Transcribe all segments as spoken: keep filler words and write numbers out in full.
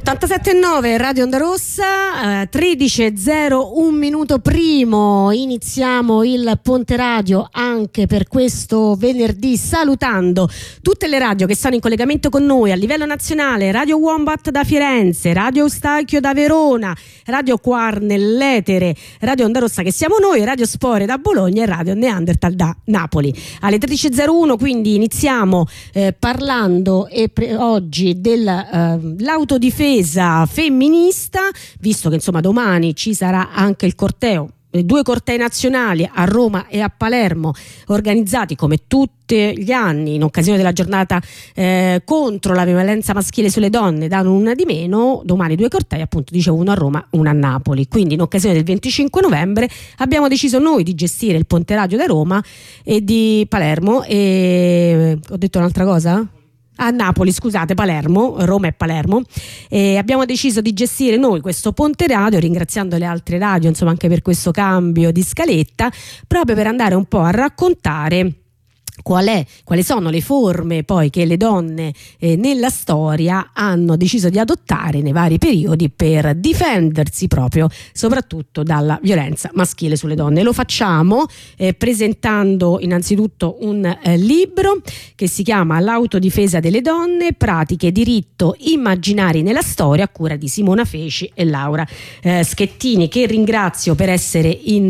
ottantasette e nove Radio Onda Rossa, eh, tredici e zero, un minuto primo iniziamo il Ponte Radio anche per questo venerdì, salutando tutte le radio che sono in collegamento con noi a livello nazionale: Radio Wombat da Firenze, Radio Eustachio da Verona, Radio Quar nell'etere, Radio Onda Rossa che siamo noi, Radio Spore da Bologna e Radio Neanderthal da Napoli. Alle tredici e zero uno quindi iniziamo eh, parlando e pre- oggi dell'autodifesa femminista, visto che insomma domani ci sarà anche il corteo, due cortei nazionali a Roma e a Palermo, organizzati come tutti gli anni in occasione della giornata eh, contro la violenza maschile sulle donne, da una di meno. Domani due cortei, appunto, dicevo, uno a Roma, uno a Napoli. Quindi in occasione del venticinque novembre abbiamo deciso noi di gestire il Ponte Radio da Roma e di Palermo e... ho detto un'altra cosa? A Napoli, scusate, Palermo, Roma e Palermo, e abbiamo deciso di gestire noi questo Ponte Radio, ringraziando le altre radio insomma anche per questo cambio di scaletta, proprio per andare un po' a raccontare Qual è, quali sono le forme poi che le donne eh, nella storia hanno deciso di adottare nei vari periodi per difendersi proprio soprattutto dalla violenza maschile sulle donne. Lo facciamo eh, presentando innanzitutto un eh, libro che si chiama L'autodifesa delle donne, pratiche, diritto, immaginari nella storia, a cura di Simona Feci e Laura eh, Schettini, che ringrazio per essere in,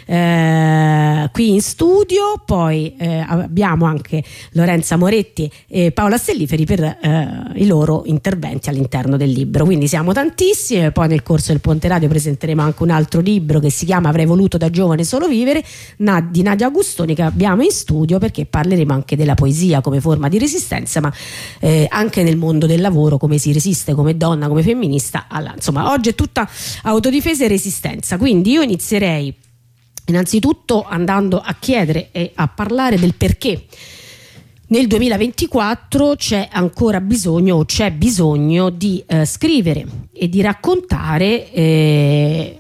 eh, qui in studio. Poi eh, abbiamo anche Lorenza Moretti e Paola Stelliferi per eh, i loro interventi all'interno del libro, quindi siamo tantissime. Poi nel corso del Ponte Radio presenteremo anche un altro libro che si chiama Avrei voluto da giovane solo vivere, di Nadia Augustoni, che abbiamo in studio, perché parleremo anche della poesia come forma di resistenza, ma eh, anche nel mondo del lavoro, come si resiste come donna, come femminista alla, insomma oggi è tutta autodifesa e resistenza. Quindi io inizierei innanzitutto andando a chiedere e a parlare del perché nel duemilaventiquattro c'è ancora bisogno o c'è bisogno di eh, scrivere e di raccontare eh,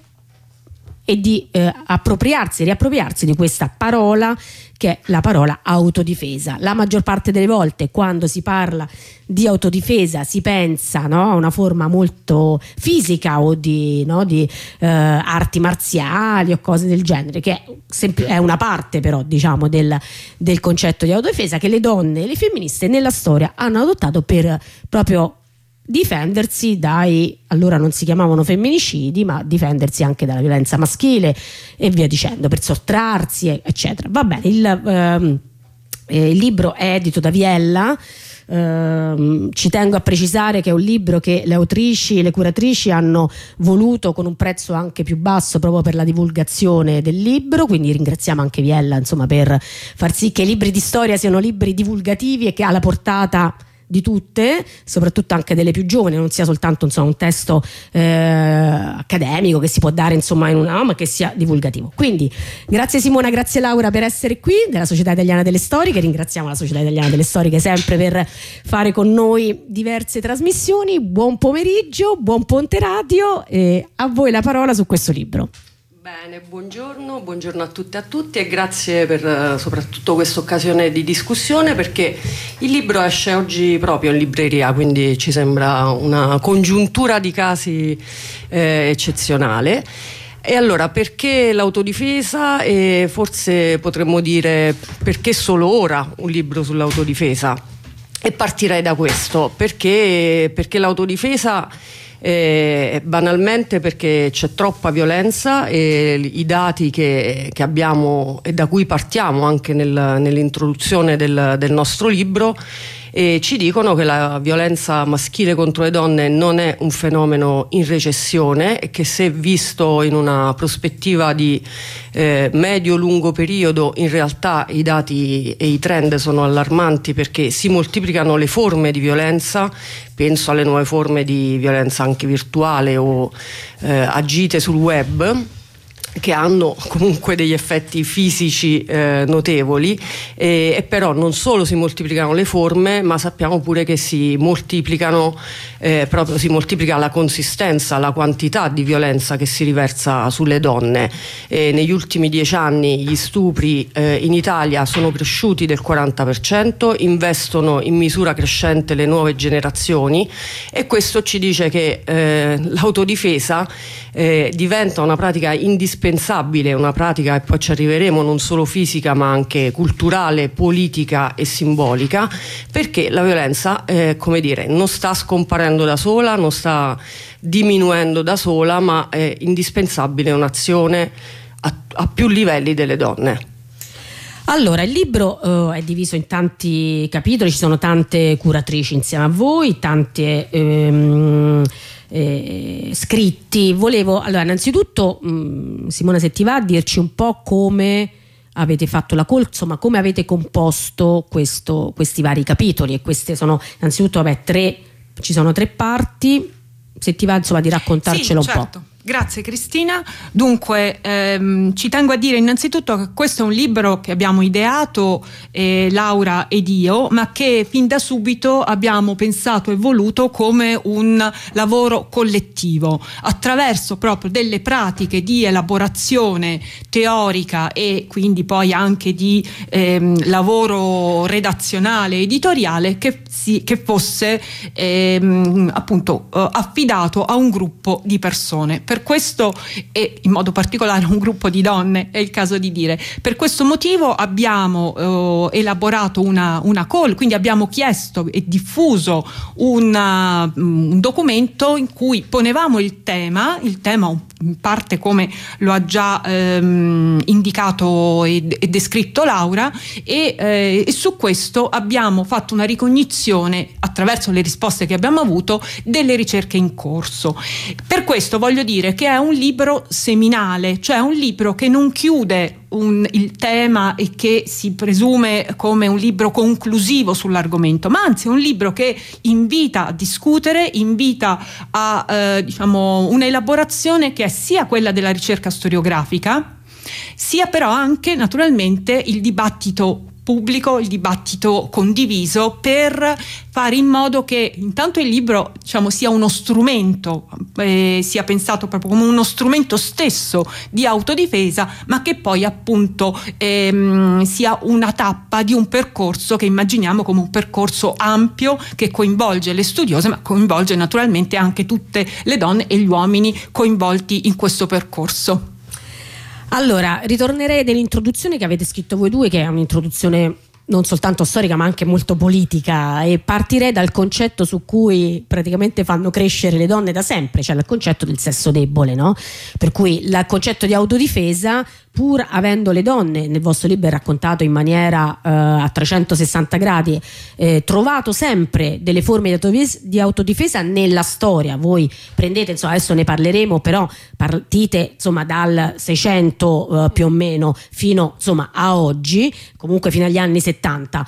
e di eh, appropriarsi, riappropriarsi di questa parola che è la parola autodifesa. La maggior parte delle volte quando si parla di autodifesa si pensa, no, a una forma molto fisica o di, no, di eh, arti marziali o cose del genere, che è, sempl- è una parte però diciamo del, del concetto di autodifesa che le donne e le femministe nella storia hanno adottato per proprio difendersi dai, allora non si chiamavano femminicidi, ma difendersi anche dalla violenza maschile e via dicendo, per sottrarsi eccetera. Va bene, il, ehm, eh, il libro è edito da Viella. Uh, ci tengo a precisare che è un libro che le autrici e le curatrici hanno voluto con un prezzo anche più basso proprio per la divulgazione del libro, quindi ringraziamo anche Viella insomma per far sì che i libri di storia siano libri divulgativi e che alla portata di tutte, soprattutto anche delle più giovani, non sia soltanto insomma un testo eh, accademico che si può dare insomma in una, no, ma che sia divulgativo. Quindi grazie Simona, grazie Laura per essere qui della Società Italiana delle Storiche. Ringraziamo la Società Italiana delle Storiche sempre per fare con noi diverse trasmissioni. Buon pomeriggio, buon Ponte Radio e a voi la parola su questo libro. Bene, buongiorno, buongiorno a tutte e a tutti e grazie per uh, soprattutto questa occasione di discussione, perché il libro esce oggi proprio in libreria, quindi ci sembra una congiuntura di casi eh, eccezionale. E allora, perché l'autodifesa? E forse potremmo dire perché solo ora un libro sull'autodifesa? E partirei da questo, perché, perché l'autodifesa Eh, banalmente perché c'è troppa violenza e i dati che, che abbiamo e da cui partiamo anche nel, nell'introduzione del, del nostro libro e ci dicono che la violenza maschile contro le donne non è un fenomeno in recessione e che, se visto in una prospettiva di eh, medio-lungo periodo, in realtà i dati e i trend sono allarmanti, perché si moltiplicano le forme di violenza. Penso alle nuove forme di violenza anche virtuale o eh, agite sul web. che hanno comunque degli effetti fisici eh, notevoli, e, e però non solo si moltiplicano le forme, ma sappiamo pure che si moltiplicano eh, proprio si moltiplica la consistenza, la quantità di violenza che si riversa sulle donne. E negli ultimi dieci anni gli stupri eh, in Italia sono cresciuti del quaranta per cento, investono in misura crescente le nuove generazioni, e questo ci dice che eh, l'autodifesa eh, diventa una pratica indispensabile indispensabile, una pratica, e poi ci arriveremo, non solo fisica ma anche culturale, politica e simbolica, perché la violenza eh, come dire, non sta scomparendo da sola, non sta diminuendo da sola, ma è indispensabile un'azione a, a più livelli delle donne. Allora, il libro uh, è diviso in tanti capitoli, ci sono tante curatrici insieme a voi, tante ehm, eh, scritti. Volevo, allora, innanzitutto, mh, Simona, se ti va, a dirci un po' come avete fatto la call, insomma, come avete composto questo, questi vari capitoli. E queste sono, innanzitutto, vabbè, tre, ci sono tre parti. Se ti va, insomma, di raccontarcelo sì, un certo. po'. Grazie Cristina. Dunque ehm, ci tengo a dire innanzitutto che questo è un libro che abbiamo ideato eh, Laura ed io, ma che fin da subito abbiamo pensato e voluto come un lavoro collettivo, attraverso proprio delle pratiche di elaborazione teorica e quindi poi anche di ehm, lavoro redazionale editoriale che, si, che fosse ehm, appunto eh, affidato a un gruppo di persone. Per questo, e in modo particolare un gruppo di donne, è il caso di dire, per questo motivo abbiamo eh, elaborato una, una call, quindi abbiamo chiesto e diffuso una, un documento in cui ponevamo il tema, il tema in parte come lo ha già ehm, indicato e, e descritto Laura, e, eh, e su questo abbiamo fatto una ricognizione attraverso le risposte che abbiamo avuto delle ricerche in corso. Per questo voglio dire che è un libro seminale, cioè un libro che non chiude un, il tema e che si presume come un libro conclusivo sull'argomento, ma anzi è un libro che invita a discutere, invita a eh, diciamo una elaborazione che è sia quella della ricerca storiografica, sia però anche naturalmente il dibattito pubblico, il dibattito condiviso, per fare in modo che intanto il libro, diciamo, sia uno strumento, eh, sia pensato proprio come uno strumento stesso di autodifesa, ma che poi appunto ehm, sia una tappa di un percorso che immaginiamo come un percorso ampio che coinvolge le studiose, ma coinvolge naturalmente anche tutte le donne e gli uomini coinvolti in questo percorso. Allora, ritornerei dell'introduzione che avete scritto voi due, che è un'introduzione non soltanto storica ma anche molto politica, e partirei dal concetto su cui praticamente fanno crescere le donne da sempre, cioè il concetto del sesso debole, no? Per cui il concetto di autodifesa, pur avendo le donne, nel vostro libro è raccontato in maniera eh, a trecentosessanta gradi, eh, trovato sempre delle forme di autodifesa, di autodifesa nella storia. Voi prendete, insomma, adesso ne parleremo, però partite insomma dal seicento eh, più o meno fino insomma a oggi, comunque fino agli anni settanta,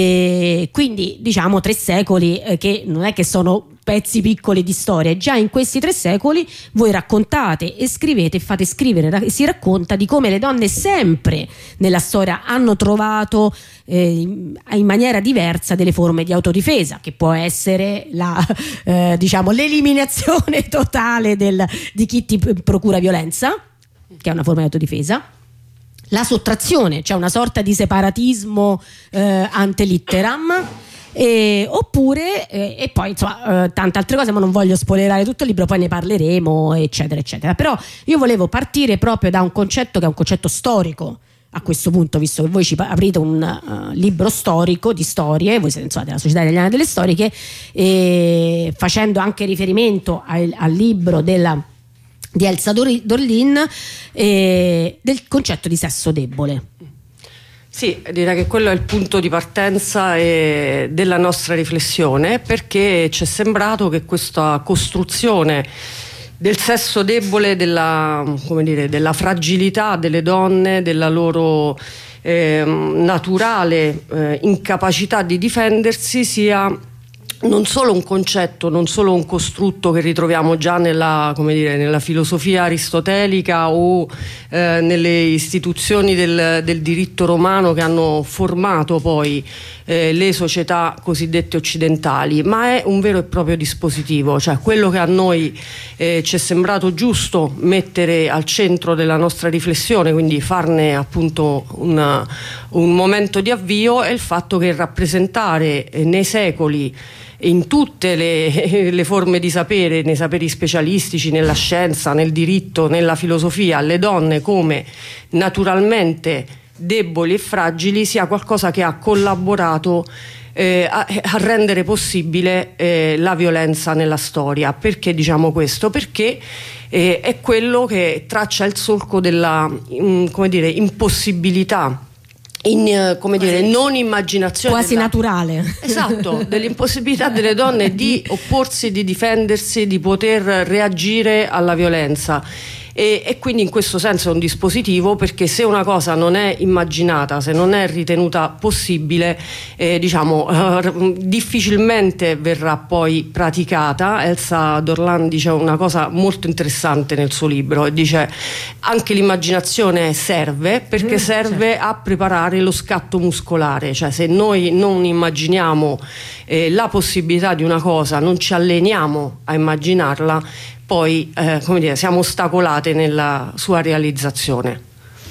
e quindi diciamo tre secoli eh, che non è che sono pezzi piccoli di storia. Già in questi tre secoli voi raccontate e scrivete e fate scrivere, si racconta di come le donne sempre nella storia hanno trovato eh, in maniera diversa delle forme di autodifesa, che può essere la eh, diciamo l'eliminazione totale del, di chi ti procura violenza, che è una forma di autodifesa, la sottrazione, cioè una sorta di separatismo eh, ante litteram, E, oppure eh, e poi insomma eh, tante altre cose, ma non voglio spoilerare tutto il libro, poi ne parleremo eccetera eccetera. Però io volevo partire proprio da un concetto che è un concetto storico a questo punto, visto che voi ci aprite un uh, libro storico di storie, voi siete insomma della Società Italiana delle Storiche, e facendo anche riferimento al, al libro della, di Elsa Dorlin, eh, del concetto di sesso debole. Sì, direi che quello è il punto di partenza e della nostra riflessione, perché ci è sembrato che questa costruzione del sesso debole, della, come dire, della fragilità delle donne, della loro eh, naturale eh, incapacità di difendersi, sia non solo un concetto, non solo un costrutto che ritroviamo già nella, come dire, nella filosofia aristotelica o eh, nelle istituzioni del, del diritto romano che hanno formato poi eh, le società cosiddette occidentali, ma è un vero e proprio dispositivo, cioè quello che a noi eh, ci è sembrato giusto mettere al centro della nostra riflessione, quindi farne appunto una, un momento di avvio, è il fatto che rappresentare eh, nei secoli, in tutte le, le forme di sapere, nei saperi specialistici, nella scienza, nel diritto, nella filosofia, le donne come naturalmente deboli e fragili, sia qualcosa che ha collaborato eh, a, a rendere possibile eh, la violenza nella storia. Perché diciamo questo? Perché eh, è quello che traccia il solco della in, come dire, impossibilità, in, come dire, non immaginazione quasi della, naturale, esatto, dell'impossibilità delle donne di opporsi, di difendersi, di poter reagire alla violenza. E, e quindi in questo senso è un dispositivo, perché se una cosa non è immaginata, se non è ritenuta possibile, eh, diciamo eh, difficilmente verrà poi praticata. Elsa Dorlan dice una cosa molto interessante nel suo libro, e dice anche l'immaginazione serve, perché mm, serve certo. a preparare lo scatto muscolare, cioè se noi non immaginiamo eh, la possibilità di una cosa, non ci alleniamo a immaginarla, poi eh, come dire, siamo ostacolate nella sua realizzazione.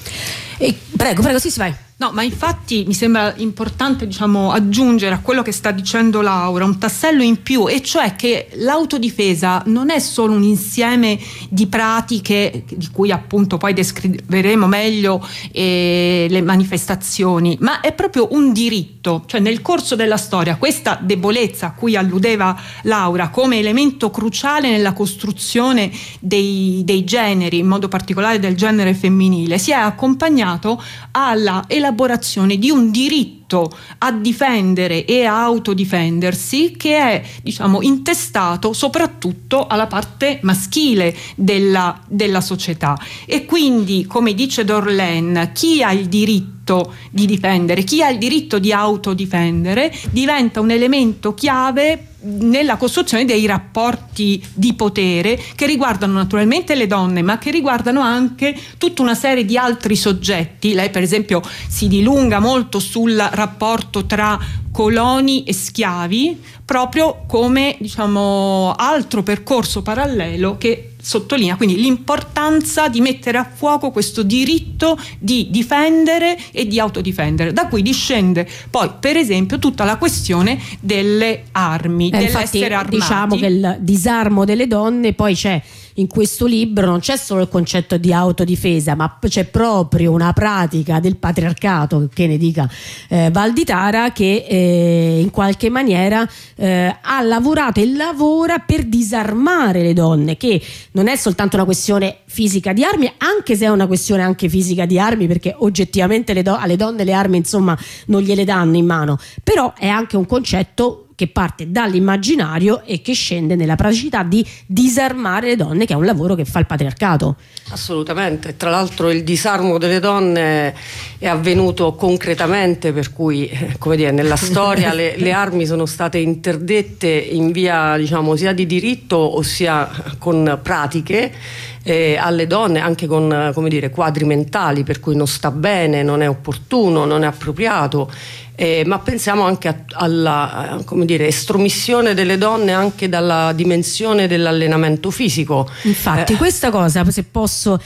E, prego, prego, sì, sì, vai. No, ma infatti mi sembra importante, diciamo, aggiungere a quello che sta dicendo Laura un tassello in più, e cioè che l'autodifesa non è solo un insieme di pratiche di cui appunto poi descriveremo meglio eh, le manifestazioni, ma è proprio un diritto. Cioè nel corso della storia questa debolezza a cui alludeva Laura come elemento cruciale nella costruzione dei, dei generi, in modo particolare del genere femminile, si è accompagnato alla elaborazione di un diritto a difendere e a autodifendersi che è, diciamo, intestato soprattutto alla parte maschile della, della società. E quindi, come dice Dorlan, chi ha il diritto di difendere, chi ha il diritto di autodifendere diventa un elemento chiave nella costruzione dei rapporti di potere che riguardano naturalmente le donne, ma che riguardano anche tutta una serie di altri soggetti. Lei per esempio si dilunga molto sul rapporto tra coloni e schiavi, proprio come, diciamo, altro percorso parallelo che sottolinea quindi l'importanza di mettere a fuoco questo diritto di difendere e di autodifendere, da cui discende poi per esempio tutta la questione delle armi, eh, dell'essere infatti, armati. diciamo che il disarmo delle donne, poi c'è in questo libro, non c'è solo il concetto di autodifesa, ma c'è proprio una pratica del patriarcato, che ne dica eh, Valditara, che eh, in qualche maniera eh, ha lavorato e lavora per disarmare le donne, che non è soltanto una questione fisica di armi, anche se è una questione anche fisica di armi, perché oggettivamente le do- alle donne le armi insomma non gliele danno in mano, però è anche un concetto che parte dall'immaginario e che scende nella praticità di disarmare le donne, che è un lavoro che fa il patriarcato. Assolutamente, tra l'altro il disarmo delle donne è avvenuto concretamente, per cui come dire, nella storia le, le armi sono state interdette in via, diciamo, sia di diritto ossia con pratiche eh, alle donne, anche con, come dire, quadri mentali per cui non sta bene, non è opportuno, non è appropriato. Eh, ma pensiamo anche a, alla, come dire, estromissione delle donne anche dalla dimensione dell'allenamento fisico. Infatti eh. questa cosa, se posso,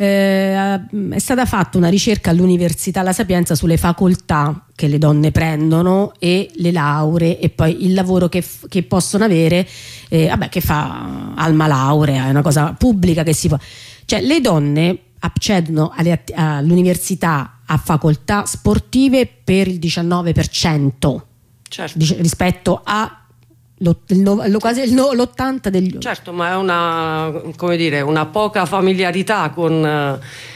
eh, è stata fatta una ricerca all'Università La Sapienza sulle facoltà che le donne prendono e le lauree e poi il lavoro che, che possono avere, eh, vabbè, che fa Alma Laurea, è una cosa pubblica che si fa. Cioè le donne accedono alle, all'università a facoltà sportive per il diciannove per cento, certo, rispetto a lo, lo, lo, quasi l'ottanta degli certo, ma è una, come dire, una poca familiarità con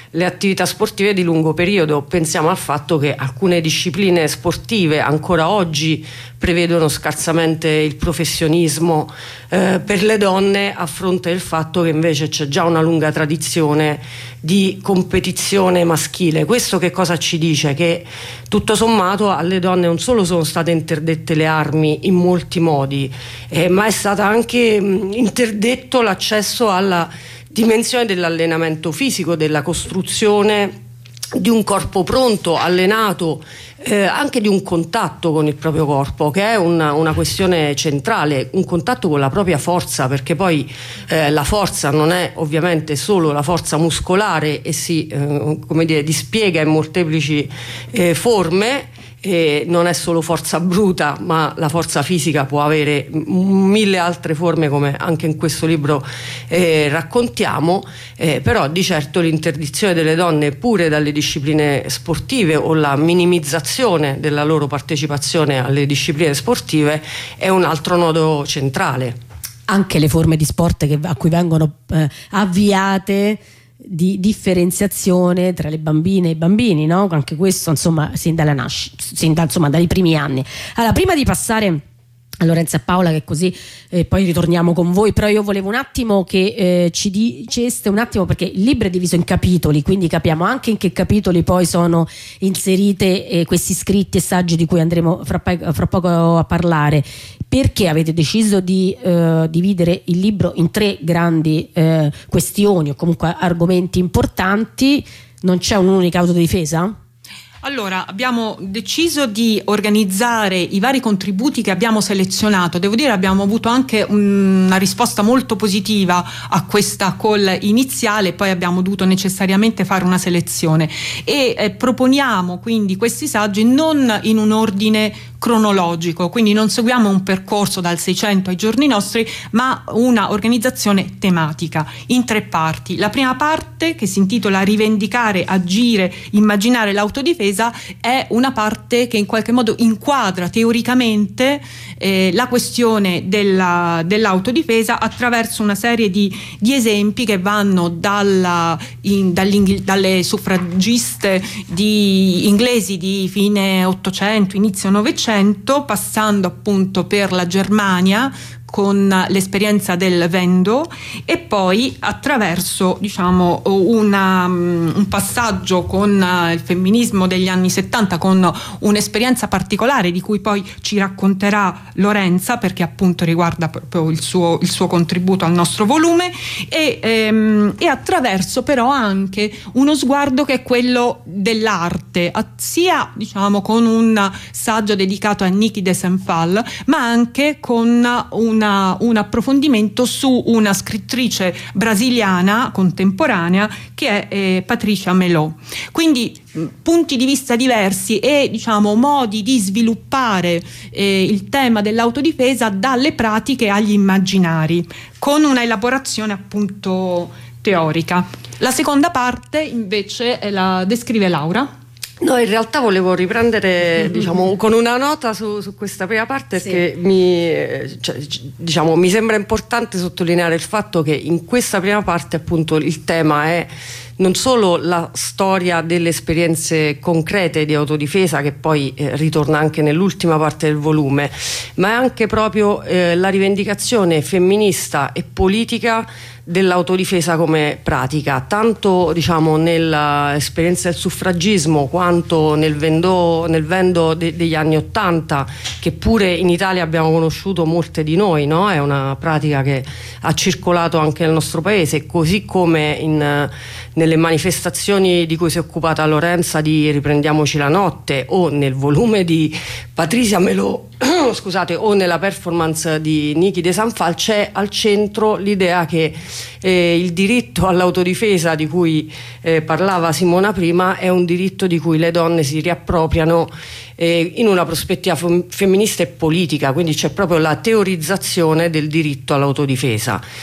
le attività sportive di lungo periodo. Pensiamo al fatto che alcune discipline sportive ancora oggi prevedono scarsamente il professionismo eh, per le donne, a fronte del fatto che invece c'è già una lunga tradizione di competizione maschile. Questo che cosa ci dice? Che tutto sommato alle donne non solo sono state interdette le armi in molti modi, eh, ma è stato anche mh, interdetto l'accesso alla dimensione dell'allenamento fisico, della costruzione di un corpo pronto, allenato, eh, anche di un contatto con il proprio corpo, che è una, una questione centrale, un contatto con la propria forza, perché poi eh, la forza non è ovviamente solo la forza muscolare e si eh, come dire, dispiega in molteplici eh, forme. E non è solo forza bruta, ma la forza fisica può avere mille altre forme, come anche in questo libro eh, raccontiamo, eh, però di certo l'interdizione delle donne pure dalle discipline sportive o la minimizzazione della loro partecipazione alle discipline sportive è un altro nodo centrale. Anche le forme di sport che, a cui vengono eh, avviate di differenziazione tra le bambine e i bambini, no? Anche questo insomma sin dalla nascita, sin da, insomma dai primi anni. Allora, prima di passare a Lorenza e Paola, che così eh, poi ritorniamo con voi, però io volevo un attimo che eh, ci diceste un attimo, perché il libro è diviso in capitoli, quindi capiamo anche in che capitoli poi sono inserite eh, questi scritti e saggi di cui andremo fra, fra poco a parlare. Perché avete deciso di eh, dividere il libro in tre grandi eh, questioni o comunque argomenti importanti? Non c'è un'unica autodifesa? Allora, abbiamo deciso di organizzare i vari contributi che abbiamo selezionato. Devo dire, abbiamo avuto anche una risposta molto positiva a questa call iniziale, poi abbiamo dovuto necessariamente fare una selezione e eh, proponiamo quindi questi saggi non in un ordine cronologico, quindi non seguiamo un percorso dal Seicento ai giorni nostri, ma una organizzazione tematica in tre parti. La prima parte, che si intitola Rivendicare, agire, immaginare l'autodifesa, è una parte che in qualche modo inquadra teoricamente eh, la questione della, dell'autodifesa attraverso una serie di, di esempi che vanno dalla, in, dalle suffragiste di, inglesi di fine Ottocento, inizio Novecento, passando appunto per la Germania con l'esperienza del Vendo e poi attraverso diciamo una, un passaggio con il femminismo degli anni settanta, con un'esperienza particolare di cui poi ci racconterà Lorenza, perché appunto riguarda proprio il suo, il suo contributo al nostro volume, e, ehm, e attraverso però anche uno sguardo che è quello dell'arte, sia diciamo con un saggio dedicato a Niki de Saint Phalle, ma anche con un Una, un approfondimento su una scrittrice brasiliana contemporanea che è eh, Patricia Melot. Quindi mh, punti di vista diversi e diciamo modi di sviluppare eh, il tema dell'autodifesa dalle pratiche agli immaginari, con una elaborazione appunto teorica. La seconda parte invece è la descrive Laura. No, in realtà volevo riprendere mm-hmm. diciamo con una nota su, su questa prima parte, sì. Perché mi, cioè, diciamo, mi sembra importante sottolineare il fatto che in questa prima parte appunto il tema è non solo la storia delle esperienze concrete di autodifesa, che poi eh, ritorna anche nell'ultima parte del volume, ma è anche proprio eh, la rivendicazione femminista e politica dell'autodifesa come pratica, tanto diciamo nell'esperienza del suffragismo quanto nel vendo, nel vendo de, degli anni Ottanta, che pure in Italia abbiamo conosciuto molte di noi, no? È una pratica che ha circolato anche nel nostro paese, così come in, nelle manifestazioni di cui si è occupata Lorenza di Riprendiamoci la notte, o nel volume di Patricia Melot scusate, o nella performance di Niki de Saint Phalle, c'è al centro l'idea che eh, il diritto all'autodifesa di cui eh, parlava Simona prima è un diritto di cui le donne si riappropriano eh, in una prospettiva fem- femminista e politica, quindi c'è proprio la teorizzazione del diritto all'autodifesa.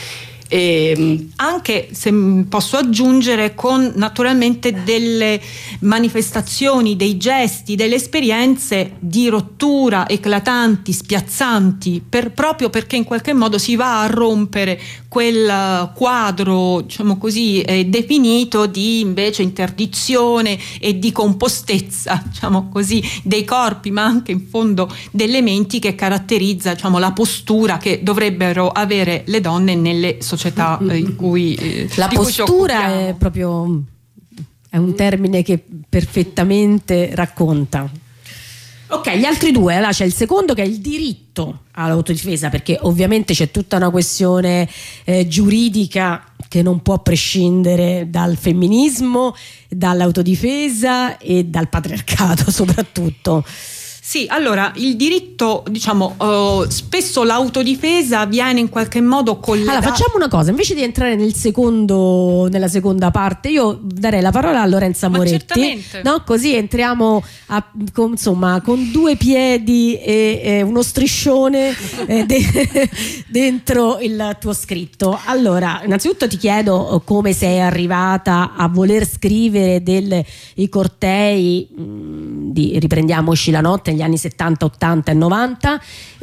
E anche, se posso aggiungere, con naturalmente delle manifestazioni, dei gesti, delle esperienze di rottura eclatanti, spiazzanti, per, proprio perché in qualche modo si va a rompere quel quadro, diciamo così, eh, definito di invece interdizione e di compostezza, diciamo così, dei corpi, ma anche in fondo delle menti, che caratterizza, diciamo, la postura che dovrebbero avere le donne nelle società eh, in cui eh, la postura è proprio è un termine che perfettamente racconta. Ok, gli altri due, allora c'è il secondo che è il diritto all'autodifesa, perché ovviamente c'è tutta una questione eh, giuridica che non può prescindere dal femminismo, dall'autodifesa e dal patriarcato soprattutto. Sì, allora il diritto, diciamo, uh, spesso l'autodifesa viene in qualche modo collegata. Allora facciamo una cosa, invece di entrare nel secondo, nella seconda parte, io darei la parola a Lorenza Ma Moretti, certamente. no? Così entriamo a, con, insomma, con due piedi e, e uno striscione eh, de, dentro il tuo scritto. Allora, innanzitutto ti chiedo come sei arrivata a voler scrivere dei cortei mh, di Riprendiamoci la notte negli anni settanta, ottanta e novanta,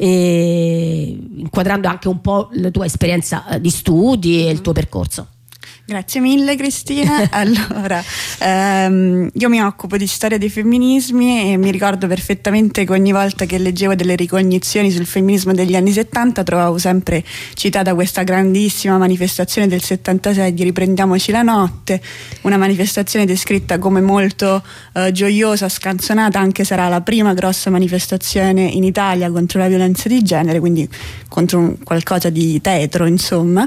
e inquadrando anche un po' la tua esperienza di studi e il tuo percorso. Grazie mille Cristina. Allora, ehm, io mi occupo di storia dei femminismi e mi ricordo perfettamente che ogni volta che leggevo delle ricognizioni sul femminismo degli anni settanta trovavo sempre citata questa grandissima manifestazione del settantasei di Riprendiamoci la notte, una manifestazione descritta come molto eh, gioiosa, scanzonata, anche sarà la prima grossa manifestazione in Italia contro la violenza di genere, quindi contro un, qualcosa di tetro, insomma.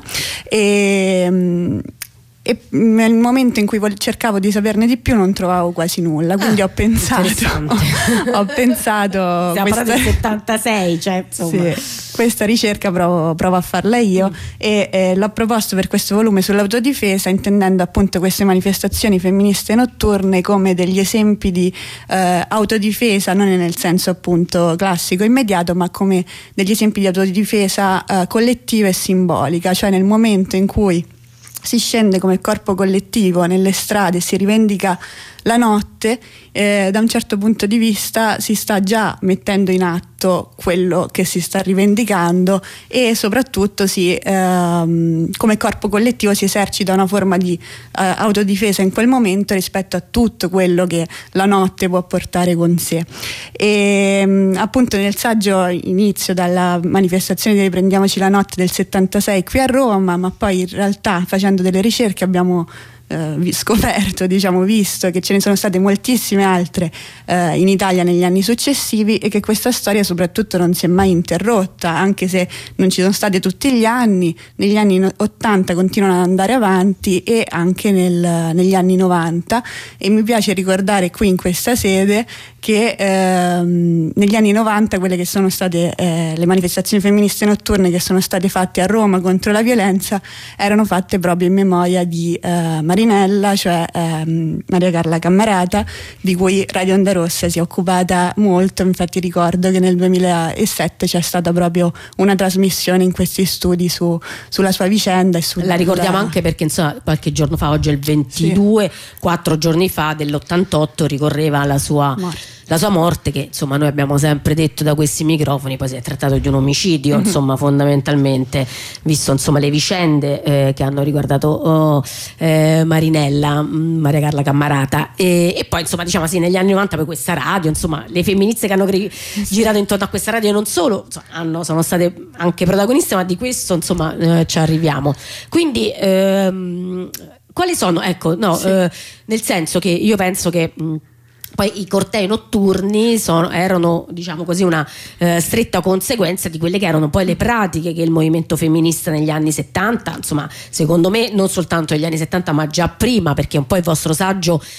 E E nel momento in cui cercavo di saperne di più non trovavo quasi nulla, quindi ah, ho pensato ho, ho pensato stiamo parlando del settantasei, cioè insomma sì, questa ricerca provo, provo a farla io, mm. e eh, l'ho proposto per questo volume sull'autodifesa, intendendo appunto queste manifestazioni femministe notturne come degli esempi di eh, autodifesa, non nel senso appunto classico immediato, ma come degli esempi di autodifesa eh, collettiva e simbolica, cioè nel momento in cui si scende come corpo collettivo nelle strade e si rivendica la notte, eh, da un certo punto di vista si sta già mettendo in atto quello che si sta rivendicando, e soprattutto si, ehm, come corpo collettivo si esercita una forma di eh, autodifesa in quel momento rispetto a tutto quello che la notte può portare con sé. E mh, appunto nel saggio inizio dalla manifestazione di Riprendiamoci la notte del settantasei qui a Roma, ma poi in realtà facendo delle ricerche abbiamo Uh, scoperto, diciamo, visto che ce ne sono state moltissime altre uh, in Italia negli anni successivi, e che questa storia soprattutto non si è mai interrotta, anche se non ci sono state tutti gli anni. Negli anni ottanta continuano ad andare avanti, e anche nel, negli anni novanta, e mi piace ricordare qui in questa sede che ehm, negli anni novanta quelle che sono state eh, le manifestazioni femministe notturne che sono state fatte a Roma contro la violenza erano fatte proprio in memoria di eh, Marinella, cioè ehm, Maria Carla Cammarata, di cui Radio Onda Rossa si è occupata molto. Infatti ricordo che nel duemilasette c'è stata proprio una trasmissione in questi studi su, sulla sua vicenda e su la ricordiamo anche perché insomma qualche giorno fa, oggi è il ventidue, sì. quattro giorni fa dell'ottantotto ricorreva la sua morte. La sua morte, che insomma noi abbiamo sempre detto da questi microfoni, poi si è trattato di un omicidio, mm-hmm. insomma fondamentalmente, visto insomma le vicende eh, che hanno riguardato oh, eh, Marinella, Maria Carla Cammarata, e, e poi insomma diciamo sì, negli anni novanta poi questa radio, insomma le femministe che hanno cri- girato intorno a questa radio non solo insomma, hanno, sono state anche protagoniste, ma di questo insomma eh, ci arriviamo. Quindi ehm, quali sono, ecco, no, sì. eh, nel senso che io penso che mh, poi i cortei notturni sono, erano, diciamo così, una eh, stretta conseguenza di quelle che erano poi le pratiche che il movimento femminista negli anni settanta, insomma, secondo me non soltanto negli anni settanta ma già prima, perché un po' il vostro saggio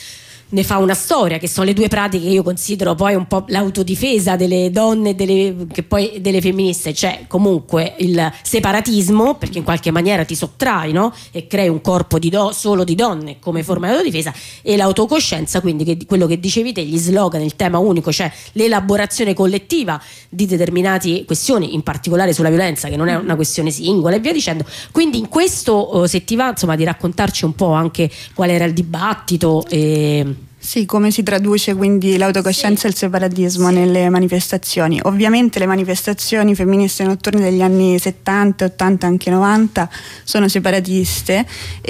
ne fa una storia, che sono le due pratiche che io considero poi un po' l'autodifesa delle donne, delle, che poi delle femministe. C'è comunque il separatismo, perché in qualche maniera ti sottrai, no? E crei un corpo di do, solo di donne come forma di autodifesa, e l'autocoscienza, quindi che, quello che dicevi te, gli slogan, il tema unico, cioè l'elaborazione collettiva di determinate questioni, in particolare sulla violenza, che non è una questione singola, e via dicendo. Quindi in questo, se ti va, insomma, di raccontarci un po' anche qual era il dibattito e... Sì, come si traduce quindi l'autocoscienza sì. e il separatismo sì. nelle manifestazioni. Ovviamente le manifestazioni femministe notturne degli anni settanta, ottanta, anche novanta sono separatiste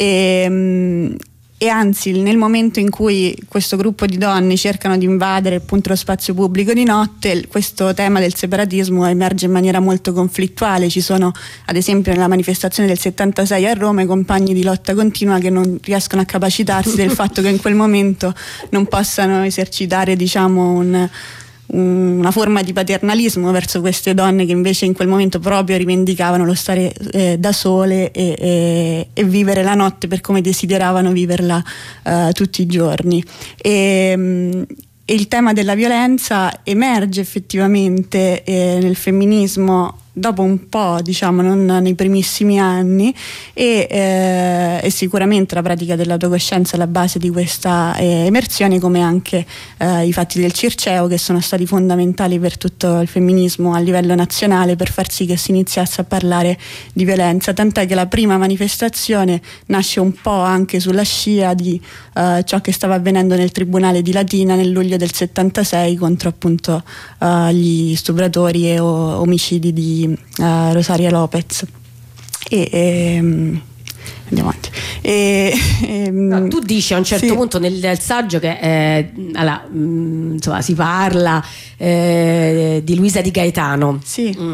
e, e anzi nel momento in cui questo gruppo di donne cercano di invadere appunto lo spazio pubblico di notte, questo tema del separatismo emerge in maniera molto conflittuale. Ci sono ad esempio nella manifestazione del settantasei a Roma i compagni di lotta continua che non riescono a capacitarsi del fatto che in quel momento non possano esercitare, diciamo, un una forma di paternalismo verso queste donne che invece in quel momento proprio rivendicavano lo stare eh, da sole e, e, e vivere la notte per come desideravano viverla eh, tutti i giorni. E, mh, e il tema della violenza emerge effettivamente eh, nel femminismo dopo un po', diciamo, non nei primissimi anni, e, eh, e sicuramente la pratica dell'autocoscienza è alla base di questa eh, emersione, come anche eh, i fatti del Circeo, che sono stati fondamentali per tutto il femminismo a livello nazionale, per far sì che si iniziasse a parlare di violenza, tant'è che la prima manifestazione nasce un po' anche sulla scia di eh, ciò che stava avvenendo nel tribunale di Latina nel luglio del settantasei contro appunto eh, gli stupratori e o, omicidi di Uh, Rosaria Lopez e, e andiamo avanti e, e, no, tu dici a un certo sì. punto nel, nel saggio che eh, allora, mh, insomma, si parla eh, di Luisa Di Gaetano, sì. mm.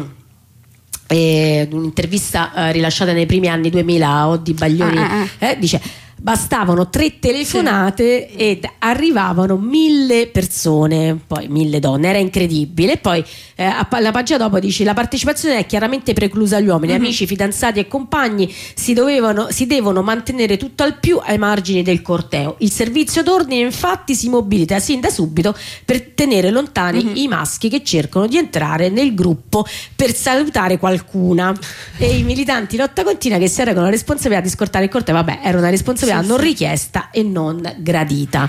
e un'intervista eh, rilasciata nei primi anni duemila a Oddi Baglioni, ah, ah. Eh, dice: bastavano tre telefonate sì. ed arrivavano mille persone, poi mille donne, era incredibile. Poi eh, alla pagina dopo dice: la partecipazione è chiaramente preclusa agli uomini, mm-hmm. amici, fidanzati e compagni si, dovevano, si devono mantenere tutto al più ai margini del corteo. Il servizio d'ordine infatti si mobilita sin da subito per tenere lontani mm-hmm. i maschi che cercano di entrare nel gruppo per salutare qualcuna, e i militanti lotta continua che si erano la responsabilità di scortare il corteo. Vabbè, era una responsabilità sì, non sì. richiesta e non gradita,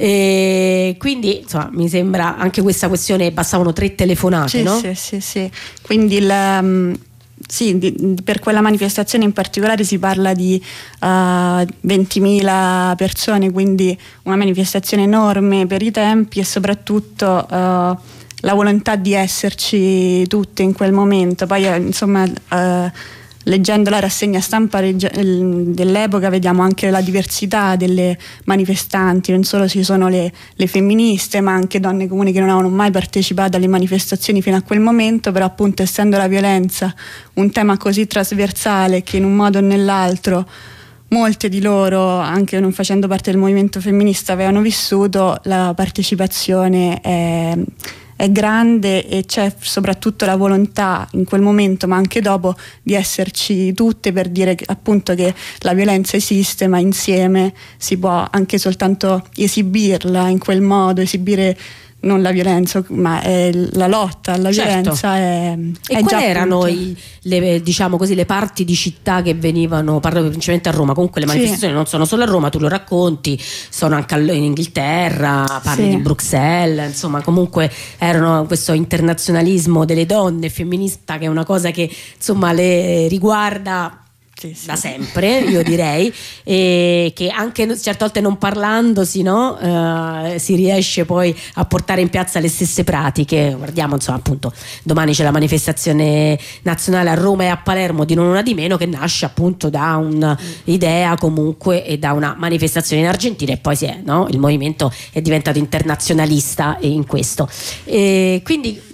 e quindi insomma mi sembra anche questa questione, bastavano tre telefonate, sì, no? Sì, sì, sì. Quindi il, um, sì, di, per quella manifestazione in particolare si parla di uh, ventimila persone, quindi una manifestazione enorme per i tempi, e soprattutto uh, la volontà di esserci tutte in quel momento. Poi uh, insomma uh, leggendo la rassegna stampa dell'epoca vediamo anche la diversità delle manifestanti, non solo ci sono le, le femministe, ma anche donne comuni che non avevano mai partecipato alle manifestazioni fino a quel momento, però appunto essendo la violenza un tema così trasversale che in un modo o nell'altro molte di loro, anche non facendo parte del movimento femminista, avevano vissuto, la partecipazione è è grande, e c'è soprattutto la volontà in quel momento, ma anche dopo, di esserci tutte per dire che, appunto, che la violenza esiste, ma insieme si può anche soltanto esibirla in quel modo, esibire non la violenza, ma è la lotta alla certo. violenza è, e è quali già erano i, le, diciamo così, le parti di città che venivano, parlo principalmente a Roma, comunque le manifestazioni sì. non sono solo a Roma, tu lo racconti, sono anche in Inghilterra, parli sì. di Bruxelles, insomma comunque erano questo internazionalismo delle donne, femminista, che è una cosa che insomma le riguarda Sì, sì. da sempre, io direi, e che anche certe volte non parlandosi, no, uh, si riesce poi a portare in piazza le stesse pratiche. Guardiamo, insomma, appunto domani c'è la manifestazione nazionale a Roma e a Palermo di Non Una Di Meno, che nasce appunto da un'idea comunque e da una manifestazione in Argentina, e poi si è, no, il movimento è diventato internazionalista in questo, e quindi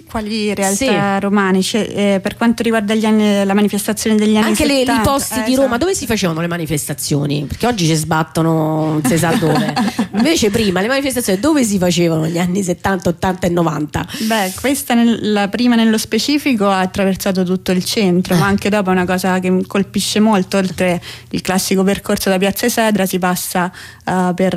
quali realtà sì. romane? Cioè, eh, per quanto riguarda gli anni, la manifestazione degli anni anche settanta, le, i posti eh, di Roma esatto. dove si facevano le manifestazioni? Perché oggi ci sbattono non si sa dove. Invece prima le manifestazioni dove si facevano negli anni settanta, ottanta e novanta? Beh, questa nel, la prima nello specifico ha attraversato tutto il centro, eh. ma anche dopo è una cosa che colpisce molto. Oltre il classico percorso da Piazza Esedra si passa uh, per,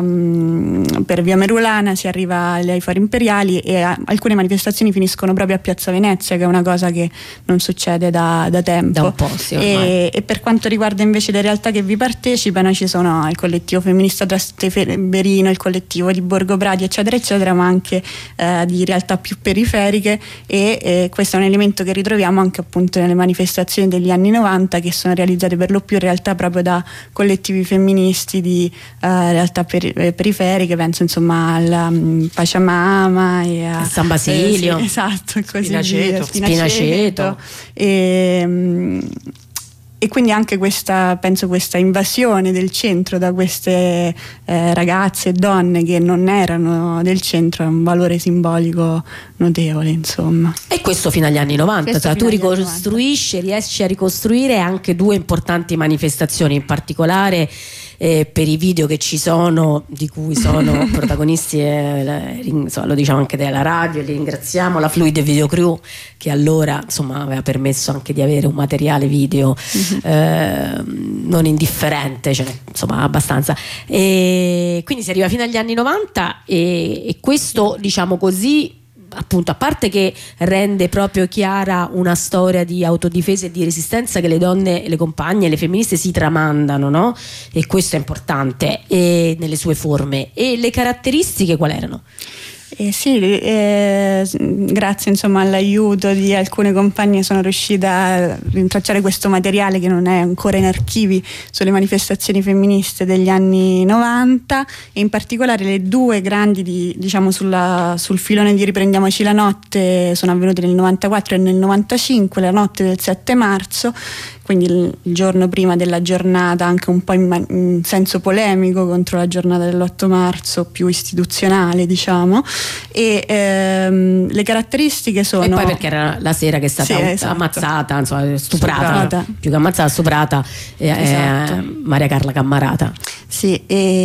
um, per via Merulana, si arriva ai Fori Imperiali e a, alcune manifestazioni finiscono proprio a Piazza Venezia, che è una cosa che non succede da, da tempo. Da un po', sì, e, e per quanto riguarda invece le realtà che vi partecipano, ci sono il collettivo femminista Trastevere, il collettivo di Borgo Prati, eccetera eccetera, ma anche eh, di realtà più periferiche, e eh, questo è un elemento che ritroviamo anche appunto nelle manifestazioni degli anni novanta, che sono realizzate per lo più in realtà proprio da collettivi femministi di eh, realtà peri- periferiche, penso insomma alla um, Pachamama e a San Basilio, eh, sì, esatto, così Spinaceto, via, Spinaceto. E, um, E quindi anche questa, penso questa invasione del centro da queste eh, ragazze e donne che non erano del centro è un valore simbolico notevole, insomma. E questo fino agli anni novanta, cioè, tu ricostruisci, riesci a ricostruire anche due importanti manifestazioni, in particolare eh, per i video che ci sono, di cui sono protagonisti, eh, insomma, lo diciamo anche della radio, li ringraziamo, la Fluid Video Crew, che allora insomma aveva permesso anche di avere un materiale video mm-hmm. eh, non indifferente, cioè, insomma abbastanza, e quindi si arriva fino agli anni novanta e, e questo, diciamo così, appunto, a parte che rende proprio chiara una storia di autodifesa e di resistenza che le donne, le compagne, le femministe si tramandano, no? E questo è importante, e nelle sue forme. E le caratteristiche quali erano? Eh sì, eh, grazie insomma all'aiuto di alcune compagne sono riuscita a rintracciare questo materiale che non è ancora in archivi sulle manifestazioni femministe degli anni novanta, e in particolare le due grandi di, diciamo sulla, sul filone di Riprendiamoci la notte sono avvenute nel novantaquattro e nel novantacinque, la notte del sette marzo, quindi il, il giorno prima della giornata anche un po' in, man- in senso polemico contro la giornata dell'otto marzo, più istituzionale, diciamo, e ehm, le caratteristiche sono... E poi perché era la sera che è stata sì, esatto. ammazzata, insomma, stuprata, stuprata, più che ammazzata, stuprata, eh, esatto. eh, Maria Carla Cammarata. Sì,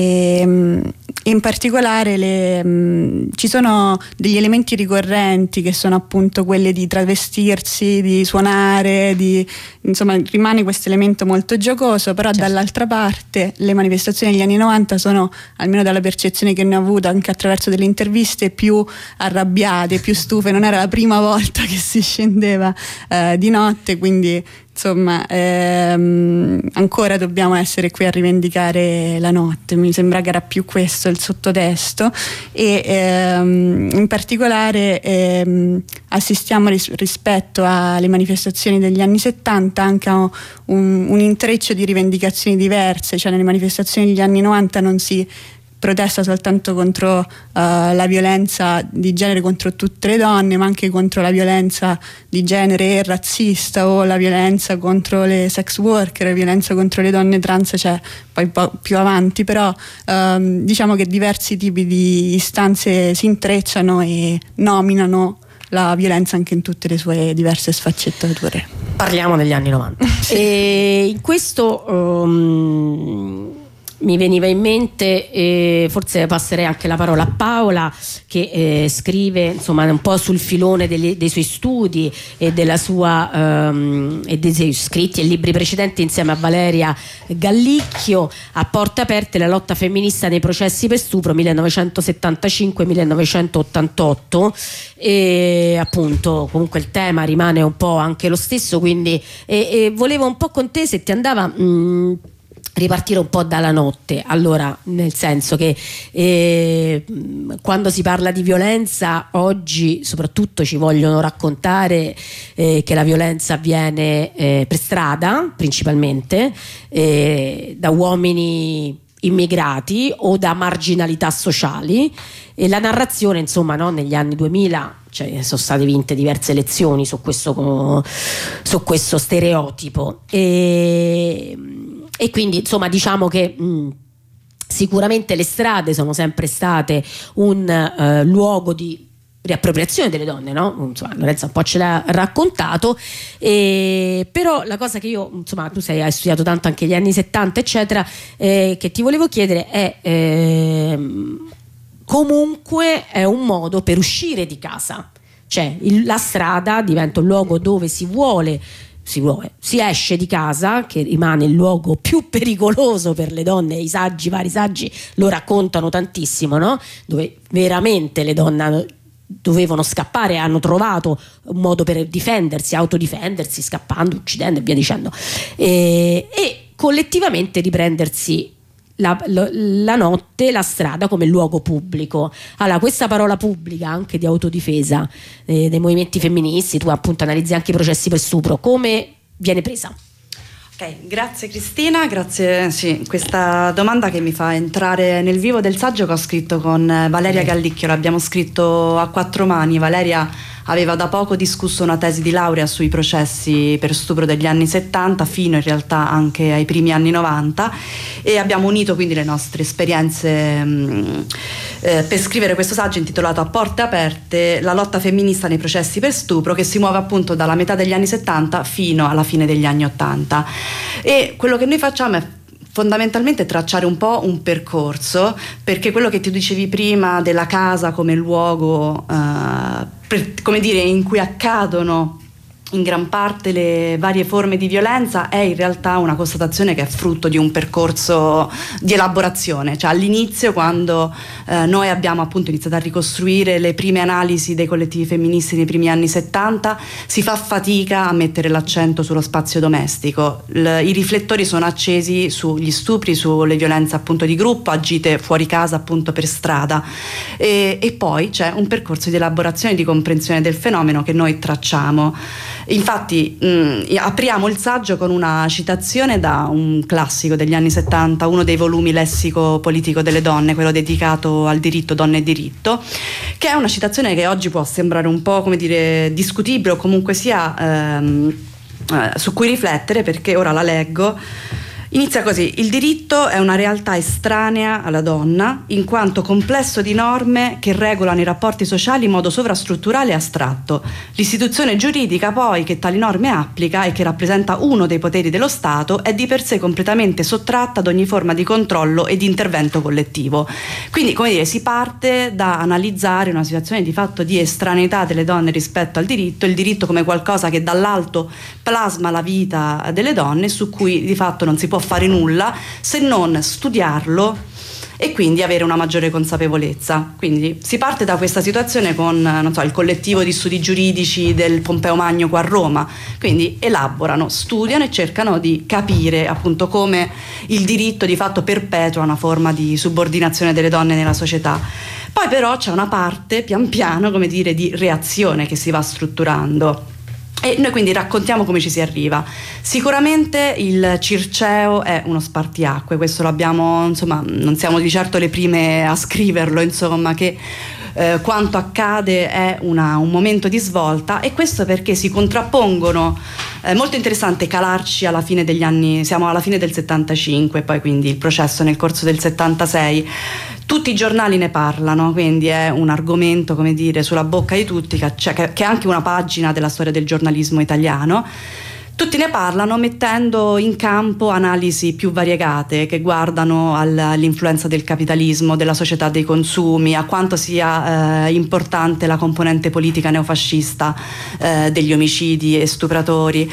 e in particolare le, mh, ci sono degli elementi ricorrenti che sono appunto quelli di travestirsi, di suonare, di, insomma rimane questo elemento molto giocoso, però certo. Dall'altra parte le manifestazioni degli anni novanta sono, almeno dalla percezione che ne ho avuto anche attraverso delle interviste, più arrabbiate, più stufe, non era la prima volta che si scendeva eh, di notte, quindi insomma ehm, ancora dobbiamo essere qui a rivendicare la notte, mi sembra che era più questo il sottotesto, e ehm, in particolare ehm, assistiamo ris- rispetto alle manifestazioni degli anni settanta anche a un, un intreccio di rivendicazioni diverse, cioè nelle manifestazioni degli anni novanta non si protesta soltanto contro uh, la violenza di genere contro tutte le donne, ma anche contro la violenza di genere razzista o la violenza contro le sex worker, la violenza contro le donne trans, cioè poi un po' più avanti, però um, diciamo che diversi tipi di istanze si intrecciano e nominano la violenza anche in tutte le sue diverse sfaccettature. Parliamo degli anni novanta. E in questo um, mi veniva in mente, eh, forse passerei anche la parola a Paola, che eh, scrive insomma un po' sul filone delle, dei suoi studi e della sua um, e dei suoi scritti e libri precedenti insieme a Valeria Gallicchio, A porte aperte, la lotta femminista nei processi per stupro millenovecentosettantacinque millenovecentottantotto, e appunto comunque il tema rimane un po' anche lo stesso, quindi e, e volevo un po' con te se ti andava mh, ripartire un po' dalla notte, allora, nel senso che eh, quando si parla di violenza oggi soprattutto ci vogliono raccontare eh, che la violenza avviene eh, per strada principalmente, eh, da uomini immigrati o da marginalità sociali, e la narrazione insomma, no, negli anni duemila, cioè, sono state vinte diverse elezioni su questo, su questo stereotipo, e E quindi insomma diciamo che mh, sicuramente le strade sono sempre state un uh, luogo di riappropriazione delle donne, no? Insomma, Lorenza un po' ce l'ha raccontato, e, però la cosa che io, insomma, tu sei, hai studiato tanto anche gli anni settanta eccetera, eh, che ti volevo chiedere è eh, comunque è un modo per uscire di casa, cioè il, la strada diventa un luogo dove si vuole Si, vuole, si esce di casa, che rimane il luogo più pericoloso per le donne. I saggi, vari saggi lo raccontano tantissimo, no? Dove veramente le donne dovevano scappare, hanno trovato un modo per difendersi, autodifendersi, scappando, uccidendo e via dicendo, e, e collettivamente riprendersi La, la, la notte, la strada come luogo pubblico. Allora, questa parola pubblica anche di autodifesa eh, dei movimenti femministi, tu appunto analizzi anche i processi per stupro, come viene presa? Ok, grazie Cristina, grazie, sì, questa domanda che mi fa entrare nel vivo del saggio che ho scritto con Valeria Gallicchio. L'abbiamo scritto a quattro mani. Valeria aveva da poco discusso una tesi di laurea sui processi per stupro degli anni settanta fino in realtà anche ai primi anni novanta, e abbiamo unito quindi le nostre esperienze mh, eh, per scrivere questo saggio intitolato A porte aperte, la lotta femminista nei processi per stupro, che si muove appunto dalla metà degli anni settanta fino alla fine degli anni ottanta. E quello che noi facciamo è fondamentalmente tracciare un po' un percorso, perché quello che ti dicevi prima della casa come luogo eh, per, come dire, in cui accadono in gran parte le varie forme di violenza è in realtà una constatazione che è frutto di un percorso di elaborazione. Cioè all'inizio, quando eh, noi abbiamo appunto iniziato a ricostruire le prime analisi dei collettivi femministi nei primi anni settanta, si fa fatica a mettere l'accento sullo spazio domestico. L- i riflettori sono accesi sugli stupri, sulle violenze appunto di gruppo agite fuori casa, appunto per strada, e, e poi c'è un percorso di elaborazione e di comprensione del fenomeno che noi tracciamo. Infatti mh, apriamo il saggio con una citazione da un classico degli anni settanta, uno dei volumi Lessico politico delle donne, quello dedicato al diritto, donne e diritto, che è una citazione che oggi può sembrare un po', come dire, discutibile o comunque sia ehm, eh, su cui riflettere, perché ora la leggo. Inizia così: il diritto è una realtà estranea alla donna, in quanto complesso di norme che regolano i rapporti sociali in modo sovrastrutturale e astratto. L'istituzione giuridica poi che tali norme applica e che rappresenta uno dei poteri dello Stato è di per sé completamente sottratta ad ogni forma di controllo e di intervento collettivo. Quindi, come dire, si parte da analizzare una situazione di fatto di estraneità delle donne rispetto al diritto, il diritto come qualcosa che dall'alto plasma la vita delle donne, su cui di fatto non si può fare nulla se non studiarlo e quindi avere una maggiore consapevolezza. Quindi si parte da questa situazione con, non so, il collettivo di studi giuridici del Pompeo Magno qua a Roma, quindi elaborano, studiano e cercano di capire appunto come il diritto di fatto perpetua una forma di subordinazione delle donne nella società. Poi però c'è una parte pian piano, come dire, di reazione che si va strutturando. E noi quindi raccontiamo come ci si arriva. Sicuramente il Circeo è uno spartiacque, questo l'abbiamo, insomma, non siamo di certo le prime a scriverlo, insomma, che eh, quanto accade è una, un momento di svolta, e questo perché si contrappongono. È molto interessante calarci alla fine degli anni, siamo alla fine del settantacinque, poi quindi il processo nel corso del settantasei. Tutti i giornali ne parlano, quindi è un argomento, come dire, sulla bocca di tutti, che, cioè, che è anche una pagina della storia del giornalismo italiano. Tutti ne parlano mettendo in campo analisi più variegate che guardano all'influenza del capitalismo, della società dei consumi, a quanto sia eh, importante la componente politica neofascista eh, degli omicidi e stupratori.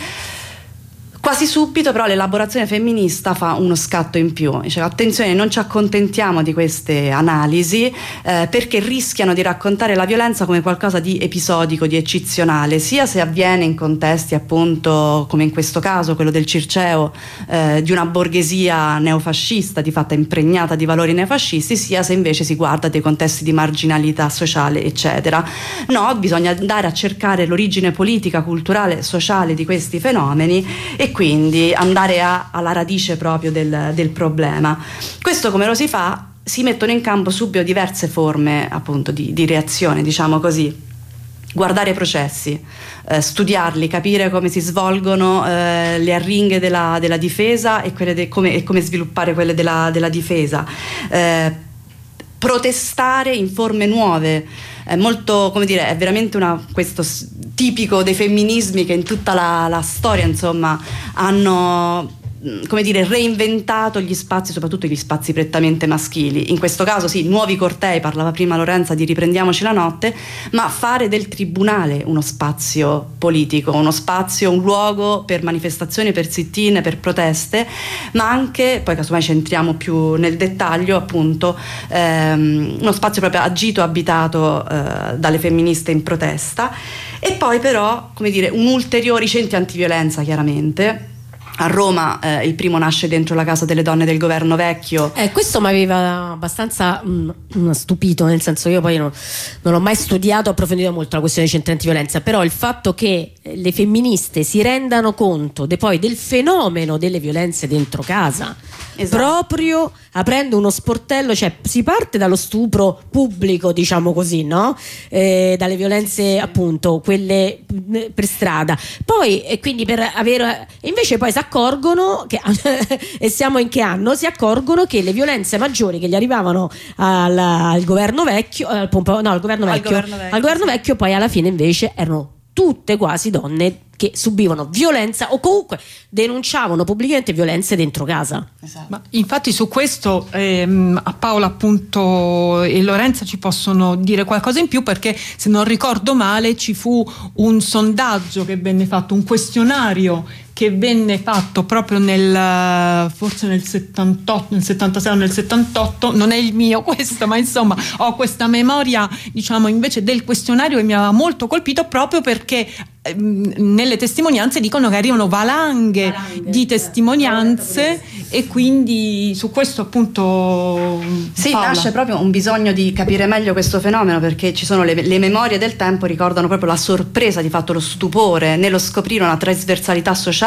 Quasi subito però l'elaborazione femminista fa uno scatto in più, dice: attenzione, non ci accontentiamo di queste analisi eh, perché rischiano di raccontare la violenza come qualcosa di episodico, di eccezionale, sia se avviene in contesti appunto come in questo caso quello del Circeo, eh, di una borghesia neofascista di fatto impregnata di valori neofascisti, sia se invece si guarda dei contesti di marginalità sociale eccetera. No, bisogna andare a cercare l'origine politica, culturale, sociale di questi fenomeni e quindi andare a, alla radice proprio del, del problema. Questo come lo si fa? Si mettono in campo subito diverse forme appunto di, di reazione, diciamo così. Guardare i processi, eh, studiarli, capire come si svolgono eh, le arringhe della, della difesa e, quelle de, come, e come sviluppare quelle della, della difesa, eh, protestare in forme nuove, è molto, come dire, è veramente una, questo tipico dei femminismi che in tutta la, la storia insomma hanno, come dire, reinventato gli spazi, soprattutto gli spazi prettamente maschili. In questo caso sì, nuovi cortei, parlava prima Lorenza di Riprendiamoci la notte, ma fare del tribunale uno spazio politico, uno spazio, un luogo per manifestazioni, per sit-in, per proteste, ma anche, poi casomai ci entriamo più nel dettaglio, appunto ehm, uno spazio proprio agito, abitato eh, dalle femministe in protesta. E poi però, come dire, un ulteriore centri antiviolenza, chiaramente. A Roma eh, il primo nasce dentro la Casa delle Donne del Governo Vecchio. Eh, questo mi aveva abbastanza mh, stupito, nel senso, io poi non, non ho mai studiato, approfondito molto la questione dei centri antiviolenza, però il fatto che le femministe si rendano conto de poi del fenomeno delle violenze dentro casa, esatto, proprio aprendo uno sportello, cioè si parte dallo stupro pubblico, diciamo così, no? Eh, dalle violenze appunto quelle per strada, poi e quindi per avere, invece poi si accorgono che e siamo in che anno? Si accorgono che le violenze maggiori che gli arrivavano al, al governo vecchio, al, no, al governo vecchio, al governo vecchio, al governo vecchio poi alla fine invece erano tutte quasi donne che subivano violenza o comunque denunciavano pubblicamente violenze dentro casa. Esatto. Ma infatti su questo ehm, a Paola appunto e Lorenza ci possono dire qualcosa in più, perché se non ricordo male ci fu un sondaggio che venne fatto, un questionario che venne fatto proprio nel forse nel settantotto, nel settantasei o nel settantotto, non è il mio questo, ma insomma ho questa memoria, diciamo, invece del questionario, che mi aveva molto colpito proprio perché ehm, nelle testimonianze dicono che arrivano valanghe, valanghe di testimonianze, certo, e quindi su questo appunto sì, Paola. Nasce proprio un bisogno di capire meglio questo fenomeno, perché ci sono le, le memorie del tempo, ricordano proprio la sorpresa, di fatto lo stupore nello scoprire una trasversalità sociale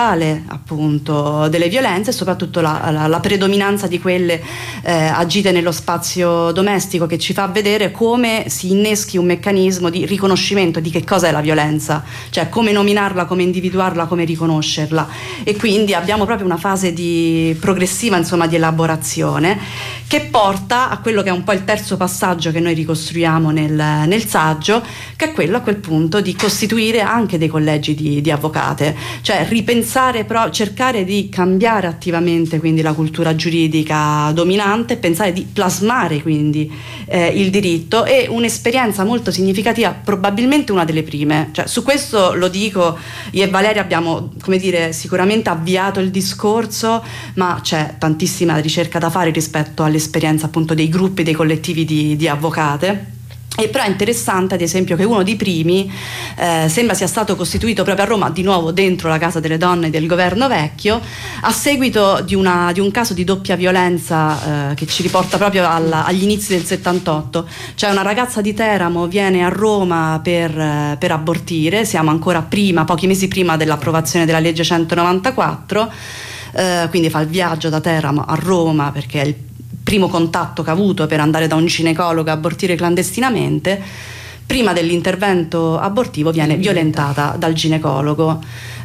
appunto delle violenze, e soprattutto la, la, la predominanza di quelle eh, agite nello spazio domestico, che ci fa vedere come si inneschi un meccanismo di riconoscimento di che cosa è la violenza, cioè come nominarla, come individuarla, come riconoscerla. E quindi abbiamo proprio una fase di progressiva, insomma, di elaborazione, che porta a quello che è un po' il terzo passaggio che noi ricostruiamo nel, nel saggio, che è quello a quel punto di costituire anche dei collegi di, di avvocate, cioè ripensare, però, cercare di cambiare attivamente quindi la cultura giuridica dominante, pensare di plasmare quindi eh, il diritto. E un'esperienza molto significativa, probabilmente una delle prime, cioè su questo lo dico, io e Valeria abbiamo, come dire, sicuramente avviato il discorso, ma c'è tantissima ricerca da fare rispetto all'esperienza appunto dei gruppi, dei collettivi di, di avvocate. E però è interessante ad esempio che uno dei primi eh, sembra sia stato costituito proprio a Roma, di nuovo dentro la Casa delle Donne del Governo Vecchio, a seguito di, una, di un caso di doppia violenza eh, che ci riporta proprio alla, agli inizi del settantotto. Cioè una ragazza di Teramo viene a Roma per, eh, per abortire, siamo ancora prima, pochi mesi prima dell'approvazione della legge centonovantaquattro, eh, quindi fa il viaggio da Teramo a Roma perché è il primo contatto che ha avuto per andare da un ginecologo a abortire clandestinamente. Prima dell'intervento abortivo viene violentata dal ginecologo.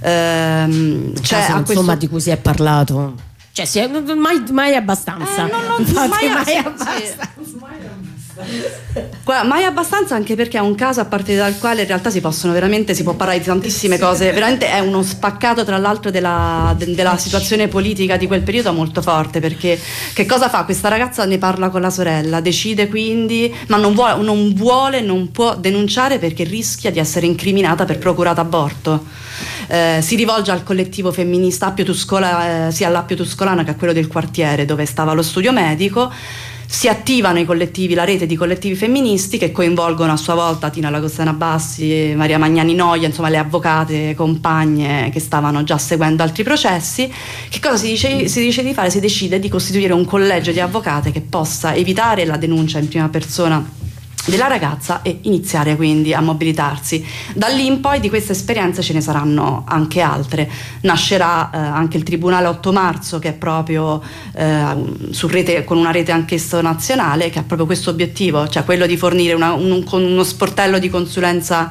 Ehm, cioè, caso, a questo... insomma, di cui si è parlato, cioè si è, mai, mai abbastanza. Eh, non, non, Infatti, mai, mai sì, abbastanza. Sì. Guarda, mai abbastanza, anche perché è un caso a partire dal quale in realtà si possono veramente, si può parlare di tantissime cose, veramente è uno spaccato tra l'altro della, de, della situazione politica di quel periodo molto forte, perché che cosa fa? Questa ragazza ne parla con la sorella, decide quindi, ma non vuole, non vuole, non può denunciare perché rischia di essere incriminata per procurato aborto. Eh, si rivolge al collettivo femminista Appio Tuscola, eh, sia all'Appio Tuscolana che a quello del quartiere dove stava lo studio medico. Si attivano i collettivi, la rete di collettivi femministi che coinvolgono a sua volta Tina Lagostena Bassi, Maria Magnani Noia, insomma le avvocate compagne che stavano già seguendo altri processi. Che cosa si dice, si dice di fare? Si decide di costituire un collegio di avvocate che possa evitare la denuncia in prima persona della ragazza e iniziare quindi a mobilitarsi. Da lì in poi di queste esperienze ce ne saranno anche altre. Nascerà eh, anche il Tribunale otto marzo, che è proprio eh, su rete, con una rete anch'esso nazionale, che ha proprio questo obiettivo, cioè quello di fornire una, un, uno sportello di consulenza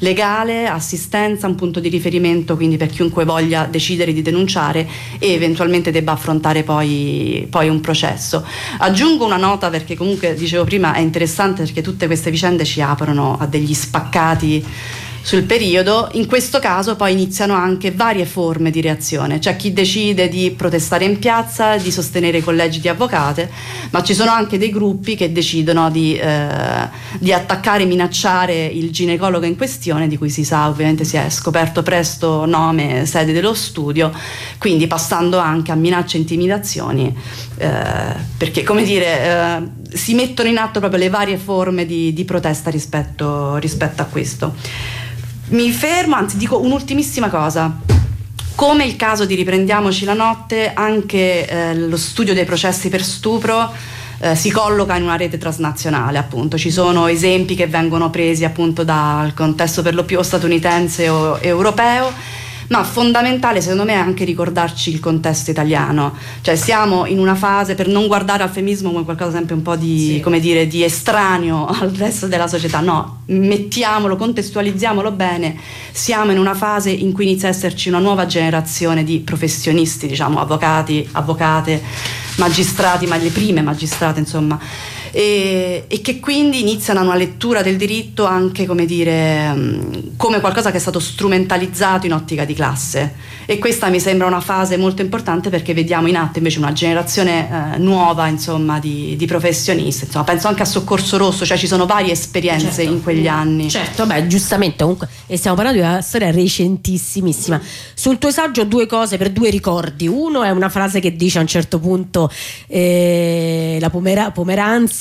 legale, assistenza, un punto di riferimento quindi per chiunque voglia decidere di denunciare e eventualmente debba affrontare poi, poi un processo. Aggiungo una nota perché comunque dicevo prima è interessante perché tutte queste vicende ci aprono a degli spaccati sul periodo. In questo caso poi iniziano anche varie forme di reazione, c'è chi decide di protestare in piazza, di sostenere i collegi di avvocate, ma ci sono anche dei gruppi che decidono di, eh, di attaccare e minacciare il ginecologo in questione, di cui si sa ovviamente si è scoperto presto nome, sede dello studio, quindi passando anche a minacce e intimidazioni, eh, perché come dire eh, si mettono in atto proprio le varie forme di, di protesta rispetto, rispetto a questo. Mi fermo, anzi dico un'ultimissima cosa. Come il caso di Riprendiamoci la notte, anche eh, lo studio dei processi per stupro eh, si colloca in una rete transnazionale, appunto. Ci sono esempi che vengono presi appunto dal contesto per lo più statunitense o europeo, ma fondamentale secondo me è anche ricordarci il contesto italiano, cioè siamo in una fase, per non guardare al femminismo come qualcosa sempre un po' di, sì. come dire, di estraneo al resto della società, no, mettiamolo, contestualizziamolo bene, siamo in una fase in cui inizia a esserci una nuova generazione di professionisti, diciamo avvocati, avvocate, magistrati, ma le prime magistrate insomma, e, e che quindi iniziano una lettura del diritto anche come dire come qualcosa che è stato strumentalizzato in ottica di classe, e questa mi sembra una fase molto importante perché vediamo in atto invece una generazione eh, nuova insomma di, di professionisti, insomma penso anche a Soccorso Rosso, cioè ci sono varie esperienze certo. in quegli anni. Certo, beh giustamente comunque, e stiamo parlando di una storia recentissimissima. Sul tuo saggio due cose per due ricordi. Uno è una frase che dice a un certo punto eh, la Pomera- Pomeranzi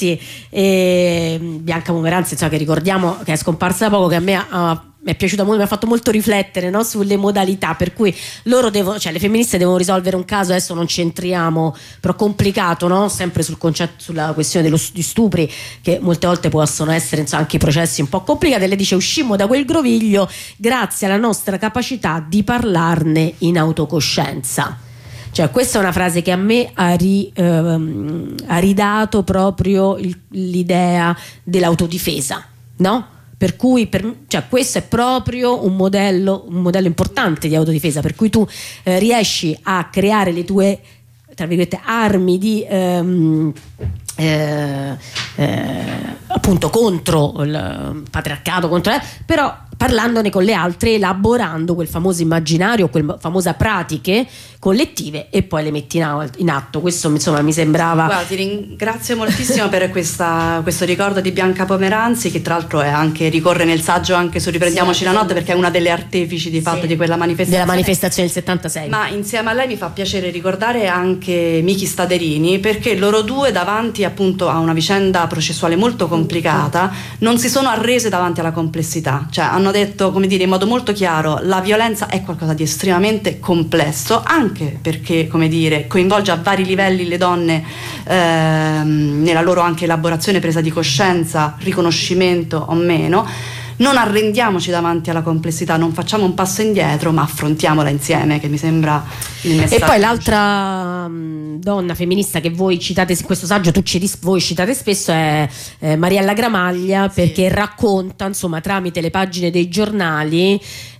e Bianca Pomeranzi, insomma, che ricordiamo che è scomparsa da poco, che a me ha, mi è piaciuta molto, mi ha fatto molto riflettere, no? Sulle modalità per cui loro devono, cioè le femministe devono risolvere un caso, adesso non ci entriamo, però complicato, no? Sempre sul concetto, sulla questione dello, di stupri, che molte volte possono essere insomma, anche i processi un po' complicati. Lei dice: uscimmo da quel groviglio grazie alla nostra capacità di parlarne in autocoscienza. Cioè questa è una frase che a me ha, ri, ehm, ha ridato proprio il, l'idea dell'autodifesa, no? Per cui per, cioè questo è proprio un modello, un modello importante di autodifesa, per cui tu eh, riesci a creare le tue, tra virgolette, armi di ehm, eh, eh, appunto contro il patriarcato, contro, eh, però parlandone con le altre, elaborando quel famoso immaginario, quelle famose pratiche collettive, e poi le metti in atto. Questo insomma mi sembrava. Guarda, ti ringrazio moltissimo per questa, questo ricordo di Bianca Pomeranzi, che tra l'altro è anche, ricorre nel saggio anche su Riprendiamoci sì, la notte, perché è una delle artefici di fatto sì, di quella manifestazione, della manifestazione del settantasei. Ma insieme a lei mi fa piacere ricordare anche Miki Staderini, perché loro due, davanti appunto a una vicenda processuale molto complicata, non si sono arrese davanti alla complessità, cioè hanno detto, come dire, in modo molto chiaro: la violenza è qualcosa di estremamente complesso, anche perché, come dire, coinvolge a vari livelli le donne ehm, nella loro anche elaborazione, presa di coscienza, riconoscimento o meno. Non arrendiamoci davanti alla complessità, non facciamo un passo indietro, ma affrontiamola insieme, che mi sembra il messaggio. E poi l'altra mh, donna femminista che voi citate in questo saggio, tu citi, voi citate spesso, è eh, Mariella Gramaglia, sì, perché racconta insomma tramite le pagine dei giornali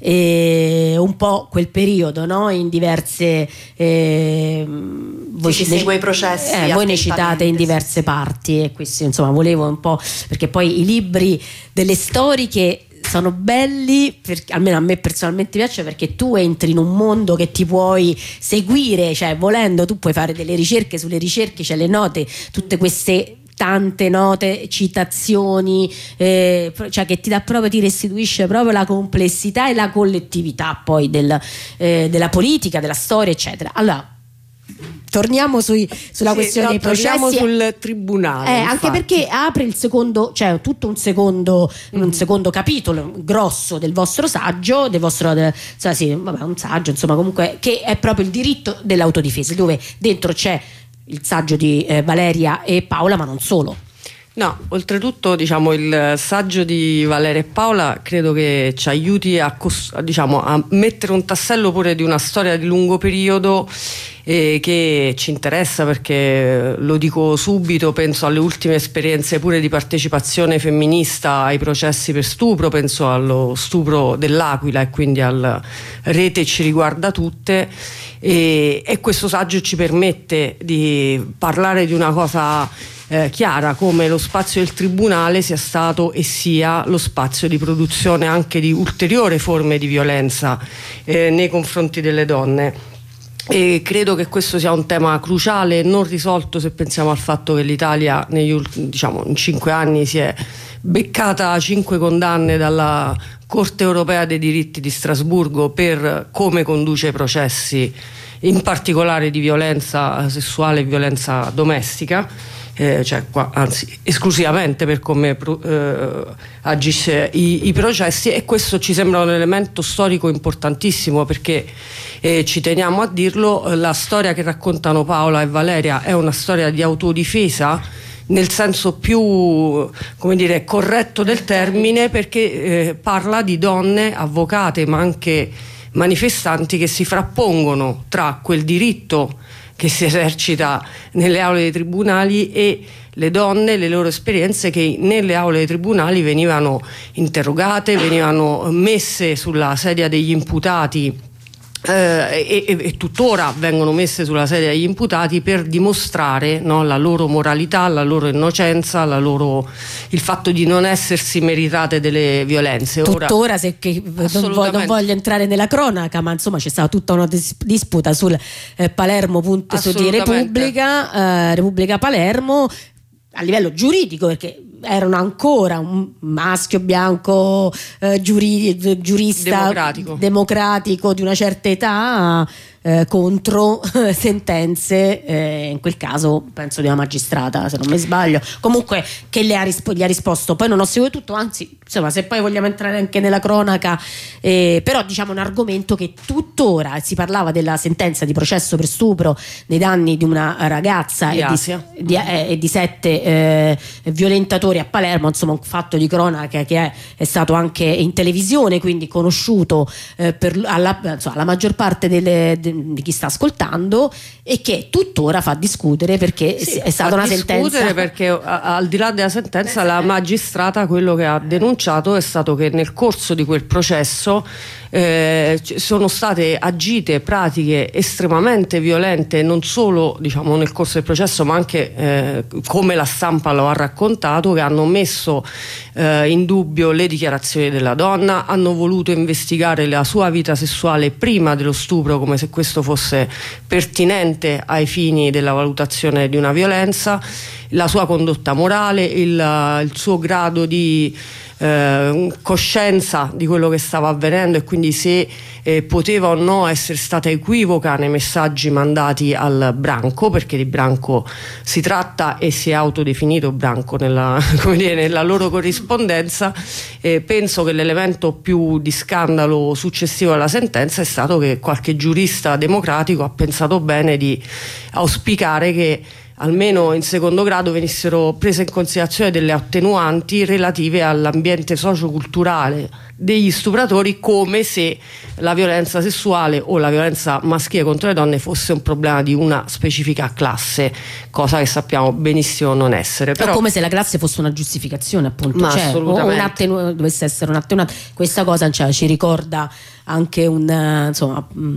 eh, un po' quel periodo, no? In diverse eh, voi sì, segue i processi, eh, voi ne citate in diverse sì, parti, e questo insomma volevo un po', perché poi i libri delle storiche sono belli, perché, almeno a me personalmente piace, perché tu entri in un mondo che ti puoi seguire, cioè volendo tu puoi fare delle ricerche sulle ricerche, c'è le note, tutte queste tante note, citazioni, eh, cioè che ti dà proprio, ti restituisce proprio la complessità e la collettività poi del, eh, della politica, della storia, eccetera. Allora torniamo sui, sulla sì, questione no, dei processi, torniamo sul tribunale, eh, anche perché apre il secondo, cioè tutto un secondo, mm. un secondo capitolo grosso del vostro saggio, del vostro de, cioè, sì, vabbè, un saggio insomma comunque, che è proprio il diritto dell'autodifesa, dove dentro c'è il saggio di eh, Valeria e Paola, ma non solo. No, oltretutto diciamo il saggio di Valeria e Paola credo che ci aiuti a, diciamo, a mettere un tassello pure di una storia di lungo periodo eh, che ci interessa, perché lo dico subito, penso alle ultime esperienze pure di partecipazione femminista ai processi per stupro, penso allo stupro dell'Aquila e quindi al Rete ci riguarda tutte, e, e questo saggio ci permette di parlare di una cosa Eh, chiara, come lo spazio del tribunale sia stato e sia lo spazio di produzione anche di ulteriori forme di violenza eh, nei confronti delle donne. E credo che questo sia un tema cruciale, non risolto, se pensiamo al fatto che l'Italia negli ultimi, diciamo, in cinque anni si è beccata cinque condanne dalla Corte Europea dei Diritti di Strasburgo per come conduce i processi, in particolare di violenza sessuale e violenza domestica. Eh, cioè, qua, anzi esclusivamente per come eh, agisce i, i processi, e questo ci sembra un elemento storico importantissimo, perché eh, ci teniamo a dirlo, la storia che raccontano Paola e Valeria è una storia di autodifesa nel senso più, come dire, corretto del termine, perché eh, parla di donne avvocate ma anche manifestanti che si frappongono tra quel diritto che si esercita nelle aule dei tribunali e le donne, le loro esperienze che nelle aule dei tribunali venivano interrogate, venivano messe sulla sedia degli imputati eh, e, e tuttora vengono messe sulla sedia degli imputati per dimostrare, no, la loro moralità, la loro innocenza, la loro, il fatto di non essersi meritate delle violenze. Ora, tuttora, se che, non, voglio, non voglio entrare nella cronaca, ma insomma c'è stata tutta una dis- disputa sul eh, Palermo punto su di Repubblica, eh, Repubblica Palermo, a livello giuridico, perché erano ancora un maschio bianco eh, giuri, giurista democratico. democratico di una certa età eh, contro eh, sentenze, eh, in quel caso penso di una magistrata, se non mi sbaglio, comunque, che le ha rispo- gli ha risposto. Poi non ho seguito tutto, anzi insomma, se poi vogliamo entrare anche nella cronaca, eh, però diciamo un argomento che tuttora si parlava della sentenza di processo per stupro nei danni di una ragazza di e, di, di, eh, e di sette eh, violentatori a Palermo, insomma un fatto di cronaca che è, è stato anche in televisione, quindi conosciuto eh, per, alla, insomma, alla maggior parte delle, de, di chi sta ascoltando, e che tuttora fa discutere, perché sì, è stata una sentenza, perché a, al di là della sentenza la magistrata quello che ha denunciato è stato che nel corso di quel processo eh, sono state agite pratiche estremamente violente, non solo diciamo nel corso del processo ma anche eh, come la stampa lo ha raccontato, che hanno messo eh, in dubbio le dichiarazioni della donna, hanno voluto investigare la sua vita sessuale prima dello stupro, come se questo fosse pertinente ai fini della valutazione di una violenza, la sua condotta morale, il, il suo grado di eh, coscienza di quello che stava avvenendo, e quindi se eh, poteva o no essere stata equivoca nei messaggi mandati al branco, perché di branco si tratta e si è autodefinito branco nella, come dire, nella loro corrispondenza. Eh, penso che l'elemento più di scandalo successivo alla sentenza è stato che qualche giurista democratico ha pensato bene di auspicare che almeno in secondo grado venissero prese in considerazione delle attenuanti relative all'ambiente socioculturale degli stupratori, come se la violenza sessuale o la violenza maschile contro le donne fosse un problema di una specifica classe, cosa che sappiamo benissimo non essere. Però, o come se la classe fosse una giustificazione, appunto, ma cioè, o un attenu- dovesse essere un attenuante. Questa cosa, cioè, ci ricorda anche un, insomma,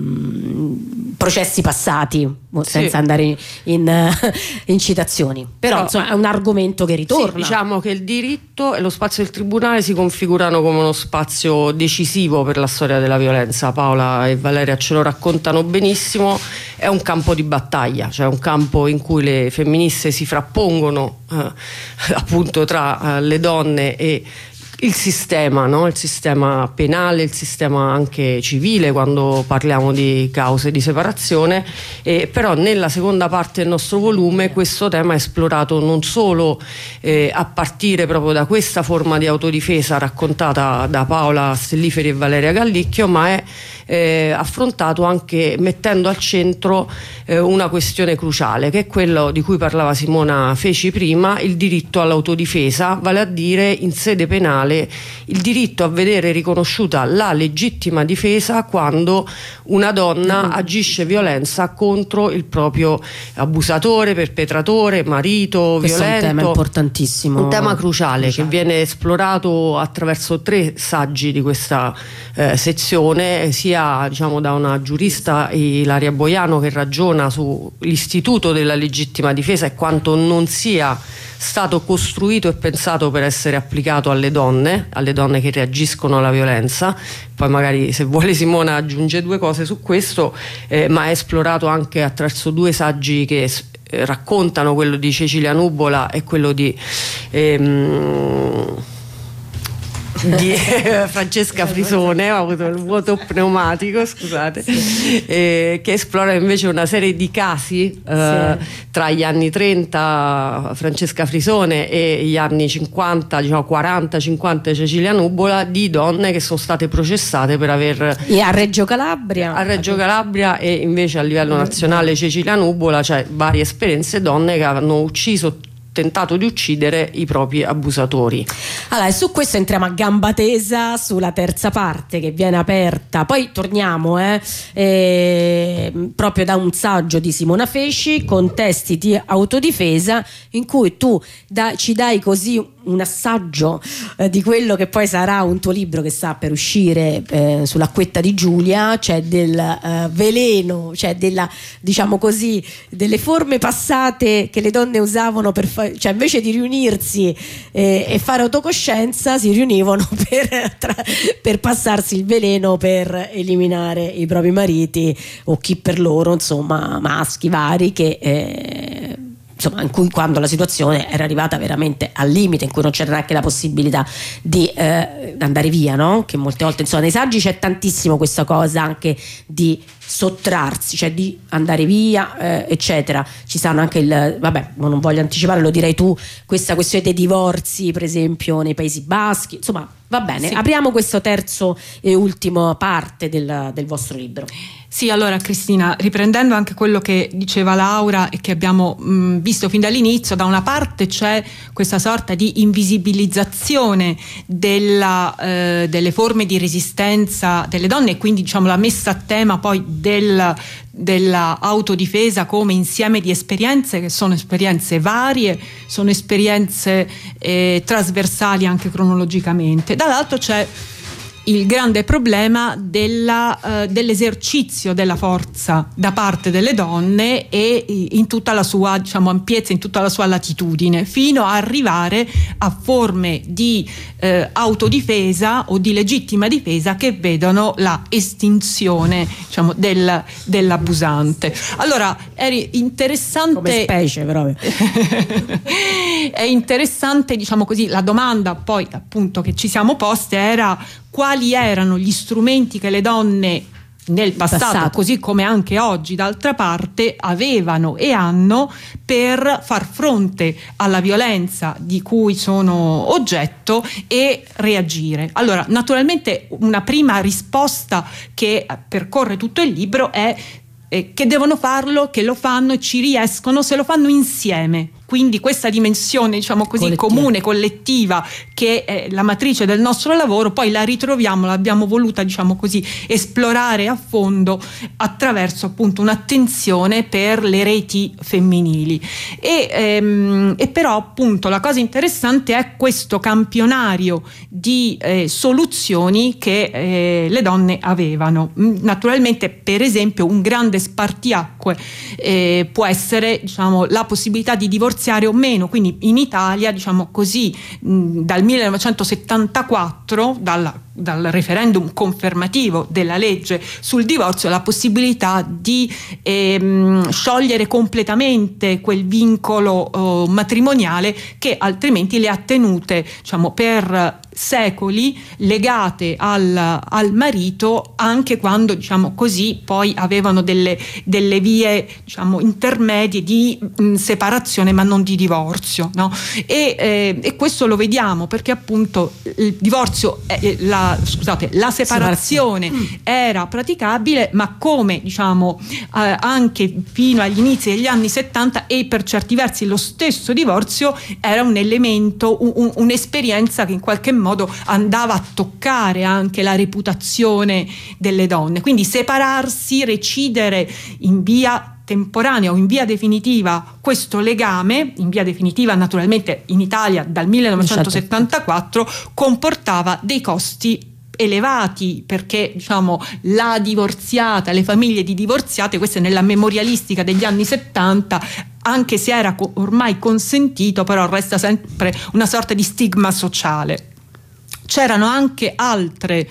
mh, processi passati, senza sì. andare in, in citazioni, però, però insomma, è un argomento che ritorna. Sì, diciamo che il diritto e lo spazio del tribunale si configurano come uno spazio decisivo per la storia della violenza. Paola e Valeria ce lo raccontano benissimo. È un campo di battaglia, cioè un campo in cui le femministe si frappongono eh, appunto tra eh, le donne e il sistema, no? Il sistema penale, il sistema anche civile quando parliamo di cause di separazione, eh, però nella seconda parte del nostro volume questo tema è esplorato non solo eh, a partire proprio da questa forma di autodifesa raccontata da Paola Stelliferi e Valeria Gallicchio, ma è eh, affrontato anche mettendo al centro eh, una questione cruciale, che è quello di cui parlava Simona Feci prima, il diritto all'autodifesa, vale a dire in sede penale il diritto a vedere riconosciuta la legittima difesa quando una donna agisce violenza contro il proprio abusatore, perpetratore, marito, questo violento. È un tema importantissimo, un tema cruciale, cruciale che viene esplorato attraverso tre saggi di questa eh, sezione, sia diciamo da una giurista, Ilaria Boiano, che ragiona sull'istituto della legittima difesa e quanto non sia stato costruito e pensato per essere applicato alle donne, alle donne che reagiscono alla violenza. Poi magari, se vuole, Simona aggiunge due cose su questo, eh, ma è esplorato anche attraverso due saggi che eh, raccontano, quello di Cecilia Nubola e quello di ehm, di Francesca Frisone, ho avuto il vuoto pneumatico, scusate, sì. eh, che esplora invece una serie di casi eh, sì. tra gli anni trenta Francesca Frisone e gli anni cinquanta, diciamo quaranta cinquanta Cecilia Nubola, di donne che sono state processate per aver... E a Reggio Calabria? A Reggio Calabria, e invece a livello nazionale Cecilia Nubola, cioè varie esperienze, donne che hanno ucciso, tentato di uccidere i propri abusatori. Allora, e su questo entriamo a gamba tesa sulla terza parte che viene aperta, poi torniamo eh, eh, proprio da un saggio di Simona Feci, Contesti di autodifesa, in cui tu da, ci dai così un assaggio eh, di quello che poi sarà un tuo libro che sta per uscire eh, sull'acquetta di Giulia, cioè del eh, veleno, cioè della, diciamo così, delle forme passate che le donne usavano per fare, cioè invece di riunirsi eh, e fare autocoscienza si riunivano per, tra, per passarsi il veleno per eliminare i propri mariti o chi per loro, insomma, maschi vari che eh, insomma, in cui, quando la situazione era arrivata veramente al limite, in cui non c'era neanche la possibilità di eh, andare via, no? Che molte volte, insomma, nei saggi c'è tantissimo questa cosa anche di sottrarsi, cioè di andare via, eh, eccetera. Ci stanno anche il, vabbè, non voglio anticipare, lo direi tu, questa questione dei divorzi, per esempio, nei Paesi Baschi, insomma, va bene. Sì. Apriamo questo terzo e ultimo parte del, del vostro libro. Sì, allora Cristina, riprendendo anche quello che diceva Laura e che abbiamo mh, visto fin dall'inizio, da una parte c'è questa sorta di invisibilizzazione della, eh, delle forme di resistenza delle donne, e quindi diciamo la messa a tema poi del della autodifesa come insieme di esperienze che sono esperienze varie, sono esperienze eh, trasversali anche cronologicamente. Dall'altro c'è il grande problema della, uh, dell'esercizio della forza da parte delle donne e in tutta la sua, diciamo, ampiezza, in tutta la sua latitudine, fino a arrivare a forme di uh, autodifesa o di legittima difesa che vedono la estinzione, diciamo, del, dell'abusante. Allora, è interessante, come specie proprio. È interessante, diciamo così, la domanda poi appunto che ci siamo poste era: quali erano gli strumenti che le donne nel passato, passato, così come anche oggi d'altra parte, avevano e hanno per far fronte alla violenza di cui sono oggetto e reagire. Allora, naturalmente una prima risposta che percorre tutto il libro è eh, che devono farlo, che lo fanno e ci riescono se lo fanno insieme. Quindi questa dimensione, diciamo così, collettiva, comune, collettiva, che è la matrice del nostro lavoro, poi la ritroviamo, l'abbiamo voluta, diciamo così, esplorare a fondo attraverso appunto un'attenzione per le reti femminili. E, ehm, e però appunto la cosa interessante è questo campionario di eh, soluzioni che eh, le donne avevano. Naturalmente, per esempio, un grande spartiacque eh, può essere, diciamo, la possibilità di divorziare o meno. Quindi in Italia, diciamo così, mh, dal millenovecentosettantaquattro, dalla, dal referendum confermativo della legge sul divorzio, la possibilità di ehm, sciogliere completamente quel vincolo oh, matrimoniale che altrimenti le ha tenute, diciamo, per secoli legate al, al marito, anche quando, diciamo così, poi avevano delle, delle vie, diciamo, intermedie di mh, separazione ma non di divorzio, no? E, eh, e questo lo vediamo perché appunto il divorzio, eh, la, scusate, la separazione mm. era praticabile, ma come, diciamo, eh, anche fino agli inizi degli anni settanta, e per certi versi lo stesso divorzio era un elemento, un, un'esperienza che in qualche modo modo andava a toccare anche la reputazione delle donne. Quindi separarsi, recidere in via temporanea o in via definitiva questo legame, in via definitiva naturalmente in Italia dal millenovecentosettantaquattro, comportava dei costi elevati, perché, diciamo, la divorziata, le famiglie di divorziate, queste nella memorialistica degli anni settanta, anche se era ormai consentito, però resta sempre una sorta di stigma sociale. C'erano anche altre,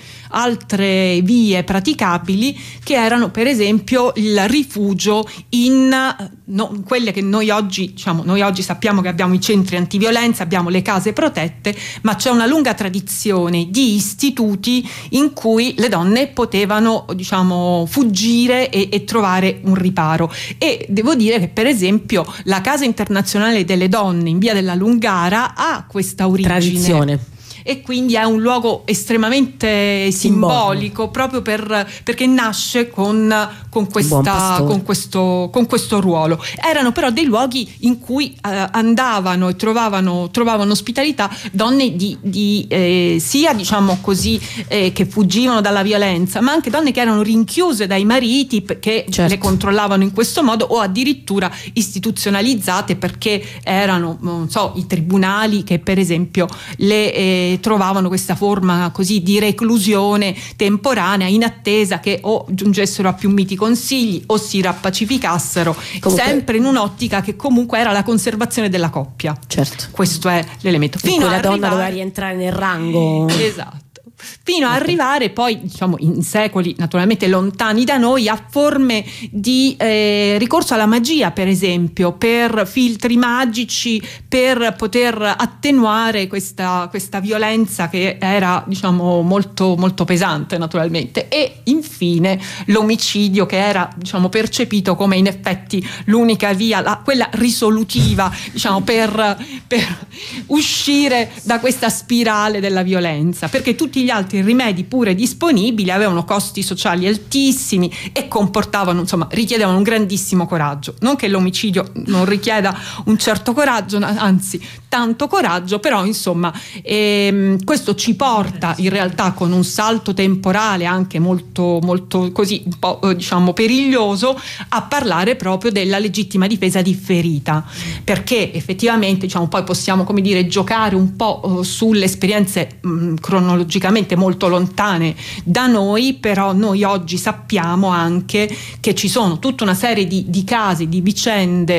altre vie praticabili, che erano per esempio il rifugio in no, quelle che noi oggi, diciamo, noi oggi sappiamo che abbiamo i centri antiviolenza, abbiamo le case protette, ma c'è una lunga tradizione di istituti in cui le donne potevano, diciamo, fuggire e, e trovare un riparo. E devo dire che per esempio la Casa Internazionale delle Donne in via della Lungara ha questa origine. Tradizione. E quindi è un luogo estremamente simbolico, proprio per, perché nasce con, con, questa, con, questo, con questo ruolo. Erano però dei luoghi in cui eh, andavano e trovavano, trovavano ospitalità donne di, di eh, sia, diciamo così, eh, che fuggivano dalla violenza, ma anche donne che erano rinchiuse dai mariti perché certo. le controllavano in questo modo, o addirittura istituzionalizzate perché erano, non so, i tribunali che per esempio le eh, trovavano questa forma così di reclusione temporanea in attesa che o giungessero a più miti consigli o si rappacificassero, comunque, sempre in un'ottica che comunque era la conservazione della coppia. Certo. Questo è l'elemento. Fino a la arrivare... donna doveva rientrare nel rango. Esatto. Fino ad arrivare poi, diciamo, in secoli naturalmente lontani da noi, a forme di eh, ricorso alla magia, per esempio, per filtri magici, per poter attenuare questa, questa violenza che era, diciamo, molto, molto pesante naturalmente. E infine l'omicidio, che era, diciamo, percepito come in effetti l'unica via, la, quella risolutiva, diciamo, per, per uscire da questa spirale della violenza, perché tutti gli altri rimedi pure disponibili avevano costi sociali altissimi e comportavano, insomma, richiedevano un grandissimo coraggio. Non che l'omicidio non richieda un certo coraggio, anzi tanto coraggio, però insomma ehm, questo ci porta in realtà, con un salto temporale anche molto, molto così un po' eh, diciamo periglioso, a parlare proprio della legittima difesa differita, perché effettivamente, diciamo, poi possiamo, come dire, giocare un po' eh, sulle esperienze mh, cronologicamente molto lontane da noi, però noi oggi sappiamo anche che ci sono tutta una serie di, di casi, di vicende,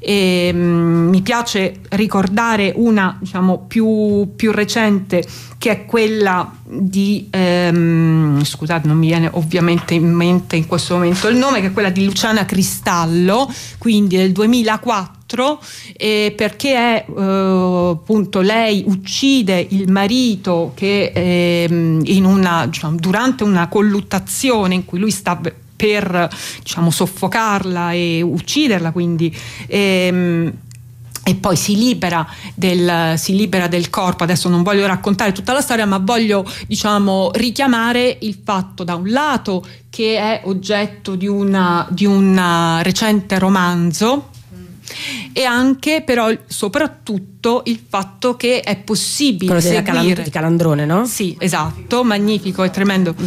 e mh, mi piace ricordare una, diciamo, più, più recente, che è quella di ehm, scusate, non mi viene ovviamente in mente in questo momento il nome, che è quella di Luciana Cristallo, quindi del duemilaquattro, eh, perché è eh, appunto lei uccide il marito che eh, in una, diciamo, durante una colluttazione in cui lui sta per, diciamo, soffocarla e ucciderla, quindi ehm, e poi si libera del, si libera del corpo. Adesso non voglio raccontare tutta la storia, ma voglio, diciamo, richiamare il fatto, da un lato, che è oggetto di una, di un recente romanzo, e anche però soprattutto il fatto che è possibile quello seguire... della Caland- di Calandrone, no? Sì, esatto, magnifico e tremendo.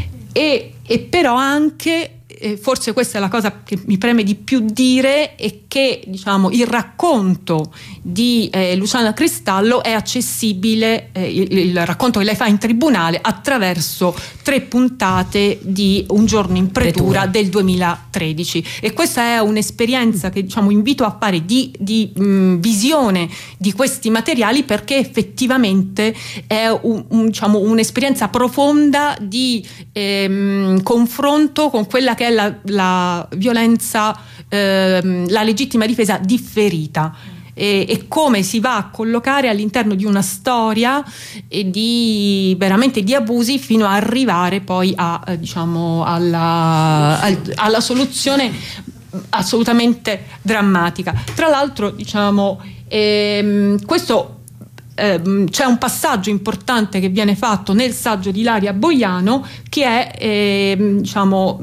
E, e però anche, eh, forse questa è la cosa che mi preme di più dire, è che, diciamo, il racconto di eh, Luciana Cristallo è accessibile, eh, il, il racconto che lei fa in tribunale, attraverso tre puntate di Un giorno in pretura del duemilatredici, e questa è un'esperienza che, diciamo, invito a fare di, di mh, visione di questi materiali, perché effettivamente è un, un, diciamo, un'esperienza profonda di ehm, confronto con quella che è la, la violenza, ehm, la legittima difesa differita. e, e come si va a collocare all'interno di una storia e di veramente di abusi fino a arrivare poi a eh, diciamo alla, al, alla soluzione assolutamente drammatica. Tra l'altro, diciamo, ehm, questo c'è un passaggio importante che viene fatto nel saggio di Ilaria Boiano, che è eh, diciamo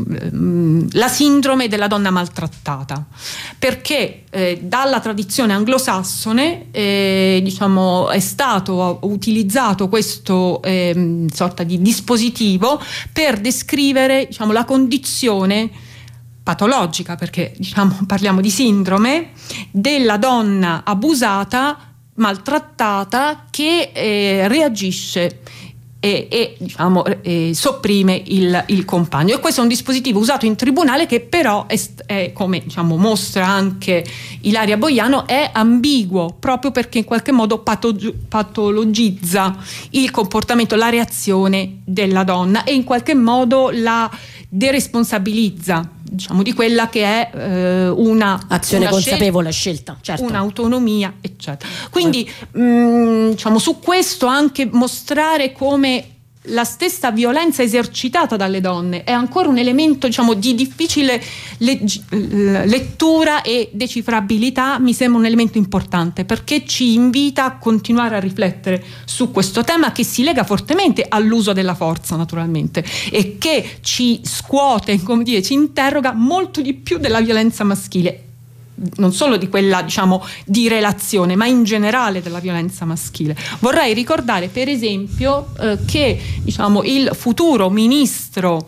la sindrome della donna maltrattata, perché eh, dalla tradizione anglosassone eh, diciamo è stato utilizzato questo eh, sorta di dispositivo per descrivere, diciamo, la condizione patologica, perché diciamo parliamo di sindrome della donna abusata, maltrattata, che eh, reagisce e, e diciamo eh, sopprime il, il compagno. E questo è un dispositivo usato in tribunale che però è, è, come diciamo mostra anche Ilaria Boiano, è ambiguo, proprio perché in qualche modo patog- patologizza il comportamento, la reazione della donna, e in qualche modo la deresponsabilizza, diciamo, di quella che è eh, una azione una consapevole, scelta, certo, un'autonomia, eccetera. Quindi mh, diciamo, su questo anche mostrare come la stessa violenza esercitata dalle donne è ancora un elemento, diciamo, di difficile leggi- lettura e decifrabilità, mi sembra un elemento importante, perché ci invita a continuare a riflettere su questo tema, che si lega fortemente all'uso della forza, naturalmente, e che ci scuote, come dire, ci interroga molto di più della violenza maschile, non solo di quella, diciamo, di relazione, ma in generale della violenza maschile. Vorrei ricordare, per esempio, eh, che diciamo il futuro ministro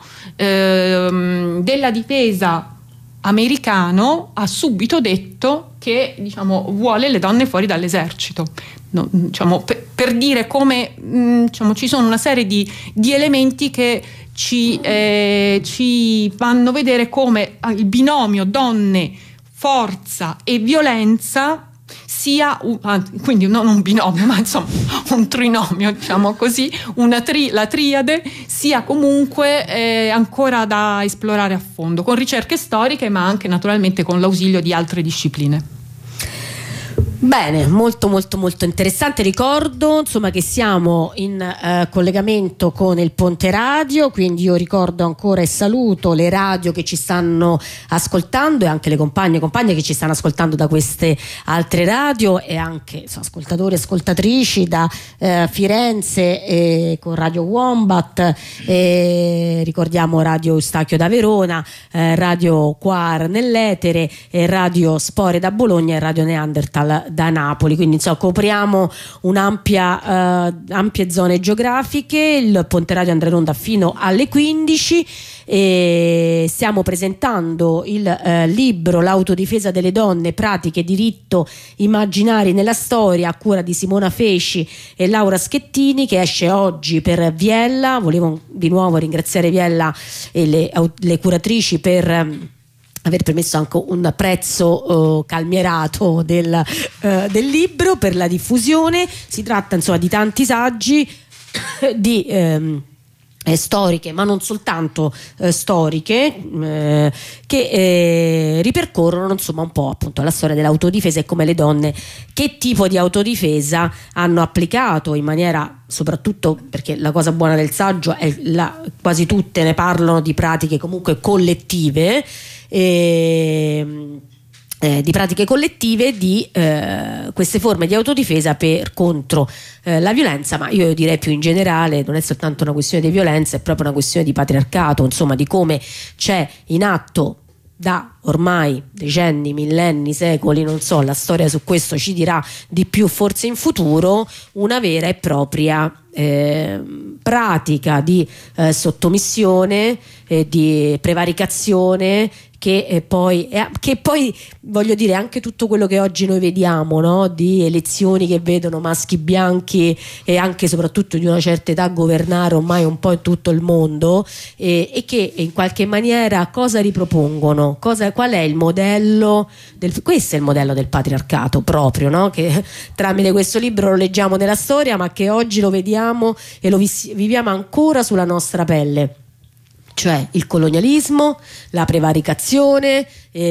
eh, della diciamo americano ha subito detto che, diciamo, vuole le donne fuori dall'esercito. No, diciamo, per, per dire come mh, diciamo, ci sono una serie di, di elementi che ci, eh, ci fanno vedere come il binomio donne, forza e violenza sia un, quindi non un binomio, ma insomma un trinomio, diciamo così, una tri, la triade, sia comunque eh, ancora da esplorare a fondo, con ricerche storiche, ma anche naturalmente con l'ausilio di altre discipline. Bene, molto molto molto interessante. Ricordo insomma che siamo in eh, collegamento con il Ponte Radio, quindi io ricordo ancora e saluto le radio che ci stanno ascoltando e anche le compagne e compagne che ci stanno ascoltando da queste altre radio, e anche so, ascoltatori e ascoltatrici da eh, Firenze eh, con Radio Wombat, eh, ricordiamo Radio Eustachio da Verona, eh, Radio Quar nell'Etere, eh, Radio Spore da Bologna e Radio Neanderthal da Napoli. Quindi insomma copriamo un'ampia eh, ampie zone geografiche. Il Ponte Radio andrà in onda fino alle quindici e stiamo presentando il eh, libro L'autodifesa delle donne, pratiche, diritto, immaginari nella storia, a cura di Simona Feci e Laura Schettini, che esce oggi per Viella. Volevo di nuovo ringraziare Viella e le, le curatrici per aver permesso anche un prezzo uh, calmierato del, uh, del libro per la diffusione. Si tratta insomma di tanti saggi di ehm, eh, storiche, ma non soltanto eh, storiche, eh, che eh, ripercorrono insomma un po' appunto la storia dell'autodifesa e come le donne che tipo di autodifesa hanno applicato in maniera, soprattutto perché la cosa buona del saggio è la, quasi tutte ne parlano di pratiche comunque collettive, e, eh, di pratiche collettive di eh, queste forme di autodifesa per contro eh, la violenza, ma io direi più in generale non è soltanto una questione di violenza, è proprio una questione di patriarcato, insomma di come c'è in atto da ormai decenni, millenni, secoli, non so, la storia su questo ci dirà di più forse in futuro, una vera e propria eh, pratica di eh, sottomissione, eh, di prevaricazione, che eh, poi eh, che poi voglio dire anche tutto quello che oggi noi vediamo, no? Di elezioni che vedono maschi bianchi e anche e soprattutto di una certa età governare ormai un po' in tutto il mondo, eh, e che in qualche maniera cosa ripropongono, cosa, qual è il modello del, questo è il modello del patriarcato proprio, no? Che tramite questo libro lo leggiamo nella storia, ma che oggi lo vediamo e lo vis- viviamo ancora sulla nostra pelle. cioè il colonialismo, la prevaricazione,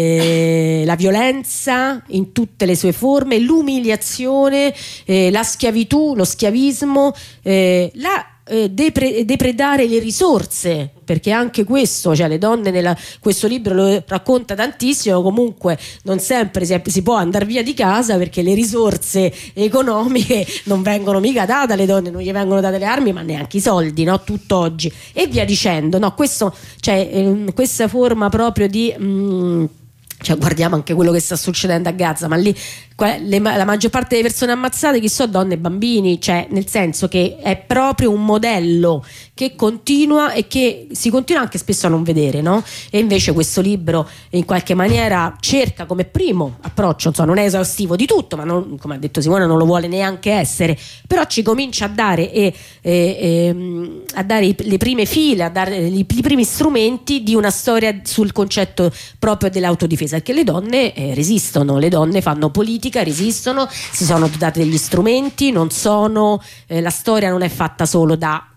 eh, la violenza in tutte le sue forme, l'umiliazione, eh, la schiavitù, lo schiavismo, eh, la eh, depre- depredare le risorse, perché anche questo, cioè le donne nella, questo libro lo racconta tantissimo, comunque non sempre si, è, si può andare via di casa perché le risorse economiche non vengono mica date alle donne, non gli vengono date le armi ma neanche i soldi, no? Tutt'oggi e via dicendo, no? Questo, cioè, eh, questa forma proprio di mh, cioè guardiamo anche quello che sta succedendo a Gaza, ma lì le, la maggior parte delle persone ammazzate chi sono? Donne e bambini, cioè nel senso che è proprio un modello che continua e che si continua anche spesso a non vedere, no? E invece questo libro in qualche maniera cerca come primo approccio, insomma non è esaustivo di tutto, ma non, come ha detto Simona non lo vuole neanche essere, però ci comincia a dare, e, e, e, a dare le prime file, a dare i, i primi strumenti di una storia sul concetto proprio dell'autodifesa, perché le donne eh, resistono, le donne fanno politica, resistono, si sono dotate degli strumenti, non sono eh, la storia non è fatta solo da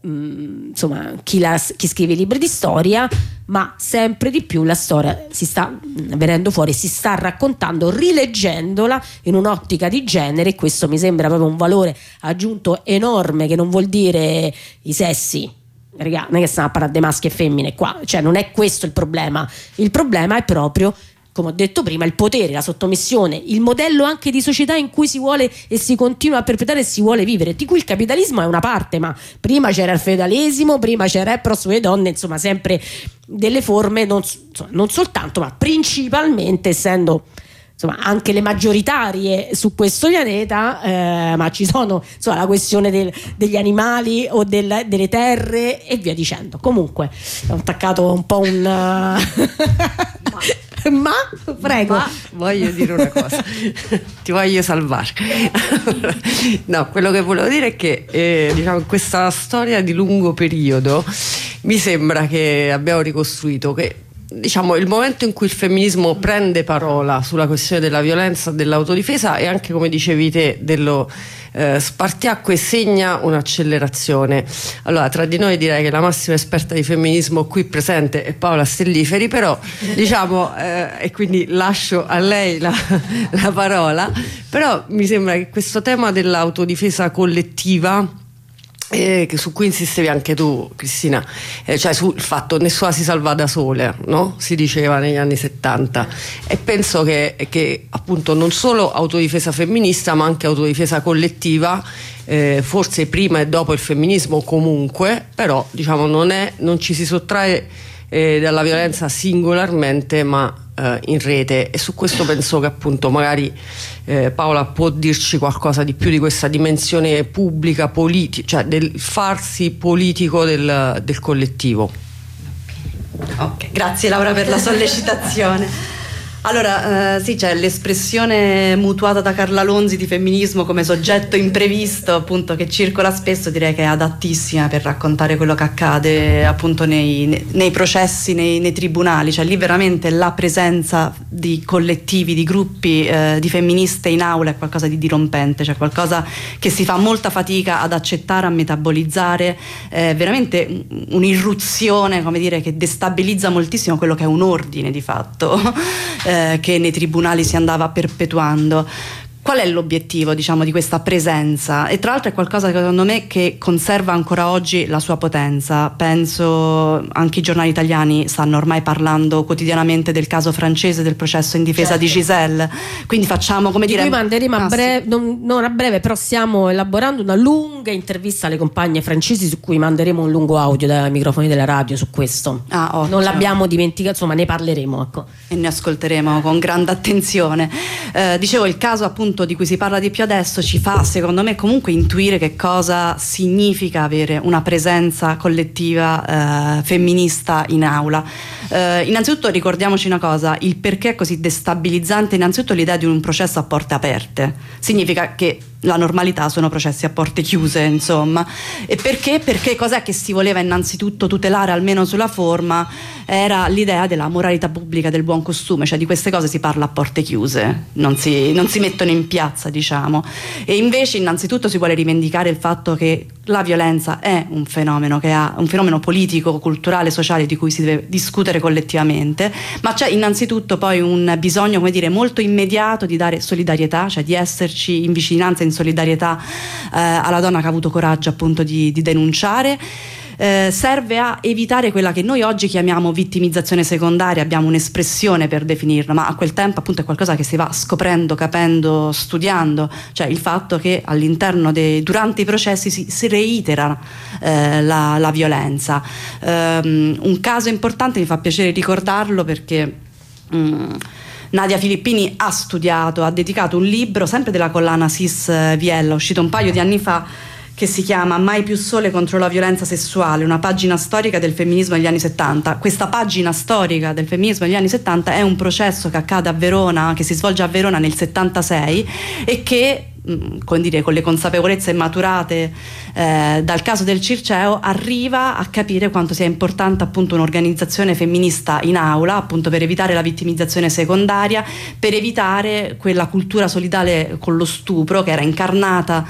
mh, insomma chi, la, chi scrive libri di storia, ma sempre di più la storia si sta venendo fuori, si sta raccontando, rileggendola in un'ottica di genere, e questo mi sembra proprio un valore aggiunto enorme, che non vuol dire i sessi. Raga, non è che stiamo a parlare di maschi e femmine qua, cioè non è questo il problema, il problema è proprio, come ho detto prima, il potere, la sottomissione, il modello anche di società in cui si vuole e si continua a perpetrare e si vuole vivere, di cui il capitalismo è una parte, ma prima c'era il feudalesimo, prima c'era il pro sulle donne, insomma sempre delle forme non, insomma, non soltanto, ma principalmente, essendo insomma anche le maggioritarie su questo pianeta, eh, ma ci sono insomma la questione del, degli animali o del, delle terre e via dicendo. Comunque ho attaccato un po' un ma, ma prego, ma voglio dire una cosa ti voglio salvare. No, quello che volevo dire è che eh, diciamo in questa storia di lungo periodo mi sembra che abbiamo ricostruito che diciamo il momento in cui il femminismo prende parola sulla questione della violenza, dell'autodifesa e anche, come dicevi te, dello eh, spartiacque, segna un'accelerazione. Allora, tra di noi direi che la massima esperta di femminismo qui presente è Paola Stelliferi, però diciamo eh, e quindi lascio a lei la, la parola, però mi sembra che questo tema dell'autodifesa collettiva, Eh, che su cui insistevi anche tu, Cristina, eh, cioè sul fatto nessuna si salva da sole, no? Si diceva negli anni settanta, e penso che, che appunto non solo autodifesa femminista ma anche autodifesa collettiva, eh, forse prima e dopo il femminismo comunque, però diciamo non, è, non ci si sottrae eh, dalla violenza singolarmente ma eh, in rete, e su questo penso che appunto magari Eh, Paola può dirci qualcosa di più di questa dimensione pubblica, politica, cioè del farsi politico del, del collettivo. Ok, grazie Laura per la sollecitazione. Allora, eh, sì, c'è l'espressione mutuata da Carla Lonzi di femminismo come soggetto imprevisto, appunto, che circola spesso, direi che è adattissima per raccontare quello che accade appunto nei, nei processi, nei, nei tribunali, cioè lì veramente la presenza di collettivi, di gruppi eh, di femministe in aula è qualcosa di dirompente, cioè qualcosa che si fa molta fatica ad accettare, a metabolizzare, è veramente un'irruzione, come dire, che destabilizza moltissimo quello che è un ordine di fatto eh, che nei tribunali si andava perpetuando. Qual è l'obiettivo, diciamo, di questa presenza? E tra l'altro è qualcosa che secondo me che conserva ancora oggi la sua potenza. Penso anche i giornali italiani stanno ormai parlando quotidianamente del caso francese, del processo in difesa certo. di Giselle. Quindi facciamo, come di dire, cui manderemo ah, a breve, sì. non, non a breve, però stiamo elaborando una lunga intervista alle compagne francesi su cui manderemo un lungo audio dai microfoni della radio su questo. Ah, ottimo. Non l'abbiamo dimenticato, insomma ne parleremo, ecco. E ne ascolteremo con grande attenzione. Eh, dicevo, il caso appunto di cui si parla di più adesso ci fa, secondo me, comunque intuire che cosa significa avere una presenza collettiva eh, femminista in aula. Eh, innanzitutto ricordiamoci una cosa: il perché è così destabilizzante, innanzitutto l'idea di un processo a porte aperte. Significa che la normalità sono processi a porte chiuse, insomma. E perché? Perché cos'è che si voleva innanzitutto tutelare, almeno sulla forma? Era l'idea della moralità pubblica, del buon costume, cioè di queste cose si parla a porte chiuse, non si, non si mettono in in piazza, diciamo. E invece innanzitutto si vuole rivendicare il fatto che la violenza è un fenomeno che ha un fenomeno politico, culturale, sociale di cui si deve discutere collettivamente, ma c'è innanzitutto poi un bisogno, come dire, molto immediato di dare solidarietà, cioè di esserci in vicinanza, in solidarietà eh, alla donna che ha avuto coraggio appunto di, di denunciare. Eh, serve a evitare quella che noi oggi chiamiamo vittimizzazione secondaria, abbiamo un'espressione per definirla, ma a quel tempo appunto è qualcosa che si va scoprendo, capendo, studiando, cioè il fatto che all'interno dei durante i processi si, si reitera eh, la, la violenza. Um, un caso importante, mi fa piacere ricordarlo perché um, Nadia Filippini ha studiato, ha dedicato un libro sempre della collana Sis Viella, uscito un paio di anni fa, che si chiama Mai più sole contro la violenza sessuale, una pagina storica del femminismo negli anni settanta. Questa pagina storica del femminismo negli anni settanta è un processo che accade a Verona, che si svolge a Verona nel settantasei e che, come dire, con le consapevolezze maturate eh, dal caso del Circeo, arriva a capire quanto sia importante appunto un'organizzazione femminista in aula, appunto per evitare la vittimizzazione secondaria, per evitare quella cultura solidale con lo stupro che era incarnata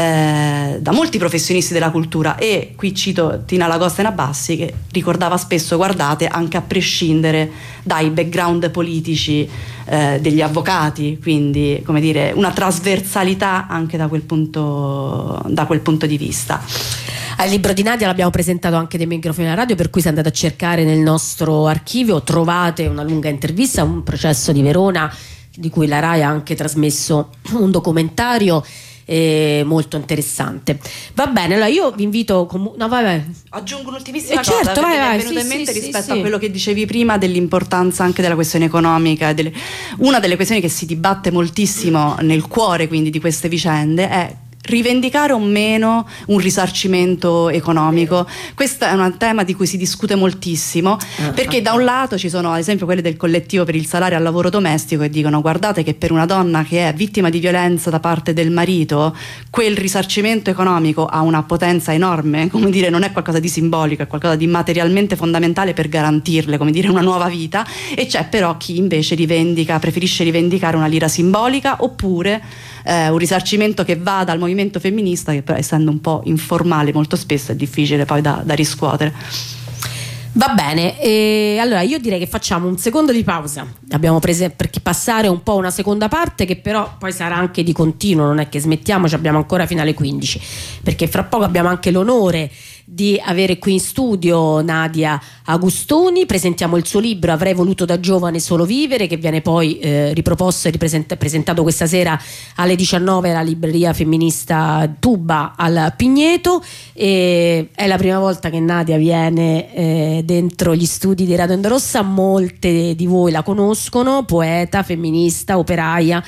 eh, da molti professionisti della cultura. E qui cito Tina Lagosta Nabassi, che ricordava spesso: guardate, anche a prescindere dai background politici eh, degli avvocati, quindi, come dire, una trasversalità anche da quel punto, da quel punto di vista. Il libro di Nadia l'abbiamo presentato anche dei microfoni alla radio, per cui se andate a cercare nel nostro archivio trovate una lunga intervista, un processo di Verona di cui la Rai ha anche trasmesso un documentario eh, molto interessante. Va bene, allora io vi invito com- no vai vai aggiungo un'ultimissima eh, cosa, certo, vai, perché vai, mi è venuta sì, in mente sì, rispetto sì, a quello che dicevi prima dell'importanza anche della questione economica. Delle... una delle questioni che si dibatte moltissimo nel cuore quindi di queste vicende è rivendicare o meno un risarcimento economico. Questo è un tema di cui si discute moltissimo, perché da un lato ci sono ad esempio quelli del collettivo per il salario al lavoro domestico che dicono: guardate che per una donna che è vittima di violenza da parte del marito quel risarcimento economico ha una potenza enorme, come dire, non è qualcosa di simbolico, è qualcosa di materialmente fondamentale per garantirle, come dire, una nuova vita. E c'è però chi invece rivendica, preferisce rivendicare una lira simbolica, oppure eh, un risarcimento che va dal movimento femminista, che però, essendo un po' informale, molto spesso è difficile poi da, da riscuotere. Va bene, e allora io direi che facciamo un secondo di pausa, abbiamo preso perché passare un po' una seconda parte che però poi sarà anche di continuo, non è che smettiamo, ci abbiamo ancora fino alle quindici, perché fra poco abbiamo anche l'onore di avere qui in studio Nadia Agustoni. Presentiamo il suo libro Avrei voluto da giovane solo vivere, che viene poi eh, riproposto e ripresent- presentato questa sera alle diciannove alla libreria femminista Tuba al Pigneto. E è la prima volta che Nadia viene eh, dentro gli studi di Radio Onda Rossa. Molte di voi la conoscono, poeta, femminista, operaia,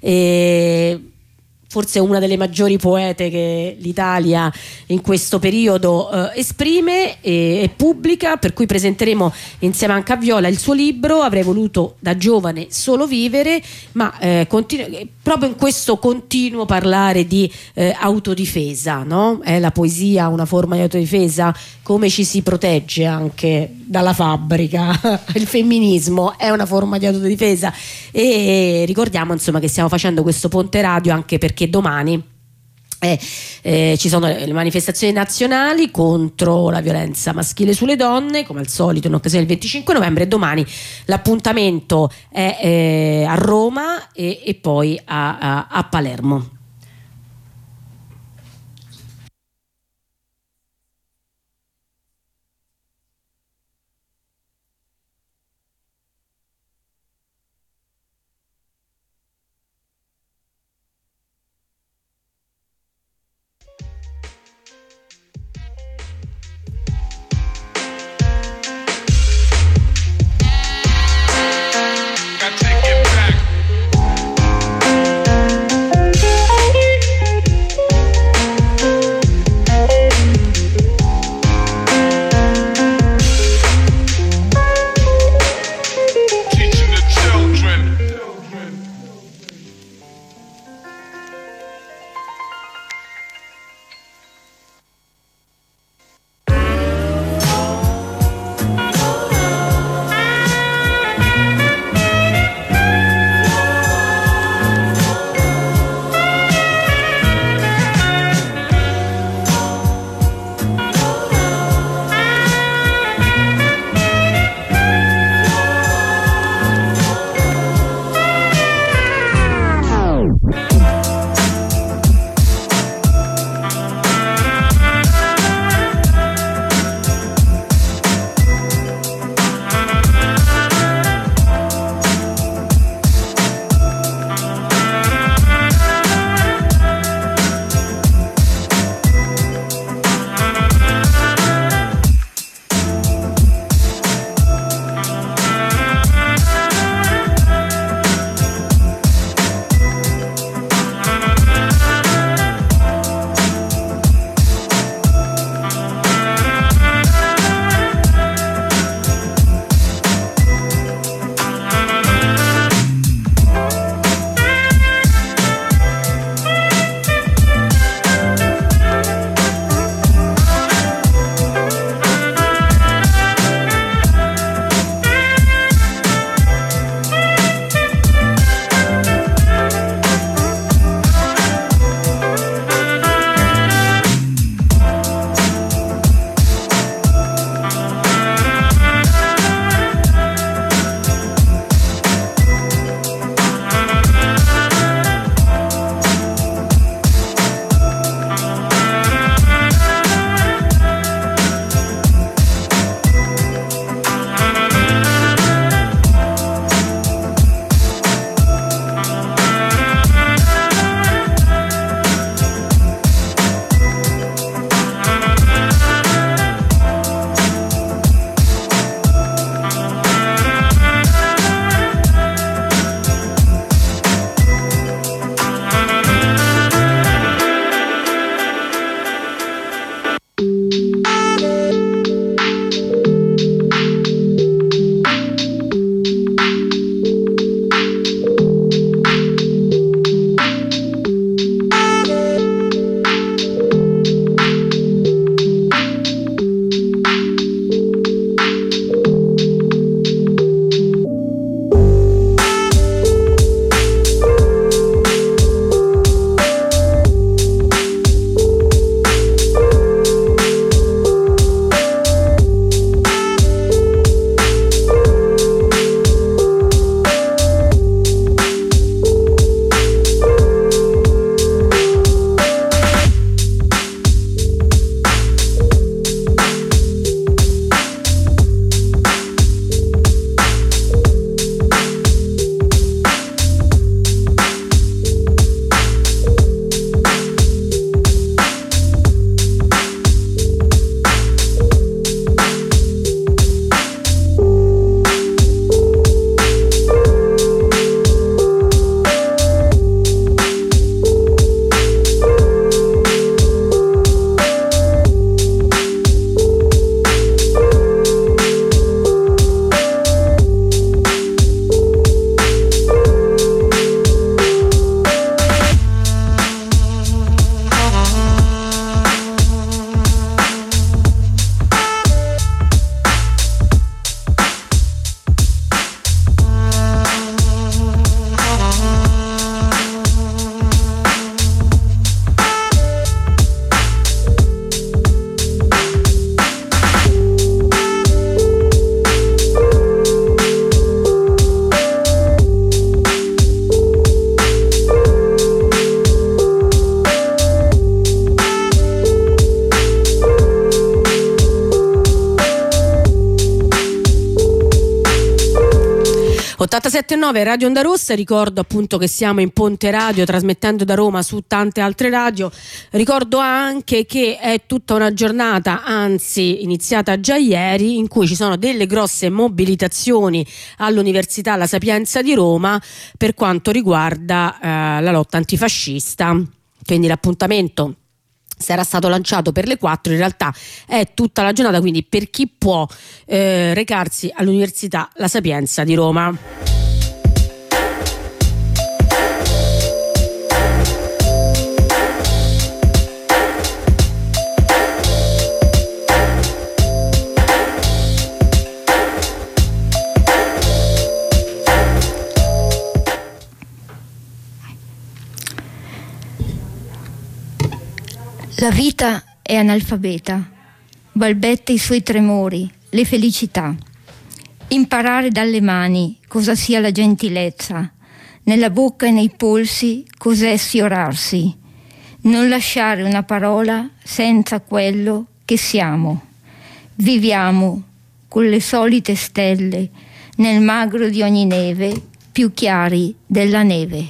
e forse una delle maggiori poete che l'Italia in questo periodo eh, esprime e, e pubblica, per cui presenteremo insieme anche a Viola il suo libro Avrei voluto da giovane solo vivere, ma eh, continu- proprio in questo continuo parlare di eh, autodifesa, no? È la poesia una forma di autodifesa? Come ci si protegge anche dalla fabbrica? Il femminismo è una forma di autodifesa. E ricordiamo insomma che stiamo facendo questo ponte radio anche perché domani eh, eh, ci sono le manifestazioni nazionali contro la violenza maschile sulle donne, come al solito in occasione del venticinque novembre, e domani l'appuntamento è eh, a Roma e, e poi a, a, a Palermo. Take it back. ottantasette virgola nove Radio Onda Rossa, ricordo appunto che siamo in Ponte Radio trasmettendo da Roma su tante altre radio. Ricordo anche che è tutta una giornata, anzi iniziata già ieri, in cui ci sono delle grosse mobilitazioni all'Università La Sapienza di Roma per quanto riguarda eh, la lotta antifascista. Quindi l'appuntamento sarà stato lanciato per le quattro, in realtà è tutta la giornata, quindi per chi può eh, recarsi all'Università La Sapienza di Roma. La vita è analfabeta, balbetta i suoi tremori, le felicità. Imparare dalle mani cosa sia la gentilezza, nella bocca e nei polsi cos'è sfiorarsi. Non lasciare una parola senza quello che siamo. Viviamo con le solite stelle, nel magro di ogni neve, più chiari della neve.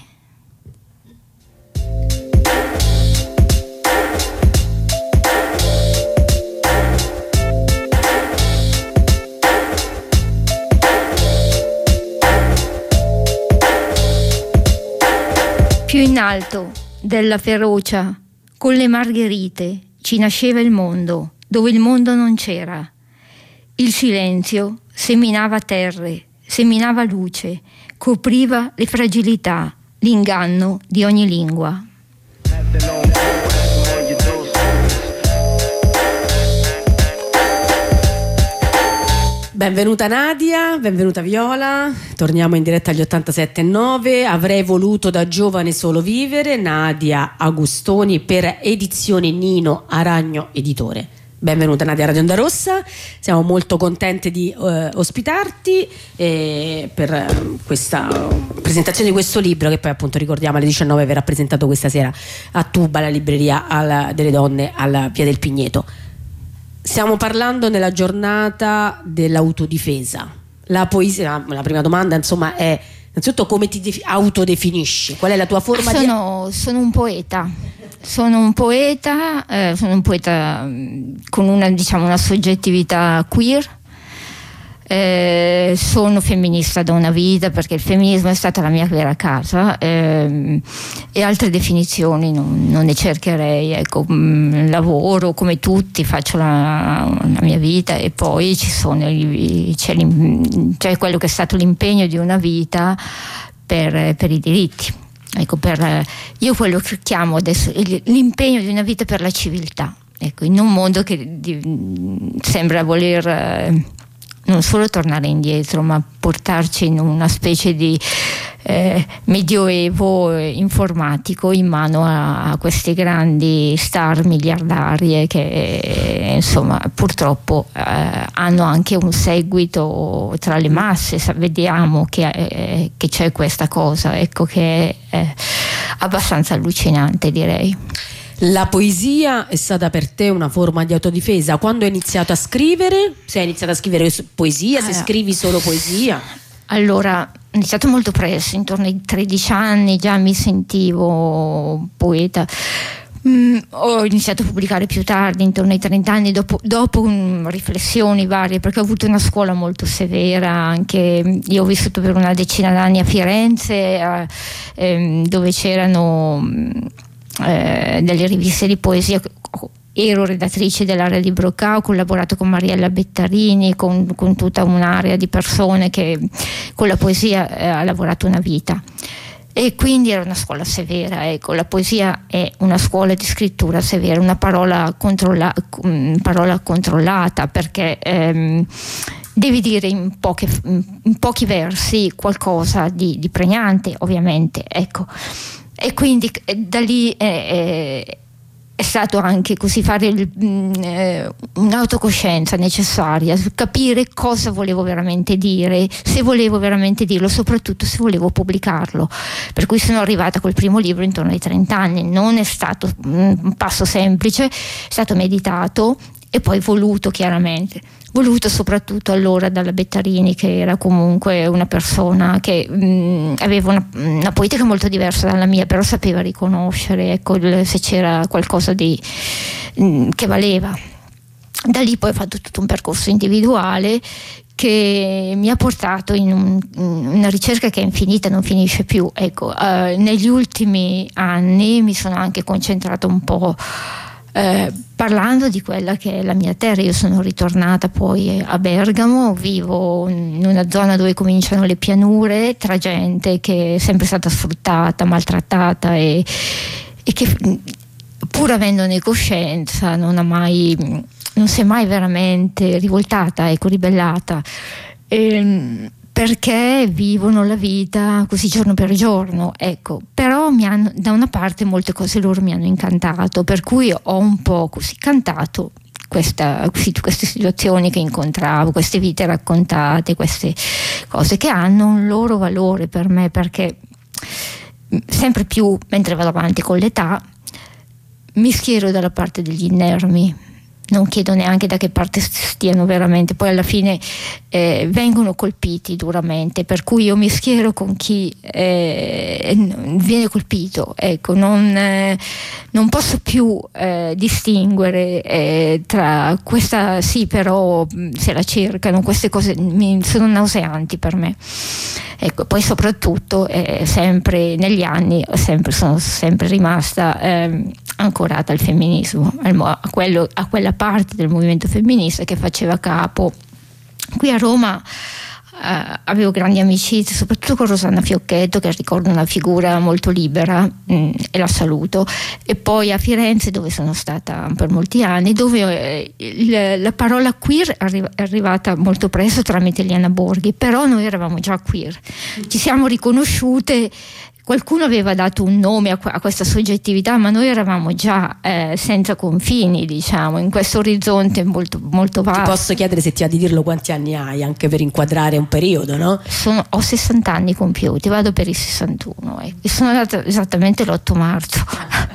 Più in alto della ferocia, con le margherite, ci nasceva il mondo, dove il mondo non c'era. Il silenzio seminava terre, seminava luce, copriva le fragilità, l'inganno di ogni lingua. Benvenuta Nadia, benvenuta Viola, torniamo in diretta agli ottantasette virgola nove. Avrei voluto da giovane solo vivere, Nadia Agustoni per Edizioni Nino Aragno Editore. Benvenuta Nadia a Radio Onda Rossa, siamo molto contente di eh, ospitarti eh, per questa presentazione di questo libro che poi appunto ricordiamo alle diciannove verrà presentato questa sera a Tuba, la libreria alla, delle donne alla Via del Pigneto. Stiamo parlando nella giornata dell'autodifesa. La poesia, la prima domanda insomma è innanzitutto come ti defi- autodefinisci? Qual è la tua forma sono, di... Sono un poeta, sono un poeta, eh, sono un poeta con una, diciamo, una soggettività queer. Eh, sono femminista da una vita perché il femminismo è stata la mia vera casa, eh, e altre definizioni non, non ne cercherei, ecco, mh, lavoro come tutti, faccio la, la mia vita e poi ci sono i, c'è, c'è quello che è stato l'impegno di una vita per, per i diritti, ecco, per, io quello che chiamo adesso l'impegno di una vita per la civiltà, ecco, in un mondo che di, sembra voler eh, non solo tornare indietro, ma portarci in una specie di eh, medioevo informatico in mano a, a queste grandi star miliardarie che eh, insomma purtroppo eh, hanno anche un seguito tra le masse. Vediamo che, eh, che c'è questa cosa, ecco, che è eh, abbastanza allucinante, direi. La poesia è stata per te una forma di autodifesa? Quando hai iniziato a scrivere? Se hai iniziato a scrivere poesia, se allora, scrivi solo poesia? Allora, ho iniziato molto presto, intorno ai tredici anni già mi sentivo poeta. Mm, ho iniziato a pubblicare più tardi, intorno ai trenta anni, dopo, dopo um, riflessioni varie, perché ho avuto una scuola molto severa. Anche io ho vissuto per una decina d'anni a Firenze, eh, ehm, dove c'erano Eh, delle riviste di poesia. Ero redattrice dell'area di Brocca, ho collaborato con Mariella Bettarini, con, con tutta un'area di persone che con la poesia eh, ha lavorato una vita, e quindi era una scuola severa, ecco. La poesia è una scuola di scrittura severa, una parola, controlla, parola controllata, perché ehm, devi dire in, poche, in pochi versi qualcosa di, di pregnante, ovviamente, ecco. E quindi da lì eh, è stato anche così fare il, eh, un'autocoscienza necessaria, capire cosa volevo veramente dire, se volevo veramente dirlo, soprattutto se volevo pubblicarlo. Per cui sono arrivata col primo libro intorno ai trenta anni. Non è stato un passo semplice, è stato meditato, e poi voluto, chiaramente voluto soprattutto allora dalla Bettarini, che era comunque una persona che mh, aveva una, una poetica molto diversa dalla mia, però sapeva riconoscere, ecco, il, se c'era qualcosa di mh, che valeva. Da lì poi ho fatto tutto un percorso individuale che mi ha portato in, un, in una ricerca che è infinita, non finisce più. Ecco, uh, negli ultimi anni mi sono anche concentrata un po' Eh, parlando di quella che è la mia terra. Io sono ritornata poi a Bergamo, vivo in una zona dove cominciano le pianure, tra gente che è sempre stata sfruttata, maltrattata e, e che pur avendone coscienza non ha mai, non si è mai veramente rivoltata, ecco, ribellata. E, perché vivono la vita così giorno per giorno, ecco. Però mi hanno, da una parte molte cose loro mi hanno incantato, per cui ho un po' così cantato questa, queste situazioni che incontravo, queste vite raccontate, queste cose che hanno un loro valore per me, perché sempre più, mentre vado avanti con l'età, mi schiero dalla parte degli inermi. Non chiedo neanche da che parte stiano veramente, poi alla fine eh, vengono colpiti duramente, per cui io mi schiero con chi eh, viene colpito, ecco. Non, eh, non posso più eh, distinguere eh, tra questa sì, però se la cercano, queste cose mi, sono nauseanti per me, ecco. Poi soprattutto eh, sempre negli anni sempre, sono sempre rimasta eh, ancorata al femminismo, a, quello, a quella parte del movimento femminista che faceva capo. Qui a Roma eh, avevo grandi amicizie, soprattutto con Rosanna Fiocchetto, che ricordo una figura molto libera, mh, e la saluto, e poi a Firenze, dove sono stata per molti anni, dove eh, il, la parola queer è arrivata molto presto tramite Liana Borghi, però noi eravamo già queer, ci siamo riconosciute. Qualcuno aveva dato un nome a, a questa soggettività, ma noi eravamo già eh, senza confini, diciamo, in questo orizzonte molto, molto vasto. Ti posso chiedere, se ti va di dirlo, quanti anni hai, anche per inquadrare un periodo, no? Sono, ho sessanta anni compiuti, vado per i sessantuno, eh. E sono andata esattamente l'otto marzo.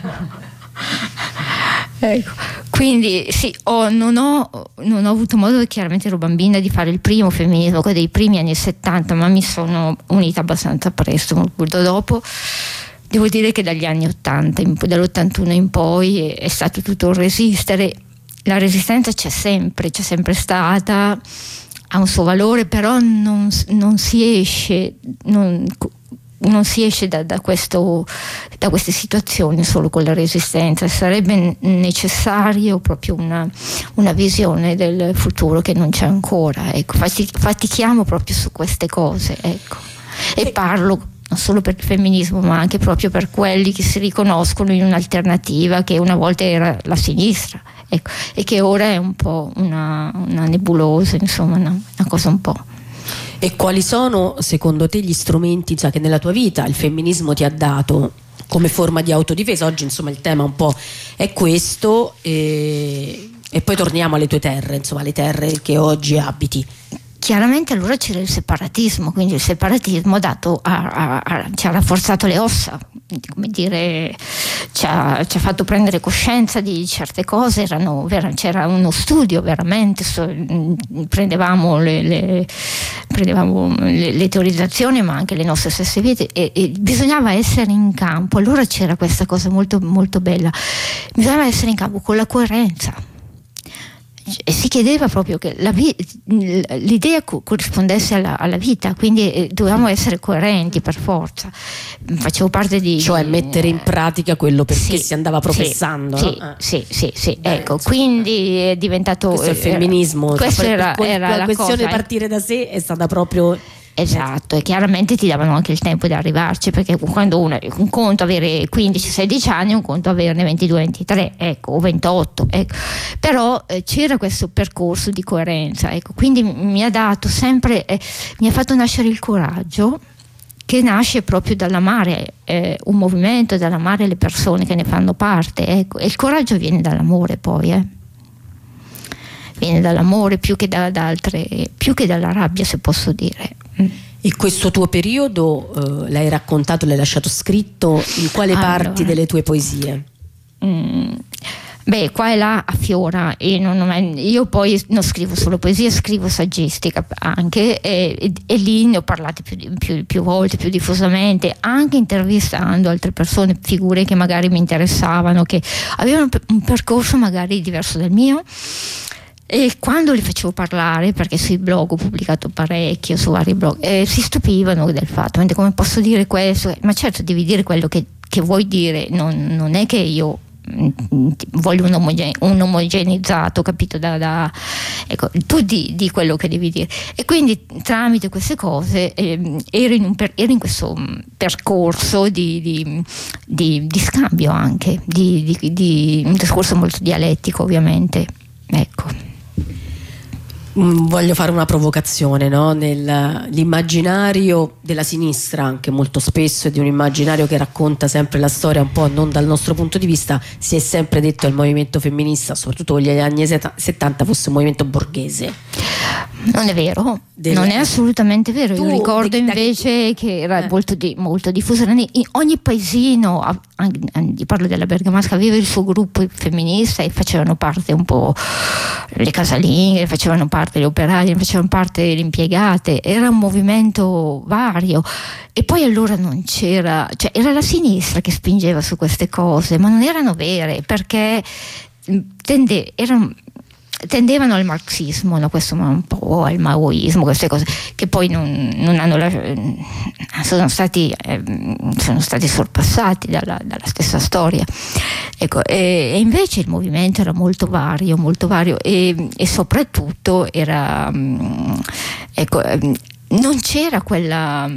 Ecco. Quindi sì, ho, non, ho, non ho avuto modo, chiaramente ero bambina, di fare il primo femminismo, quello dei primi anni settanta, ma mi sono unita abbastanza presto, molto dopo. Devo dire che dagli anni ottanta, dall'ottantuno in poi, è, è stato tutto un resistere. La resistenza c'è sempre, c'è sempre stata, ha un suo valore, però non, non si esce, non, non si esce da, da, questo, da queste situazioni solo con la resistenza. Sarebbe necessario proprio una, una visione del futuro che non c'è ancora, ecco. Fatichiamo proprio su queste cose, ecco. E parlo non solo per il femminismo, ma anche proprio per quelli che si riconoscono in un'alternativa che una volta era la sinistra, ecco, e che ora è un po' una, una nebulosa, insomma, una, una cosa un po'. E quali sono secondo te gli strumenti, cioè, che nella tua vita il femminismo ti ha dato come forma di autodifesa? Oggi insomma il tema un po' è questo, e, e poi torniamo alle tue terre, insomma le terre che oggi abiti. Chiaramente allora c'era il separatismo, quindi il separatismo dato a, a, a, ci ha rafforzato le ossa, come dire, ci ha, ci ha fatto prendere coscienza di certe cose. Erano, vera, c'era uno studio veramente, so, prendevamo, le, le, prendevamo le, le teorizzazioni, ma anche le nostre stesse vite, e, e bisognava essere in campo. Allora c'era questa cosa molto, molto bella, bisognava essere in campo con la coerenza. E si chiedeva proprio che la vi- l'idea co- corrispondesse alla, alla vita, quindi eh, dovevamo essere coerenti per forza. Facevo parte di, cioè di, mettere in pratica quello perché sì, si andava professando, sì, no? sì, ah. sì, sì, sì. Beh, ecco, insomma, quindi è diventato questo è il femminismo, era, questo cioè, era, per, era la la questione cosa, di partire da sé è stata proprio. Esatto, e chiaramente ti davano anche il tempo di arrivarci, perché quando uno, un conto avere quindici sedici anni, un conto averne ventidue ventitré, ecco, o ventotto, ecco. Però eh, c'era questo percorso di coerenza, ecco. Quindi mi ha dato sempre, eh, mi ha fatto nascere il coraggio, che nasce proprio dall'amare eh, un movimento, dall'amare le persone che ne fanno parte, ecco. E il coraggio viene dall'amore, poi eh. viene dall'amore più che da, da altre, più che dalla rabbia, se posso dire. E questo tuo periodo eh, l'hai raccontato, l'hai lasciato scritto in quale allora, parti delle tue poesie? Mm, Beh, qua e là affiora, e non, non, io poi non scrivo solo poesia, scrivo saggistica anche, e, e, e lì ne ho parlato più, più, più volte, più diffusamente, anche intervistando altre persone, figure che magari mi interessavano, che avevano un percorso magari diverso dal mio. E quando li facevo parlare, perché sui blog ho pubblicato parecchio, su vari blog, eh, si stupivano del fatto, come posso dire questo? Ma certo, devi dire quello che, che vuoi dire, non, non è che io voglio un, omogene, un omogenizzato, capito? Da, da, ecco, tu di, di quello che devi dire. E quindi tramite queste cose eh, ero, in un per, ero in questo percorso di, di, di, di scambio anche, di, di, di un discorso molto dialettico, ovviamente. Ecco. Voglio fare una provocazione, no? Nell'immaginario della sinistra, anche molto spesso, è di un immaginario che racconta sempre la storia un po' non dal nostro punto di vista. Si è sempre detto che il movimento femminista, soprattutto negli anni settanta, fosse un movimento borghese. Non è vero, Del... non è assolutamente vero. Tu, Io ricordo de, invece da... che era eh. molto, di, molto diffuso in ogni paesino. Io parlo della Bergamasca, aveva il suo gruppo femminista e facevano parte un po' le casalinghe, facevano parte le operaie, facevano parte le impiegate. Era un movimento vario. E poi allora non c'era, cioè era la sinistra che spingeva su queste cose, ma non erano vere, perché tende, erano tendevano al marxismo, no? Questo un po' al maoismo, queste cose che poi non, non hanno la, sono stati eh, sono stati sorpassati dalla, dalla stessa storia, ecco, e, e invece il movimento era molto vario, molto vario e, e soprattutto era ecco, non c'era quella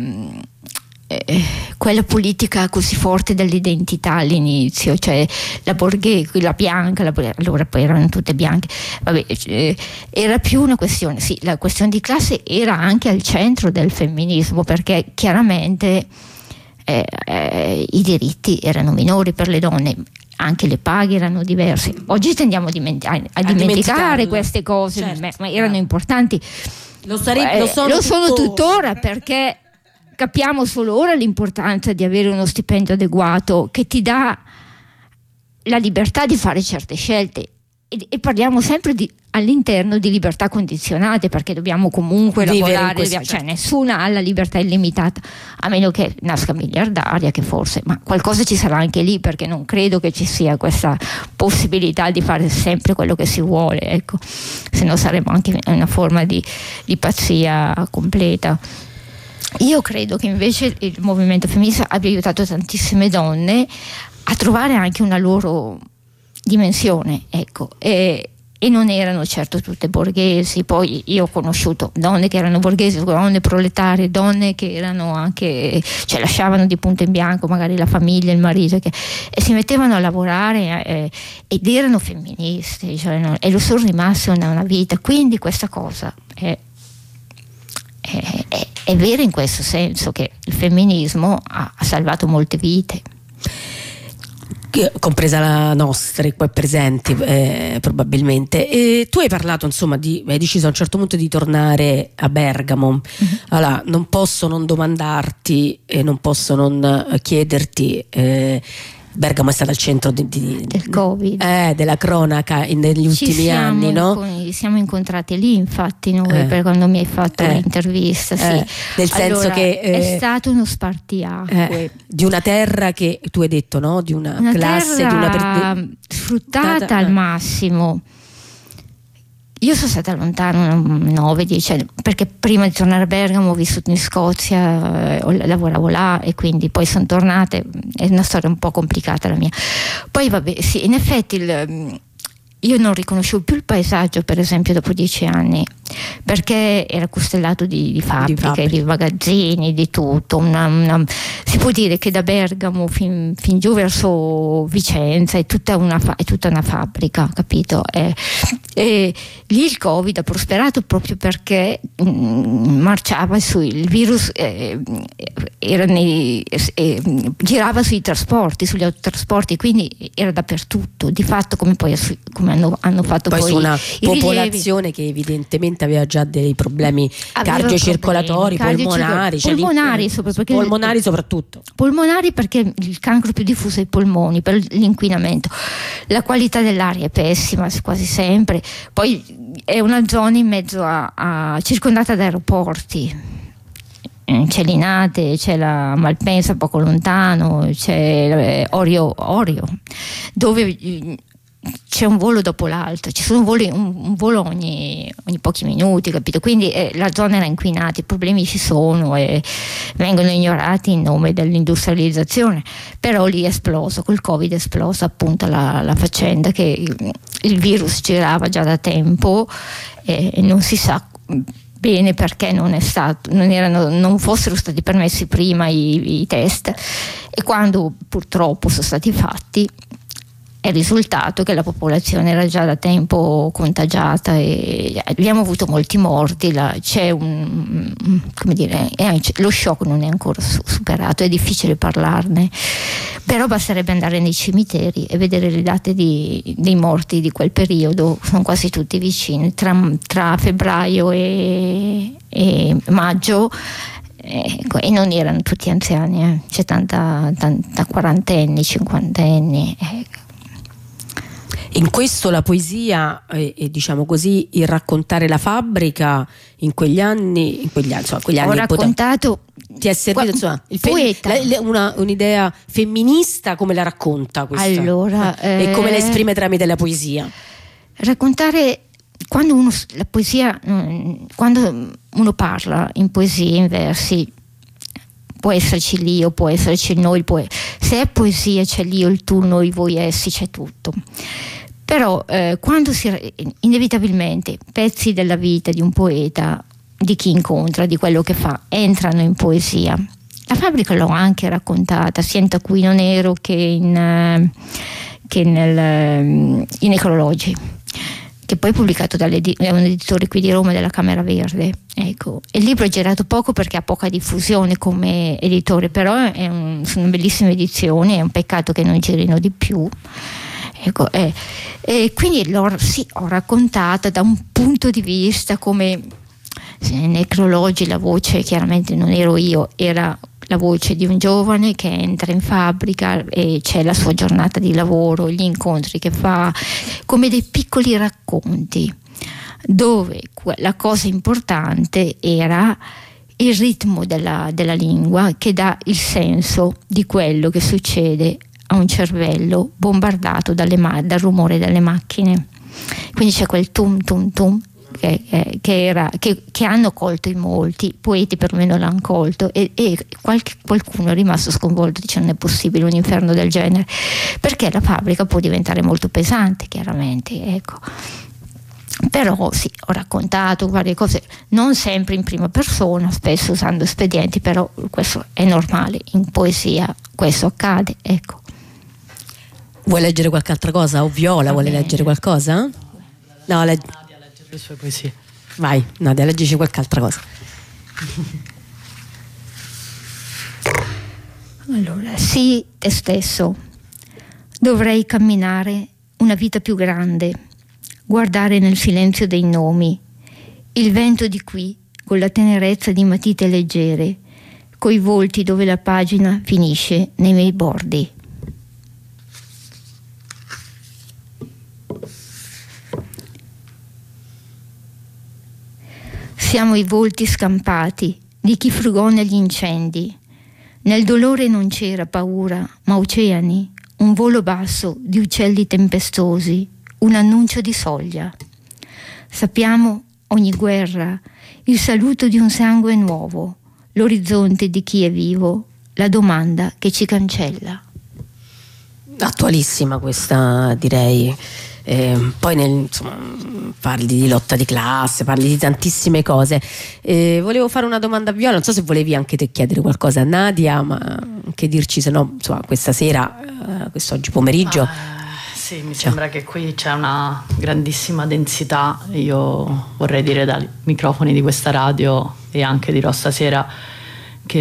Eh, quella politica così forte dell'identità all'inizio, cioè la borghese, la bianca, la, allora poi erano tutte bianche, vabbè, eh, era più una questione, sì, la questione di classe era anche al centro del femminismo, perché chiaramente eh, eh, i diritti erano minori per le donne, anche le paghe erano diverse. Oggi tendiamo a, diment- a, a dimenticare queste cose, certo, ma, ma erano importanti, lo, sare- lo sono, eh, lo sono tuttora, tuttora perché capiamo solo ora l'importanza di avere uno stipendio adeguato che ti dà la libertà di fare certe scelte, e, e parliamo sempre di, all'interno di libertà condizionate, perché dobbiamo comunque vivere lavorare, questo, dobbiamo, cioè nessuna ha la libertà illimitata, a meno che nasca miliardaria, che forse, ma qualcosa ci sarà anche lì, perché non credo che ci sia questa possibilità di fare sempre quello che si vuole, ecco, se no saremmo anche una forma di, di pazzia completa. Io credo che invece il movimento femminista abbia aiutato tantissime donne a trovare anche una loro dimensione, ecco, e, e non erano certo tutte borghesi. Poi io ho conosciuto donne che erano borghesi, donne proletarie, donne che erano anche, cioè lasciavano di punto in bianco magari la famiglia, il marito, che, e si mettevano a lavorare eh, ed erano femministe, cioè, no, e lo sono rimaste una, una vita. Quindi questa cosa è È, è, è vero in questo senso, che il femminismo ha, ha salvato molte vite, compresa la nostra qua presenti eh, probabilmente. E tu hai parlato, insomma, di hai deciso a un certo punto di tornare a Bergamo. Mm-hmm. Allora, non posso non domandarti e non posso non chiederti, eh, Bergamo è stata al centro di, di, del Covid, eh, della cronaca in, negli ultimi Ci siamo anni, no? Con, siamo incontrati lì, infatti, noi, eh. per quando mi hai fatto eh. l'intervista, sì. Eh. Nel senso allora, che eh, è stato uno spartiacque eh, di una terra che tu hai detto, no? Di una, una classe, terra di una per... sfruttata eh. al massimo. Io sono stata lontana nove dieci anni, perché prima di tornare a Bergamo ho vissuto in Scozia, eh, lavoravo là e quindi poi sono tornata. È una storia un po' complicata la mia. Poi vabbè, sì, in effetti il, io non riconoscevo più il paesaggio, per esempio, dopo dieci anni, perché era costellato di, di fabbriche, di, fabbriche. di magazzini, di tutto. Una, una, si può dire che da Bergamo fin, fin giù verso Vicenza è tutta una, fa, è tutta una fabbrica, capito? E, e lì il Covid ha prosperato proprio perché mh, marciava su il virus, eh, era nei, eh, girava sui trasporti, sugli autotrasporti, quindi era dappertutto. Di fatto, come poi come hanno, hanno fatto poi, poi su una i popolazione rilievi, che evidentemente aveva già dei problemi aveva cardiocircolatori, problemi, polmonari, cioè polmonari, lì, soprattutto, polmonari soprattutto. Polmonari perché il cancro più diffuso è ai polmoni per l'inquinamento. La qualità dell'aria è pessima quasi sempre. Poi è una zona in mezzo a, a circondata da aeroporti. C'è Linate, c'è la Malpensa poco lontano, c'è Orio, Orio dove c'è un volo dopo l'altro, ci sono voli, un, un volo ogni, ogni pochi minuti, capito? Quindi eh, la zona era inquinata, i problemi ci sono e vengono ignorati in nome dell'industrializzazione, però lì è esploso, col Covid è esplosa appunto la, la faccenda che il, il virus girava già da tempo e, e non si sa bene perché non, è stato, non, erano, non fossero stati permessi prima i, i test, e quando purtroppo sono stati fatti è il risultato che la popolazione era già da tempo contagiata e abbiamo avuto molti morti. La, c'è un, come dire, è, lo shock non è ancora superato, è difficile parlarne, però basterebbe andare nei cimiteri e vedere le date di, dei morti di quel periodo, sono quasi tutti vicini, tra, tra febbraio e, e maggio. Ecco, e non erano tutti anziani, eh. C'è tanta, tanta quarantenni, cinquantenni. Ecco. In questo la poesia e, e diciamo così il raccontare la fabbrica in quegli anni, in quegli anni, insomma, quegli anni ho raccontato, ti è servito, insomma, il poeta. Fe, la, una, un'idea femminista, come la racconta questa? Allora, e eh, come la esprime tramite la poesia? Raccontare, quando uno la poesia, quando uno parla in poesia, in versi, può esserci l'io, può esserci il noi, può, se è poesia c'è l'io, il tu, noi, voi, essi, c'è tutto. Però eh, quando si, inevitabilmente pezzi della vita di un poeta, di chi incontra, di quello che fa, entrano in poesia. La fabbrica l'ho anche raccontata sia in Taccuino Nero che in, che nel, in Necrologi, che poi è pubblicato da un editore qui di Roma, della Camera Verde. Ecco. Il libro è girato poco perché ha poca diffusione come editore, però è un, sono bellissime edizioni, è un peccato che non girino di più. Ecco, eh, e quindi l'ho, sì, ho raccontata da un punto di vista come nei Necrologi la voce chiaramente non ero io, era la voce di un giovane che entra in fabbrica e c'è la sua giornata di lavoro, gli incontri che fa, come dei piccoli racconti dove la cosa importante era il ritmo della, della lingua che dà il senso di quello che succede a un cervello bombardato dalle ma- dal rumore delle macchine. Quindi c'è quel tum tum tum che, eh, che, era, che, che hanno colto in molti, poeti perlomeno l'hanno colto, e, e qualche, qualcuno è rimasto sconvolto, dice non è possibile un inferno del genere, perché la fabbrica può diventare molto pesante chiaramente, ecco. Però sì, ho raccontato varie cose, non sempre in prima persona, spesso usando espedienti, però questo è normale, in poesia questo accade, ecco. Vuoi leggere qualche altra cosa? O Viola Va vuole bene. leggere qualcosa? No, leggi. Nadia, leggere le sue poesie. Vai, Nadia, leggici qualche altra cosa. Allora, sì, te stesso. Dovrei camminare una vita più grande, guardare nel silenzio dei nomi, il vento di qui, con la tenerezza di matite leggere, coi volti dove la pagina finisce nei miei bordi. Siamo i volti scampati di chi frugò negli incendi. Nel dolore non c'era paura, ma oceani, un volo basso di uccelli tempestosi, un annuncio di soglia. Sappiamo ogni guerra, il saluto di un sangue nuovo, l'orizzonte di chi è vivo, la domanda che ci cancella. Attualissima questa, direi. Eh, poi nel, insomma, parli di lotta di classe, parli di tantissime cose. Eh, volevo fare una domanda a Viola, non so se volevi anche te chiedere qualcosa a Nadia, ma anche dirci se no, insomma, questa sera, eh, quest'oggi pomeriggio. Ah, sì, mi sembra che qui c'è una grandissima densità. Io vorrei dire dai microfoni di questa radio e anche dirò stasera che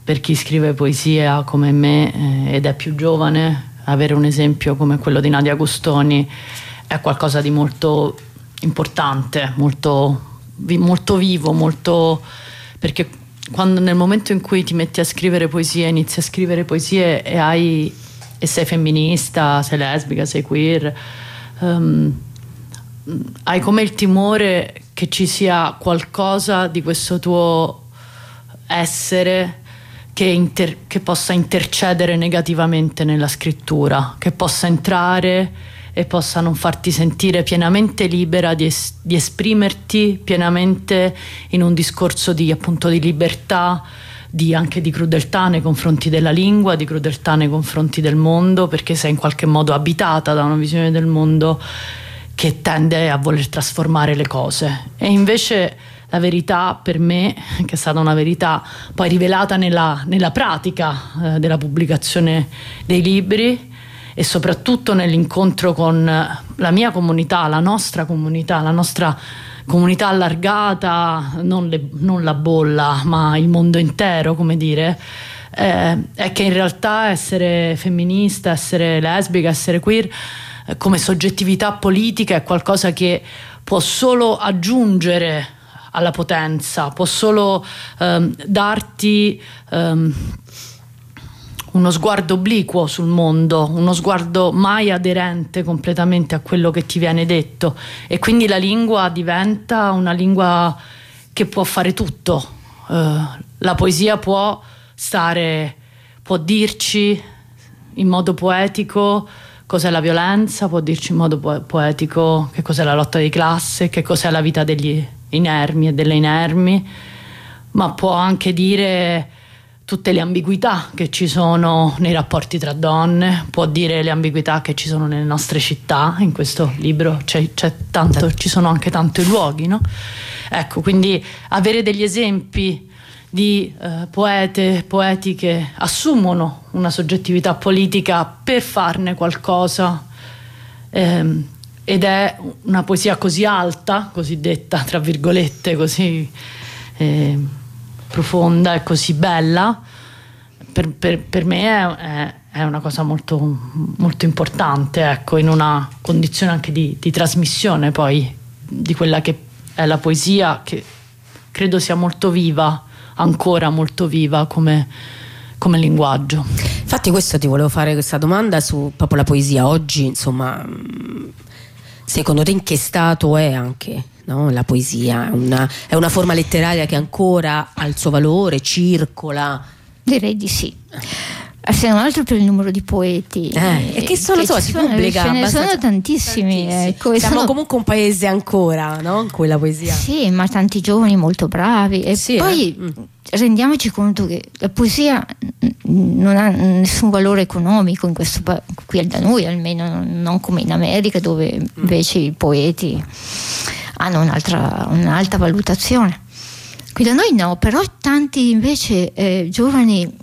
per chi scrive poesia come me eh, ed è più giovane, avere un esempio come quello di Nadia Gostoni è qualcosa di molto importante, molto, molto vivo, molto, perché quando nel momento in cui ti metti a scrivere poesie, inizi a scrivere poesie e hai e sei femminista, sei lesbica, sei queer, um, hai come il timore che ci sia qualcosa di questo tuo essere che, inter- che possa intercedere negativamente nella scrittura, che possa entrare e possa non farti sentire pienamente libera di, es- di esprimerti pienamente in un discorso di, appunto, di libertà, di, anche di crudeltà nei confronti della lingua, di crudeltà nei confronti del mondo, perché sei in qualche modo abitata da una visione del mondo che tende a voler trasformare le cose. E invece la verità per me, che è stata una verità poi rivelata nella, nella pratica eh, della pubblicazione dei libri e soprattutto nell'incontro con la mia comunità, la nostra comunità, la nostra comunità allargata, non, le, non la bolla, ma il mondo intero, come dire, eh, è che in realtà essere femminista, essere lesbica, essere queer eh, come soggettività politica è qualcosa che può solo aggiungere alla potenza, può solo ehm, darti ehm, uno sguardo obliquo sul mondo, uno sguardo mai aderente completamente a quello che ti viene detto, e quindi la lingua diventa una lingua che può fare tutto. Eh, la poesia può stare, può dirci in modo poetico cos'è la violenza, può dirci in modo po- poetico che cos'è la lotta di classe, che cos'è la vita degli inermi e delle inermi, ma può anche dire tutte le ambiguità che ci sono nei rapporti tra donne, può dire le ambiguità che ci sono nelle nostre città. In questo libro c'è, c'è tanto, ci sono anche tanti luoghi, no? Ecco, quindi avere degli esempi di eh, poete, poeti che assumono una soggettività politica per farne qualcosa, ehm, ed è una poesia così alta, cosiddetta tra virgolette, così eh, profonda e così bella, per, per, per me è, è, è una cosa molto, molto importante, ecco, in una condizione anche di, di trasmissione poi di quella che è la poesia, che credo sia molto viva, ancora molto viva come, come linguaggio. Infatti questo ti volevo fare questa domanda su proprio la poesia oggi, insomma, secondo te in che stato è anche, no? La poesia è una, è una forma letteraria che ancora ha il suo valore, circola? Direi di sì. Se non altro per il numero di poeti eh, e che sono, che so, si sono, pubblica ce ne sono tantissimi, tantissimi. Ecco, siamo sono... comunque un paese ancora, no? In cui la poesia, sì, ma tanti giovani molto bravi, e sì, poi eh? rendiamoci conto che la poesia non ha nessun valore economico in questo, qui da noi almeno, non come in America, dove invece i poeti hanno un'altra, un'alta valutazione. Qui da noi no, però tanti invece eh, giovani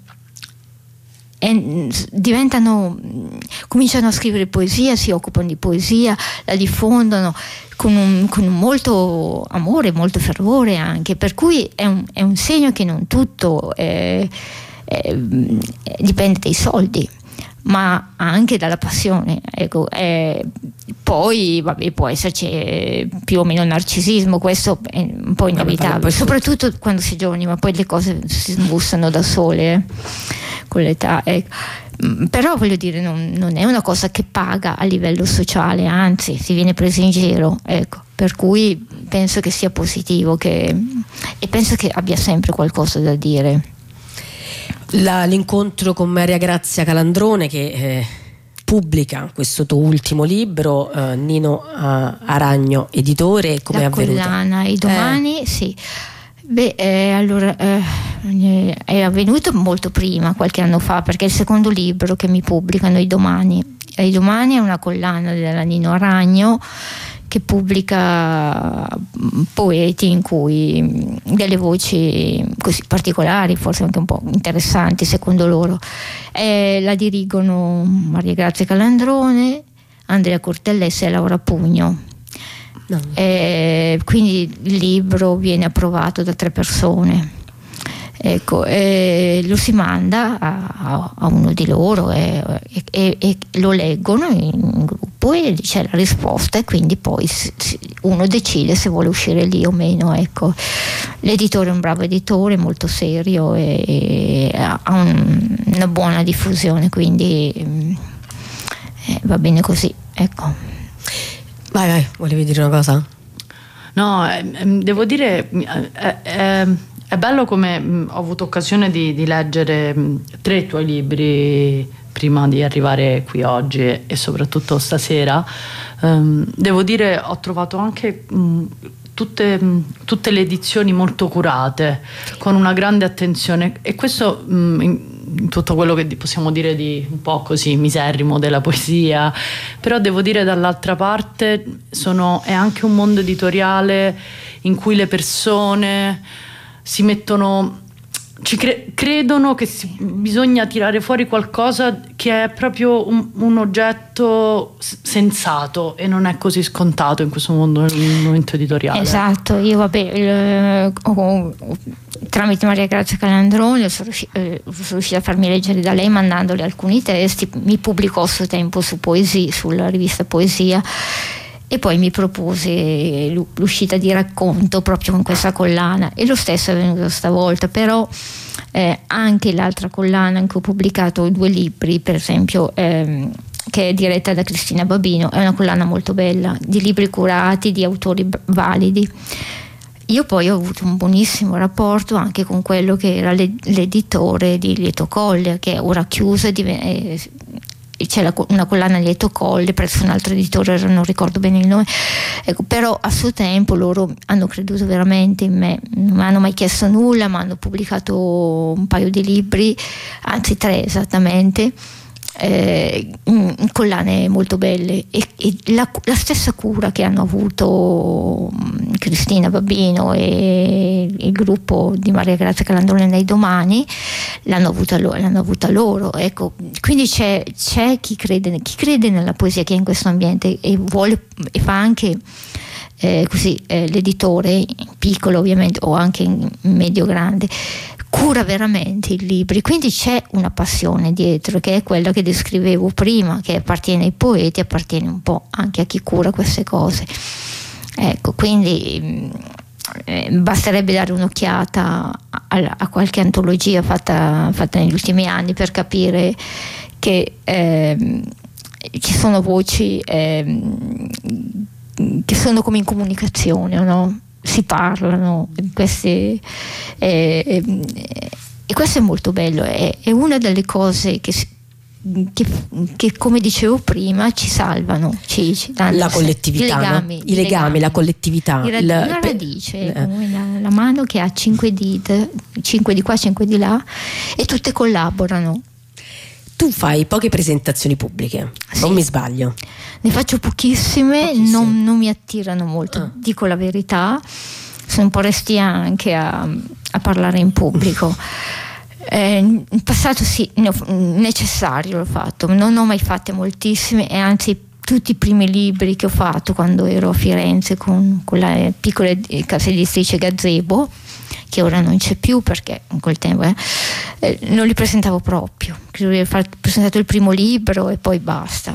E diventano, cominciano a scrivere poesia, si occupano di poesia, la diffondono con un, con un molto amore, molto fervore anche, per cui è un, è un segno che non tutto è, è, dipende dai soldi, ma anche dalla passione, ecco. È, poi vabbè, può esserci più o meno narcisismo, questo è un po' inevitabile, soprattutto quando si è giovani, ma poi le cose si smussano da sole eh, con l'età, ecco. Però voglio dire, non, non è una cosa che paga a livello sociale, anzi si viene presi in giro, ecco. Per cui penso che sia positivo, che, e penso che abbia sempre qualcosa da dire. La, l'incontro con Maria Grazia Calandrone, che eh, pubblica questo tuo ultimo libro, eh, Nino uh, Aragno editore, come è avvenuto? La collana I Domani, eh. sì. Beh, eh, allora eh, è avvenuto molto prima, qualche anno fa, perché è il secondo libro che mi pubblicano, I Domani. I Domani è una collana della Nino Aragno che pubblica poeti in cui delle voci così particolari, forse anche un po' interessanti secondo loro. Eh, la dirigono Maria Grazia Calandrone, Andrea Cortellesi e Laura Pugno. No. Eh, quindi il libro viene approvato da tre persone. Ecco, e lo si manda a, a uno di loro e, e, e lo leggono in gruppo e c'è la risposta, e quindi poi uno decide se vuole uscire lì o meno. Ecco, l'editore è un bravo editore, molto serio e, e ha un, una buona diffusione, quindi eh, va bene così. Ecco. Vai, vai, volevi dire una cosa? No, eh, devo dire eh, eh, è bello come mh, ho avuto occasione di, di leggere mh, tre tuoi libri prima di arrivare qui oggi e, e soprattutto stasera. Um, devo dire ho trovato anche mh, tutte, mh, tutte le edizioni molto curate, con una grande attenzione, e questo mh, in, in tutto quello che possiamo dire di un po' così miserrimo della poesia, però devo dire dall'altra parte sono, è anche un mondo editoriale in cui le persone si mettono, ci cre- credono che si, bisogna tirare fuori qualcosa che è proprio un, un oggetto sensato, e non è così scontato in questo mondo, nel momento editoriale. Esatto, io vabbè il, oh, tramite Maria Grazia Calandroni sono riuscita, eh, sono riuscita a farmi leggere da lei, mandandole alcuni testi. Mi pubblicò a suo tempo su Poesia, sulla rivista Poesia, e poi mi propose l'uscita di Racconto proprio con questa collana, e lo stesso è avvenuto stavolta. Però eh, anche l'altra collana in cui ho pubblicato due libri, per esempio ehm, che è diretta da Cristina Babino, è una collana molto bella, di libri curati, di autori validi. Io poi ho avuto un buonissimo rapporto anche con quello che era l'editore di Lieto Colle, che è ora chiuso, e div- c'è la, una collana Lieto Colle presso un altro editore, non ricordo bene il nome, ecco, però a suo tempo loro hanno creduto veramente in me, non mi hanno mai chiesto nulla, ma hanno pubblicato un paio di libri, anzi tre esattamente, eh, collane molto belle, e, e la, la stessa cura che hanno avuto Cristina Babino e il gruppo di Maria Grazia Calandroni nei Domani l'hanno avuta loro, l'hanno avuta loro. Ecco, quindi c'è, c'è chi crede, chi crede nella poesia, che è in questo ambiente e vuole, e fa anche eh, così eh, l'editore, piccolo ovviamente o anche in medio grande, cura veramente i libri, quindi c'è una passione dietro, che è quella che descrivevo prima, che appartiene ai poeti, appartiene un po' anche a chi cura queste cose. Ecco, quindi eh, basterebbe dare un'occhiata a, a qualche antologia fatta, fatta negli ultimi anni per capire che eh, ci sono voci eh, che sono come in comunicazione, no? Si parlano questi, eh, eh, e questo è molto bello, è, è una delle cose che, che, che come dicevo prima ci salvano, ci, ci danno la collettività, i legami, no? I legami, legami, la collettività, il, la, la radice, eh. la, la mano che ha cinque dita, cinque di qua, cinque di là, e tutte collaborano. Tu fai poche presentazioni pubbliche, sì. Non mi sbaglio? Ne faccio pochissime, pochissime. Non, non mi attirano molto, ah. dico la verità, sono un po' restia anche a, a parlare in pubblico. Eh, in passato sì, necessario l'ho fatto, non ho mai fatte moltissime, e anzi tutti i primi libri che ho fatto quando ero a Firenze con, con la piccola casa editrice Gazebo, che ora non c'è più perché in quel tempo eh, eh, non li presentavo proprio, credo di aver presentato il primo libro e poi basta.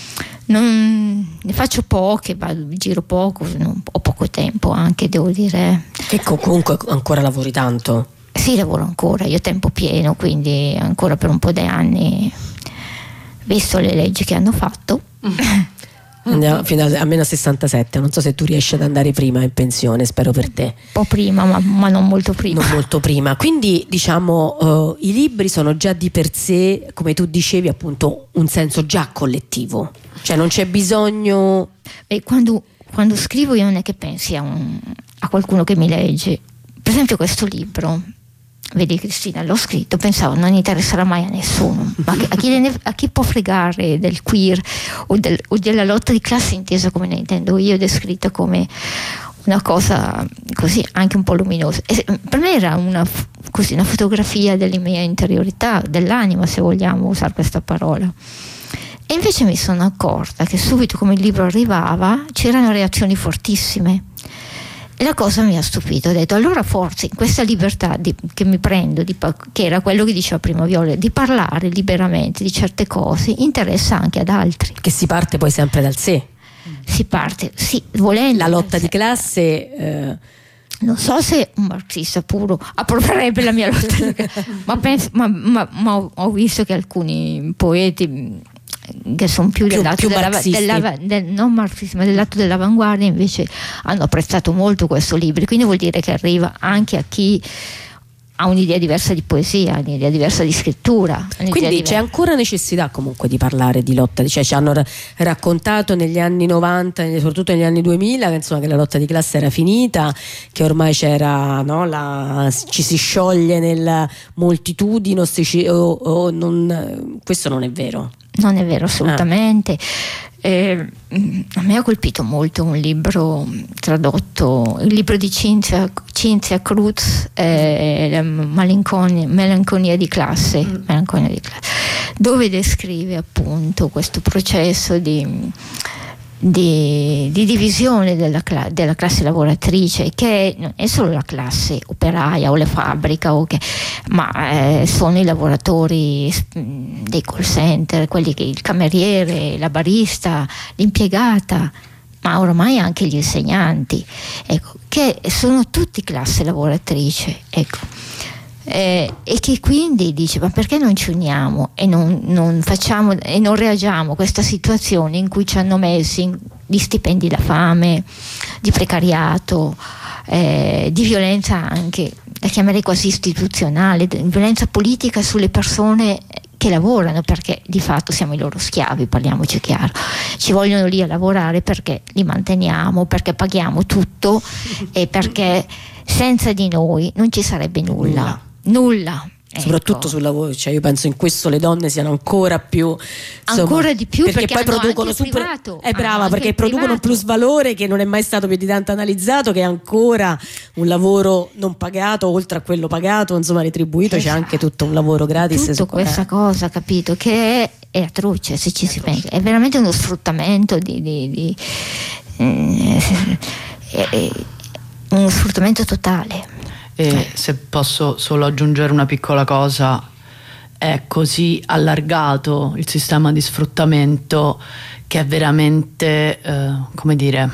Non, ne faccio poche, vado, giro poco, non, ho poco tempo anche, devo dire. Che comunque ancora lavori tanto? Sì, lavoro ancora, io ho tempo pieno, quindi ancora per un po' di anni, visto le leggi che hanno fatto. Andiamo fino a, almeno a sessantasette, non so se tu riesci ad andare prima in pensione, spero per te. Un po' prima, ma, ma non molto prima. Non molto prima, quindi diciamo uh, i libri sono già di per sé, come tu dicevi appunto, un senso già collettivo, cioè non c'è bisogno. E quando, quando scrivo io non è che pensi a, un, a qualcuno che mi legge, per esempio questo libro, vedi Cristina, l'ho scritto, pensavo non interesserà mai a nessuno, ma a chi, ne, a chi può fregare del queer o, del, o della lotta di classe intesa come ne intendo io, descritta come una cosa così anche un po' luminosa. E per me era una, così, una fotografia della mia interiorità, dell'anima, se vogliamo usare questa parola. E invece mi sono accorta che subito come il libro arrivava c'erano reazioni fortissime. E la cosa mi ha stupito, ho detto allora forse in questa libertà di, che mi prendo, di, che era quello che diceva prima Viola, di parlare liberamente di certe cose, interessa anche ad altri. Che si parte poi sempre dal sé. Si parte, sì, volendo. La lotta di classe... Eh... Non so se un marxista puro approverebbe la mia lotta di classe, ma, penso, ma, ma, ma ho visto che alcuni poeti che sono più, più del lato più della, della, del, non marxismo, ma del lato dell'avanguardia invece hanno apprezzato molto questo libro, quindi vuol dire che arriva anche a chi ha un'idea diversa di poesia, un'idea diversa di scrittura. Quindi diversa. C'è ancora necessità comunque di parlare di lotta, cioè ci hanno r- raccontato negli anni novanta, soprattutto negli anni duemila, che insomma che la lotta di classe era finita, che ormai c'era, no, la, ci si scioglie nella moltitudine o, si, o, o non, questo non è vero. Non è vero assolutamente. Ah. Eh, a me ha colpito molto un libro tradotto, il libro di Cinzia, Cinzia Cruz, eh, la malinconia, melanconia di classe, mm. melanconia di classe, dove descrive appunto questo processo di Di, di divisione della, cla- della classe lavoratrice, che non è solo la classe operaia o la fabbrica, o che, ma eh, sono i lavoratori dei call center, quelli che il cameriere, la barista, l'impiegata, ma ormai anche gli insegnanti, ecco, che sono tutti classe lavoratrice, ecco. Eh, e che quindi dice ma perché non ci uniamo e non, non facciamo e non reagiamo a questa situazione in cui ci hanno messi di stipendi da fame, di precariato, eh, di violenza anche, la chiamerei quasi istituzionale, di violenza politica sulle persone che lavorano, perché di fatto siamo i loro schiavi, parliamoci chiaro, ci vogliono lì a lavorare perché li manteniamo, perché paghiamo tutto e perché senza di noi non ci sarebbe nulla. Nulla. Soprattutto ecco. sul lavoro, cioè io penso in questo le donne siano ancora più, insomma, ancora di più perché, perché poi producono anche super, privato, è brava perché producono producono un plus valore che non è mai stato più di tanto analizzato, che è ancora un lavoro non pagato, oltre a quello pagato, insomma retribuito, esatto. C'è anche tutto un lavoro gratis. Tutto questa eh. cosa, capito, che è, è atroce, se ci è si pensa, è veramente uno sfruttamento di, di, di eh, è, è uno sfruttamento totale. E se posso solo aggiungere una piccola cosa, è così allargato il sistema di sfruttamento che è veramente, eh, come dire,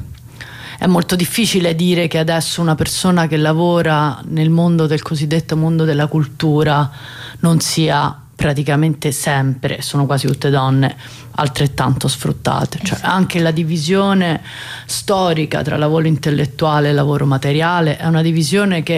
è molto difficile dire che adesso una persona che lavora nel mondo del cosiddetto mondo della cultura non sia praticamente sempre, sono quasi tutte donne, altrettanto sfruttate, cioè esatto. Anche la divisione storica tra lavoro intellettuale e lavoro materiale è una divisione che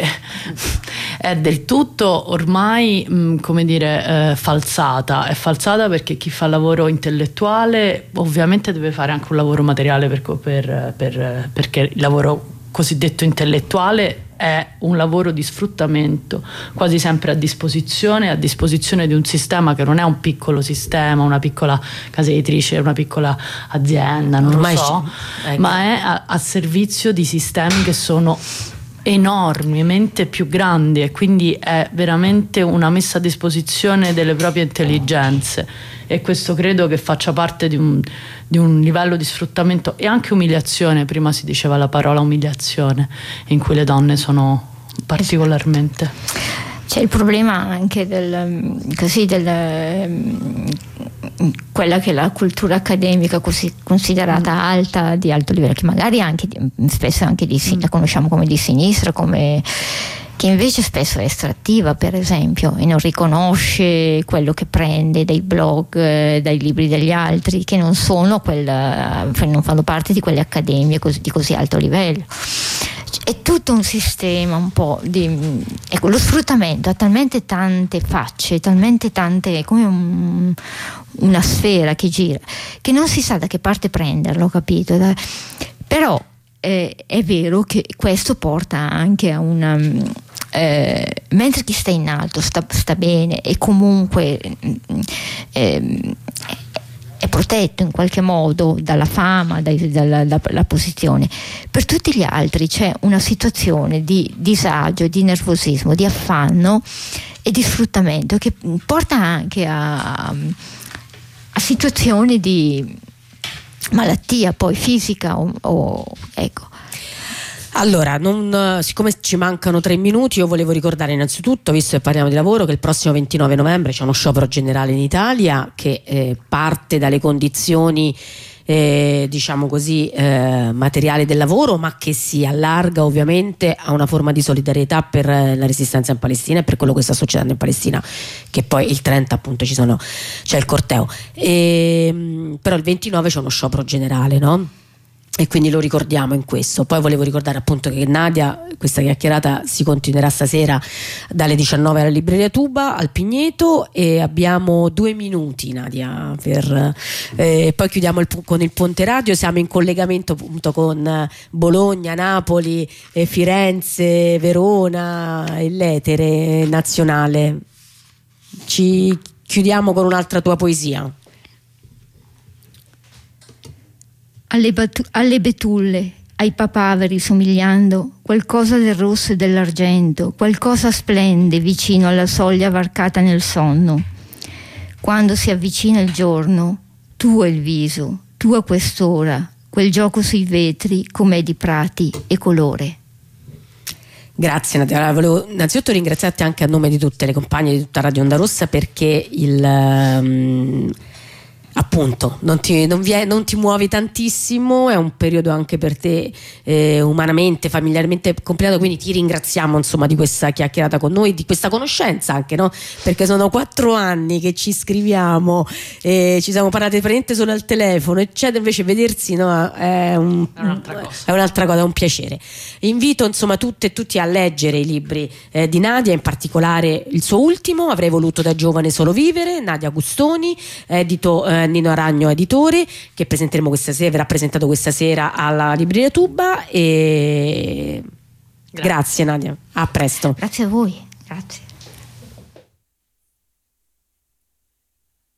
è del tutto ormai mh, come dire eh, falsata, è falsata perché chi fa lavoro intellettuale ovviamente deve fare anche un lavoro materiale per, per, per, perché il lavoro cosiddetto intellettuale è un lavoro di sfruttamento quasi sempre a disposizione, a disposizione di un sistema che non è un piccolo sistema, una piccola casa editrice, una piccola azienda, non Ormai lo so, ecco. Ma è a, a servizio di sistemi che sono enormemente più grandi e quindi è veramente una messa a disposizione delle proprie intelligenze, e questo credo che faccia parte di un, di un livello di sfruttamento e anche umiliazione. Prima si diceva la parola umiliazione, in cui le donne sono particolarmente. C'è il problema anche del così del quella che è la cultura accademica così considerata mm. alta, di alto livello, che magari anche spesso anche di, mm. la conosciamo come di sinistra, come che invece spesso è estrattiva, per esempio, e non riconosce quello che prende dai blog, eh, dai libri degli altri, che non sono quella, non fanno parte di quelle accademie così, di così alto livello. È tutto un sistema un po' di, ecco, lo sfruttamento ha talmente tante facce, talmente tante, come un, una sfera che gira, che non si sa da che parte prenderlo, capito? Da, però eh, è vero che questo porta anche a una eh, mentre chi sta in alto sta, sta bene e comunque eh, è protetto in qualche modo dalla fama, dai, dalla, dalla posizione, per tutti gli altri c'è una situazione di disagio, di nervosismo, di affanno e di sfruttamento che porta anche a, a situazioni di malattia poi fisica o, o ecco. Allora, non, siccome ci mancano tre minuti, io volevo ricordare innanzitutto, visto che parliamo di lavoro, che il prossimo ventinove novembre c'è uno sciopero generale in Italia che eh, parte dalle condizioni eh, diciamo così eh, materiali del lavoro, ma che si allarga ovviamente a una forma di solidarietà per eh, la resistenza in Palestina e per quello che sta succedendo in Palestina, che poi il trenta appunto ci sono, c'è il corteo, e, però il ventinove c'è uno sciopero generale, no? E quindi lo ricordiamo in questo. Poi volevo ricordare appunto che Nadia, questa chiacchierata si continuerà stasera dalle diciannove alla libreria Tuba al Pigneto, e abbiamo due minuti, Nadia, per eh, poi chiudiamo il, con il Ponte Radio. Siamo in collegamento appunto con Bologna, Napoli, eh, Firenze, Verona e l'etere nazionale. Ci chiudiamo con un'altra tua poesia. Alle, batu- alle betulle, ai papaveri somigliando, qualcosa del rosso e dell'argento, qualcosa splende vicino alla soglia varcata nel sonno. Quando si avvicina il giorno, tuo è il viso, tu a quest'ora, quel gioco sui vetri com'è di prati e colore. Grazie Nadia. Allora, volevo innanzitutto ringraziarti anche a nome di tutte le compagne di tutta Radio Onda Rossa, perché il... Um, appunto non ti, non, vi è, non ti muovi tantissimo, è un periodo anche per te eh, umanamente, familiarmente complicato, quindi ti ringraziamo insomma di questa chiacchierata con noi, di questa conoscenza anche, no? Perché sono quattro anni che ci scriviamo, eh, ci siamo parlati praticamente solo al telefono, eccetera, invece vedersi, no, è, un, è un'altra cosa, è un'altra cosa, è un piacere. Invito insomma tutte e tutti a leggere i libri eh, di Nadia, in particolare il suo ultimo, Avrei voluto da giovane solo vivere, Nadia Gustoni, edito eh, Nino Aragno editore, che presenteremo questa sera, verrà presentato questa sera alla libreria Tuba. E grazie, grazie Nadia, a presto. Grazie a voi, grazie.